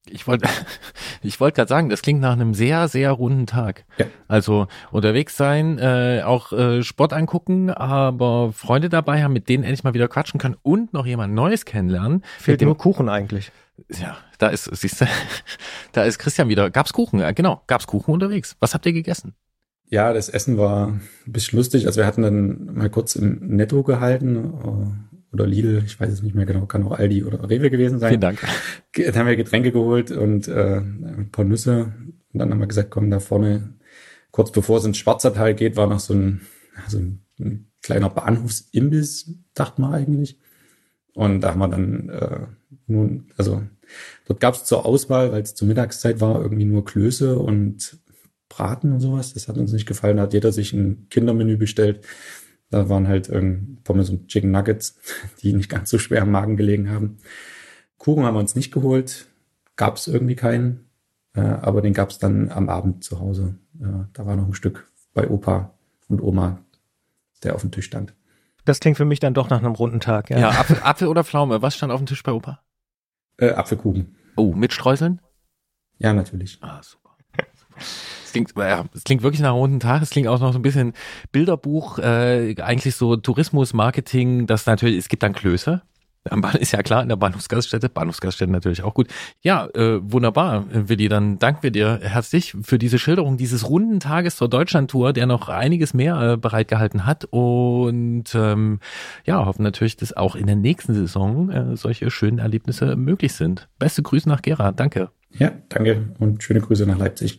A: Ich wollte ich wollte gerade sagen, das klingt nach einem sehr, sehr runden Tag.
F: Ja.
A: Also unterwegs sein, äh, auch äh, Sport angucken, aber Freunde dabei haben, mit denen endlich mal wieder quatschen können und noch jemand Neues kennenlernen.
B: Fehlt
A: dem,
B: nur Kuchen eigentlich.
A: Ja, da ist, siehst du, da ist Christian wieder. Gab's Kuchen? Ja, genau, gab's Kuchen unterwegs. Was habt ihr gegessen?
F: Ja, das Essen war ein bisschen lustig. Also wir hatten dann mal kurz im Netto gehalten oder Lidl, ich weiß es nicht mehr genau, kann auch Aldi oder Rewe gewesen sein.
A: Vielen Dank.
F: Dann haben wir Getränke geholt und äh, ein paar Nüsse. Und dann haben wir gesagt, komm, da vorne, kurz bevor es ins Schwarzertal geht, war noch so ein, so ein, ein kleiner Bahnhofsimbiss, dachte man eigentlich. Und da haben wir dann äh, nun, also dort gab es zur Auswahl, weil es zur Mittagszeit war, irgendwie nur Klöße und Braten und sowas. Das hat uns nicht gefallen. Da hat jeder sich ein Kindermenü bestellt. Da waren halt ähm, Pommes und Chicken Nuggets, die nicht ganz so schwer am Magen gelegen haben. Kuchen haben wir uns nicht geholt. Gab es irgendwie keinen. Äh, aber den gab es dann am Abend zu Hause. Äh, da war noch ein Stück bei Opa und Oma, der auf dem Tisch stand.
B: Das klingt für mich dann doch nach einem runden Tag. Ja,
A: Ja, Apfel, Apfel oder Pflaume? Was stand auf dem Tisch bei Opa?
F: Äh, Apfelkuchen.
A: Oh, mit Streuseln?
F: Ja, natürlich.
A: Ah, super. Es klingt, ja, es klingt wirklich nach einem runden Tag. Es klingt auch noch so ein bisschen Bilderbuch, äh, eigentlich so Tourismus, Marketing. Das natürlich, es gibt dann Klöße. Ist ja klar, in der Bahnhofsgaststätte. Bahnhofsgaststätte natürlich auch gut. Ja, äh, wunderbar, Willi. Dann danken wir dir herzlich für diese Schilderung dieses runden Tages zur Deutschlandtour, der noch einiges mehr äh, bereitgehalten hat. Und ähm, ja, hoffen natürlich, dass auch in der nächsten Saison äh, solche schönen Erlebnisse möglich sind. Beste Grüße nach Gera. Danke.
F: Ja, danke und schöne Grüße nach Leipzig.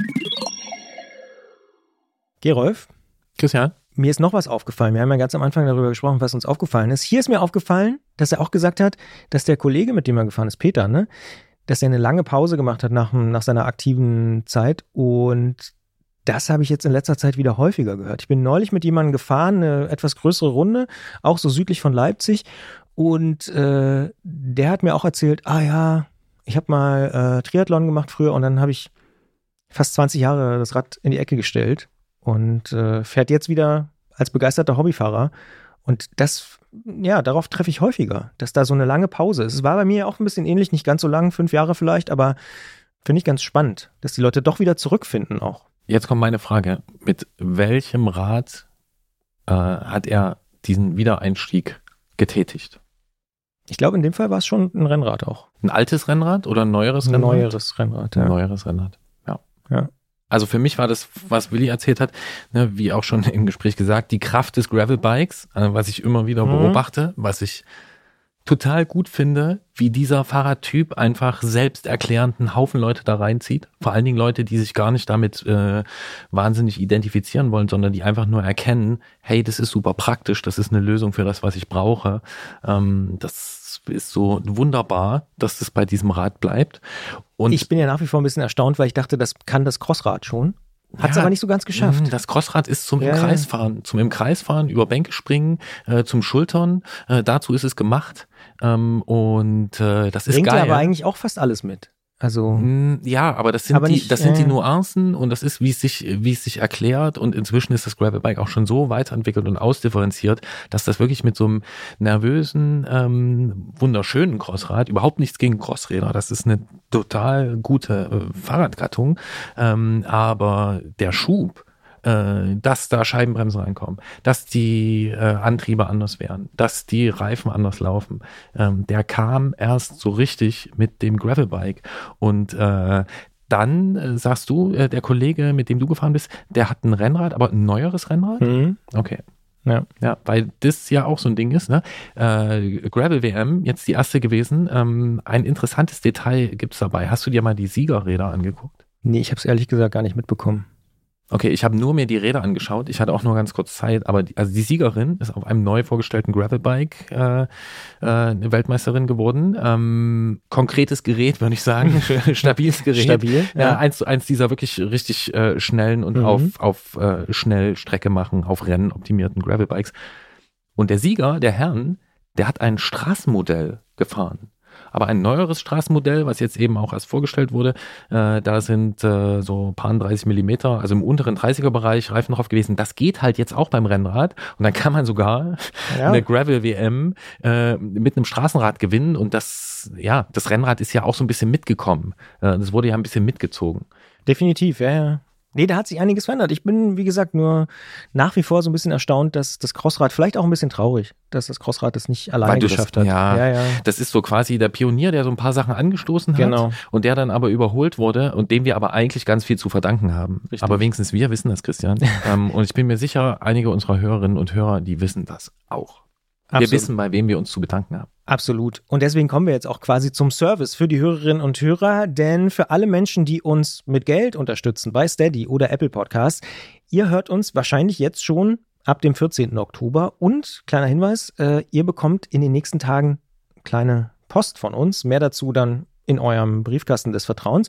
B: Gerolf,
A: Christian?
B: mir ist noch was aufgefallen. Wir haben ja ganz am Anfang darüber gesprochen, was uns aufgefallen ist. Hier ist mir aufgefallen, dass er auch gesagt hat, dass der Kollege, mit dem er gefahren ist, Peter, ne, dass er eine lange Pause gemacht hat nach, nach seiner aktiven Zeit. Und das habe ich jetzt in letzter Zeit wieder häufiger gehört. Ich bin neulich mit jemandem gefahren, eine etwas größere Runde, auch so südlich von Leipzig. Und äh, der hat mir auch erzählt, ah ja, ich habe mal äh, Triathlon gemacht früher und dann habe ich fast zwanzig Jahre das Rad in die Ecke gestellt. Und äh, fährt jetzt wieder als begeisterter Hobbyfahrer. Und das, ja, darauf treffe ich häufiger, dass da so eine lange Pause ist. Es war bei mir auch ein bisschen ähnlich, nicht ganz so lang, fünf Jahre vielleicht, aber finde ich ganz spannend, dass die Leute doch wieder zurückfinden auch.
A: Jetzt kommt meine Frage. Mit welchem Rad äh, hat er diesen Wiedereinstieg getätigt?
B: Ich glaube, in dem Fall war es schon ein Rennrad auch.
A: Ein altes Rennrad oder ein neueres
B: Ein
A: Rennrad?
B: neueres Rennrad, ja.
A: Ein neueres Rennrad, ja.
B: Ja.
A: Also für mich war das, was Willi erzählt hat, ne, wie auch schon im Gespräch gesagt, die Kraft des Gravelbikes, äh, was ich immer wieder
B: Mhm.
A: beobachte, was ich total gut finde, wie dieser Fahrradtyp einfach selbsterklärend einen Haufen Leute da reinzieht. Vor allen Dingen Leute, die sich gar nicht damit äh, wahnsinnig identifizieren wollen, sondern die einfach nur erkennen, hey, das ist super praktisch, das ist eine Lösung für das, was ich brauche. Ähm, das ist so wunderbar, dass das bei diesem Rad bleibt. Und
B: Ich bin ja nach wie vor ein bisschen erstaunt, weil ich dachte, das kann das Crossrad schon. Hat es
A: Ja,
B: aber nicht so ganz geschafft.
A: mh, Das Crossrad ist zum
B: Ja,
A: im
B: ja.
A: Kreis fahren, zum im Kreis fahren, über Bänke springen, äh, zum Schultern. Äh, dazu ist es gemacht. Ähm, und äh, das ist
B: Bringt ja
A: geil.
B: aber eigentlich auch fast alles mit. Also,
A: Mm, Ja, aber das sind
B: Aber
A: die,
B: nicht,
A: das sind die
B: äh,
A: Nuancen und das ist, wie es sich, wie es sich erklärt. Und inzwischen ist das Gravelbike auch schon so weiterentwickelt und ausdifferenziert, dass das wirklich mit so einem nervösen, ähm, wunderschönen Crossrad, überhaupt nichts gegen Crossräder, das ist eine total gute äh, Fahrradgattung, ähm, aber der Schub, äh, dass da Scheibenbremsen reinkommen, dass die äh, Antriebe anders wären, dass die Reifen anders laufen. Ähm, der kam erst so richtig mit dem Gravelbike. Und äh, dann äh, sagst du, äh, der Kollege, mit dem du gefahren bist, der hat ein Rennrad, aber ein neueres Rennrad?
B: mhm.
A: Okay.
B: Ja.
A: Ja, weil das ja auch so ein Ding ist, ne? Äh, Gravel-W M, jetzt die erste gewesen. Ähm, ein interessantes Detail gibt's dabei. Hast du dir mal die Siegerräder angeguckt?
B: Nee, ich habe es ehrlich gesagt gar nicht mitbekommen.
A: Okay, ich habe nur mir die Räder angeschaut. Ich hatte auch nur ganz kurz Zeit, aber die, also die Siegerin ist auf einem neu vorgestellten Gravelbike äh, äh, eine Weltmeisterin geworden. Ähm, konkretes Gerät, würde ich sagen. Stabiles Gerät.
B: Stabil,
A: Ja,
B: ja.
A: eins zu eins dieser wirklich richtig äh, schnellen und
B: Mhm.
A: auf, auf äh, schnell Strecke machen, auf Rennen optimierten Gravelbikes. Und der Sieger, der Herrn, der hat ein Straßenmodell gefahren. aber ein neueres Straßenmodell, was jetzt eben auch erst vorgestellt wurde. Äh, da sind äh, so paar dreißig Millimeter, also im unteren dreißiger-Bereich Reifen drauf gewesen. Das geht halt jetzt auch beim Rennrad und dann kann man sogar ja. eine Gravel-W M äh, mit einem Straßenrad gewinnen und das, ja, das Rennrad ist ja auch so ein bisschen mitgekommen. Äh, das wurde ja ein bisschen mitgezogen.
B: Definitiv, ja, ja. Nee, da hat sich einiges verändert. Ich bin, wie gesagt, nur nach wie vor so ein bisschen erstaunt, dass das Crossrad, vielleicht auch ein bisschen traurig, dass das Crossrad das nicht alleine geschafft
A: das,
B: hat.
A: Ja, ja, ja, das ist so quasi der Pionier, der so ein paar Sachen angestoßen hat
B: genau.
A: und der dann aber überholt wurde und dem wir aber eigentlich ganz viel zu verdanken haben.
B: Richtig.
A: Aber wenigstens wir wissen das, Christian. ähm, und ich bin mir sicher, einige unserer Hörerinnen und Hörer, die wissen das auch. Wir
B: Absolut.
A: wissen, bei wem wir uns zu bedanken haben.
B: Absolut. Und deswegen kommen wir jetzt auch quasi zum Service für die Hörerinnen und Hörer, denn für alle Menschen, die uns mit Geld unterstützen bei Steady oder Apple Podcasts, ihr hört uns wahrscheinlich jetzt schon ab dem vierzehnten Oktober und, kleiner Hinweis, äh, ihr bekommt in den nächsten Tagen kleine Post von uns, mehr dazu dann in eurem Briefkasten des Vertrauens.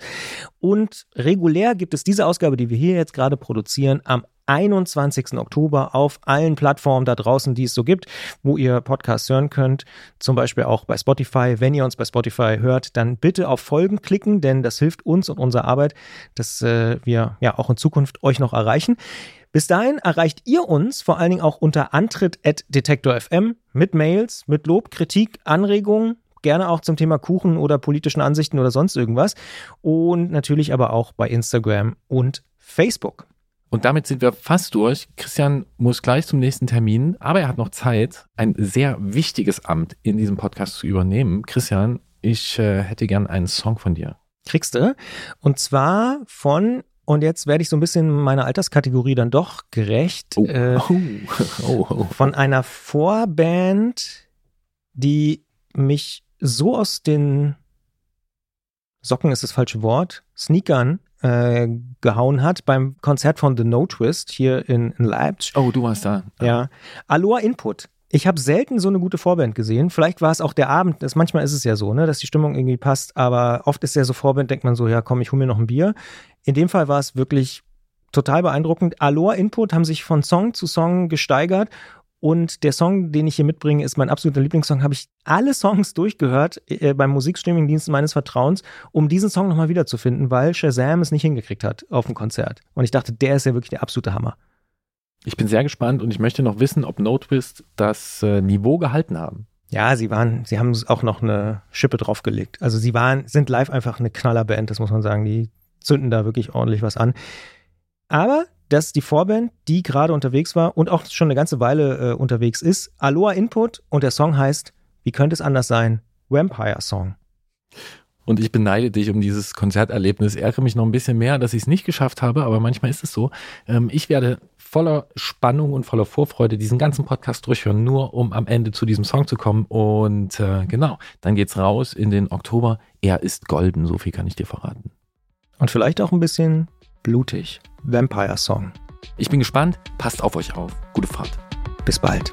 B: Und regulär gibt es diese Ausgabe, die wir hier jetzt gerade produzieren, am einundzwanzigsten Oktober auf allen Plattformen da draußen, die es so gibt, wo ihr Podcasts hören könnt, zum Beispiel auch bei Spotify. Wenn ihr uns bei Spotify hört, dann bitte auf Folgen klicken, denn das hilft uns und unserer Arbeit, dass äh, wir ja auch in Zukunft euch noch erreichen. Bis dahin erreicht ihr uns vor allen Dingen auch unter antritt at detektor punkt f m mit Mails, mit Lob, Kritik, Anregungen, gerne auch zum Thema Kuchen oder politischen Ansichten oder sonst irgendwas und natürlich aber auch bei Instagram und Facebook.
A: Und damit sind wir fast durch. Christian muss gleich zum nächsten Termin, aber er hat noch Zeit, ein sehr wichtiges Amt in diesem Podcast zu übernehmen. Christian, ich äh, hätte gern einen Song von dir.
B: Kriegst du? Und zwar von, und jetzt werde ich so ein bisschen meiner Alterskategorie dann doch gerecht,
A: oh.
B: Äh,
A: oh. Oh, oh.
B: von einer Vorband, die mich so aus den Socken ist das falsche Wort, Sneakern äh, gehauen hat beim Konzert von The No Twist hier in, in Leipzig.
A: Oh, du warst da.
B: Ja. Aloha Input. Ich habe selten so eine gute Vorband gesehen. Vielleicht war es auch der Abend. Das, manchmal ist es ja so, ne, dass die Stimmung irgendwie passt. Aber oft ist ja so Vorband, denkt man so, ja komm, ich hole mir noch ein Bier. In dem Fall war es wirklich total beeindruckend. Aloha Input haben sich von Song zu Song gesteigert. Und der Song, den ich hier mitbringe, ist mein absoluter Lieblingssong. Habe ich alle Songs durchgehört äh, beim Musikstreaming-Dienst meines Vertrauens, um diesen Song nochmal wiederzufinden, weil Shazam es nicht hingekriegt hat auf dem Konzert. Und ich dachte, der ist ja wirklich der absolute Hammer.
A: Ich bin sehr gespannt und ich möchte noch wissen, ob No Twist das äh, Niveau gehalten haben.
B: Ja, sie waren, sie haben auch noch eine Schippe draufgelegt. Also sie waren, sind live einfach eine Knallerband, das muss man sagen. Die zünden da wirklich ordentlich was an. Aber das ist die Vorband, die gerade unterwegs war und auch schon eine ganze Weile äh, unterwegs ist. Aloha Input und der Song heißt, wie könnte es anders sein? Vampire Song.
A: Und ich beneide dich um dieses Konzerterlebnis. Ärgere mich noch ein bisschen mehr, dass ich es nicht geschafft habe, aber manchmal ist es so. Ähm, ich werde voller Spannung und voller Vorfreude diesen ganzen Podcast durchhören, nur um am Ende zu diesem Song zu kommen. Und äh, genau, dann geht's raus in den Oktober. Er ist golden, so viel kann ich dir verraten.
B: Und vielleicht auch ein bisschen blutig. Vampire Song.
A: Ich bin gespannt. Passt auf euch auf. Gute Fahrt.
B: Bis bald.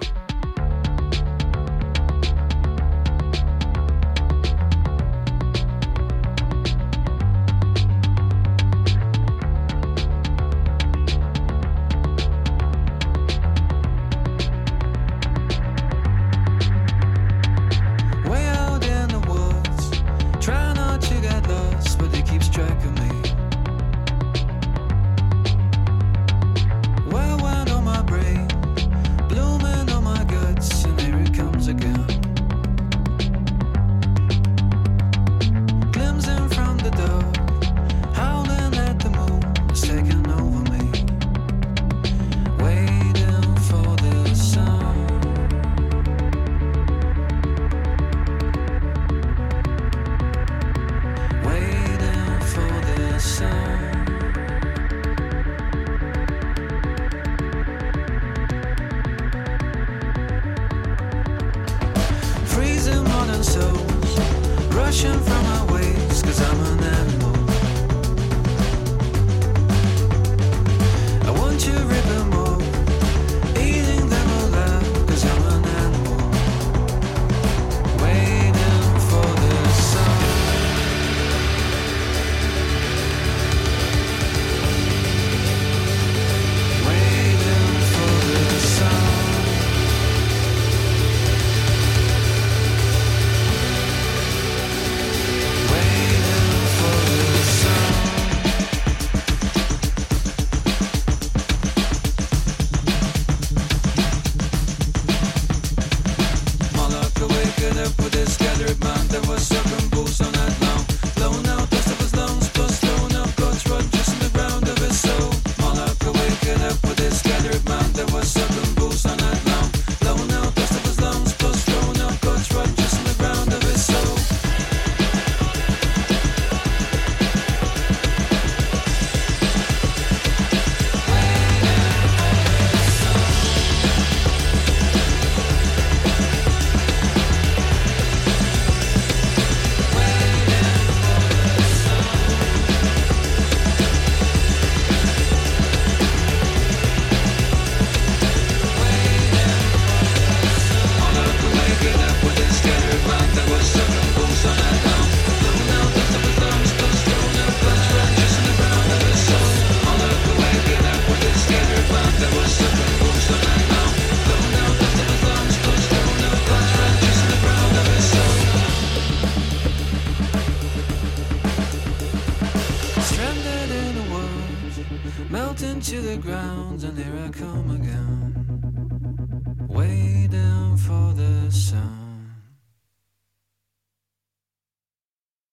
G: I come again.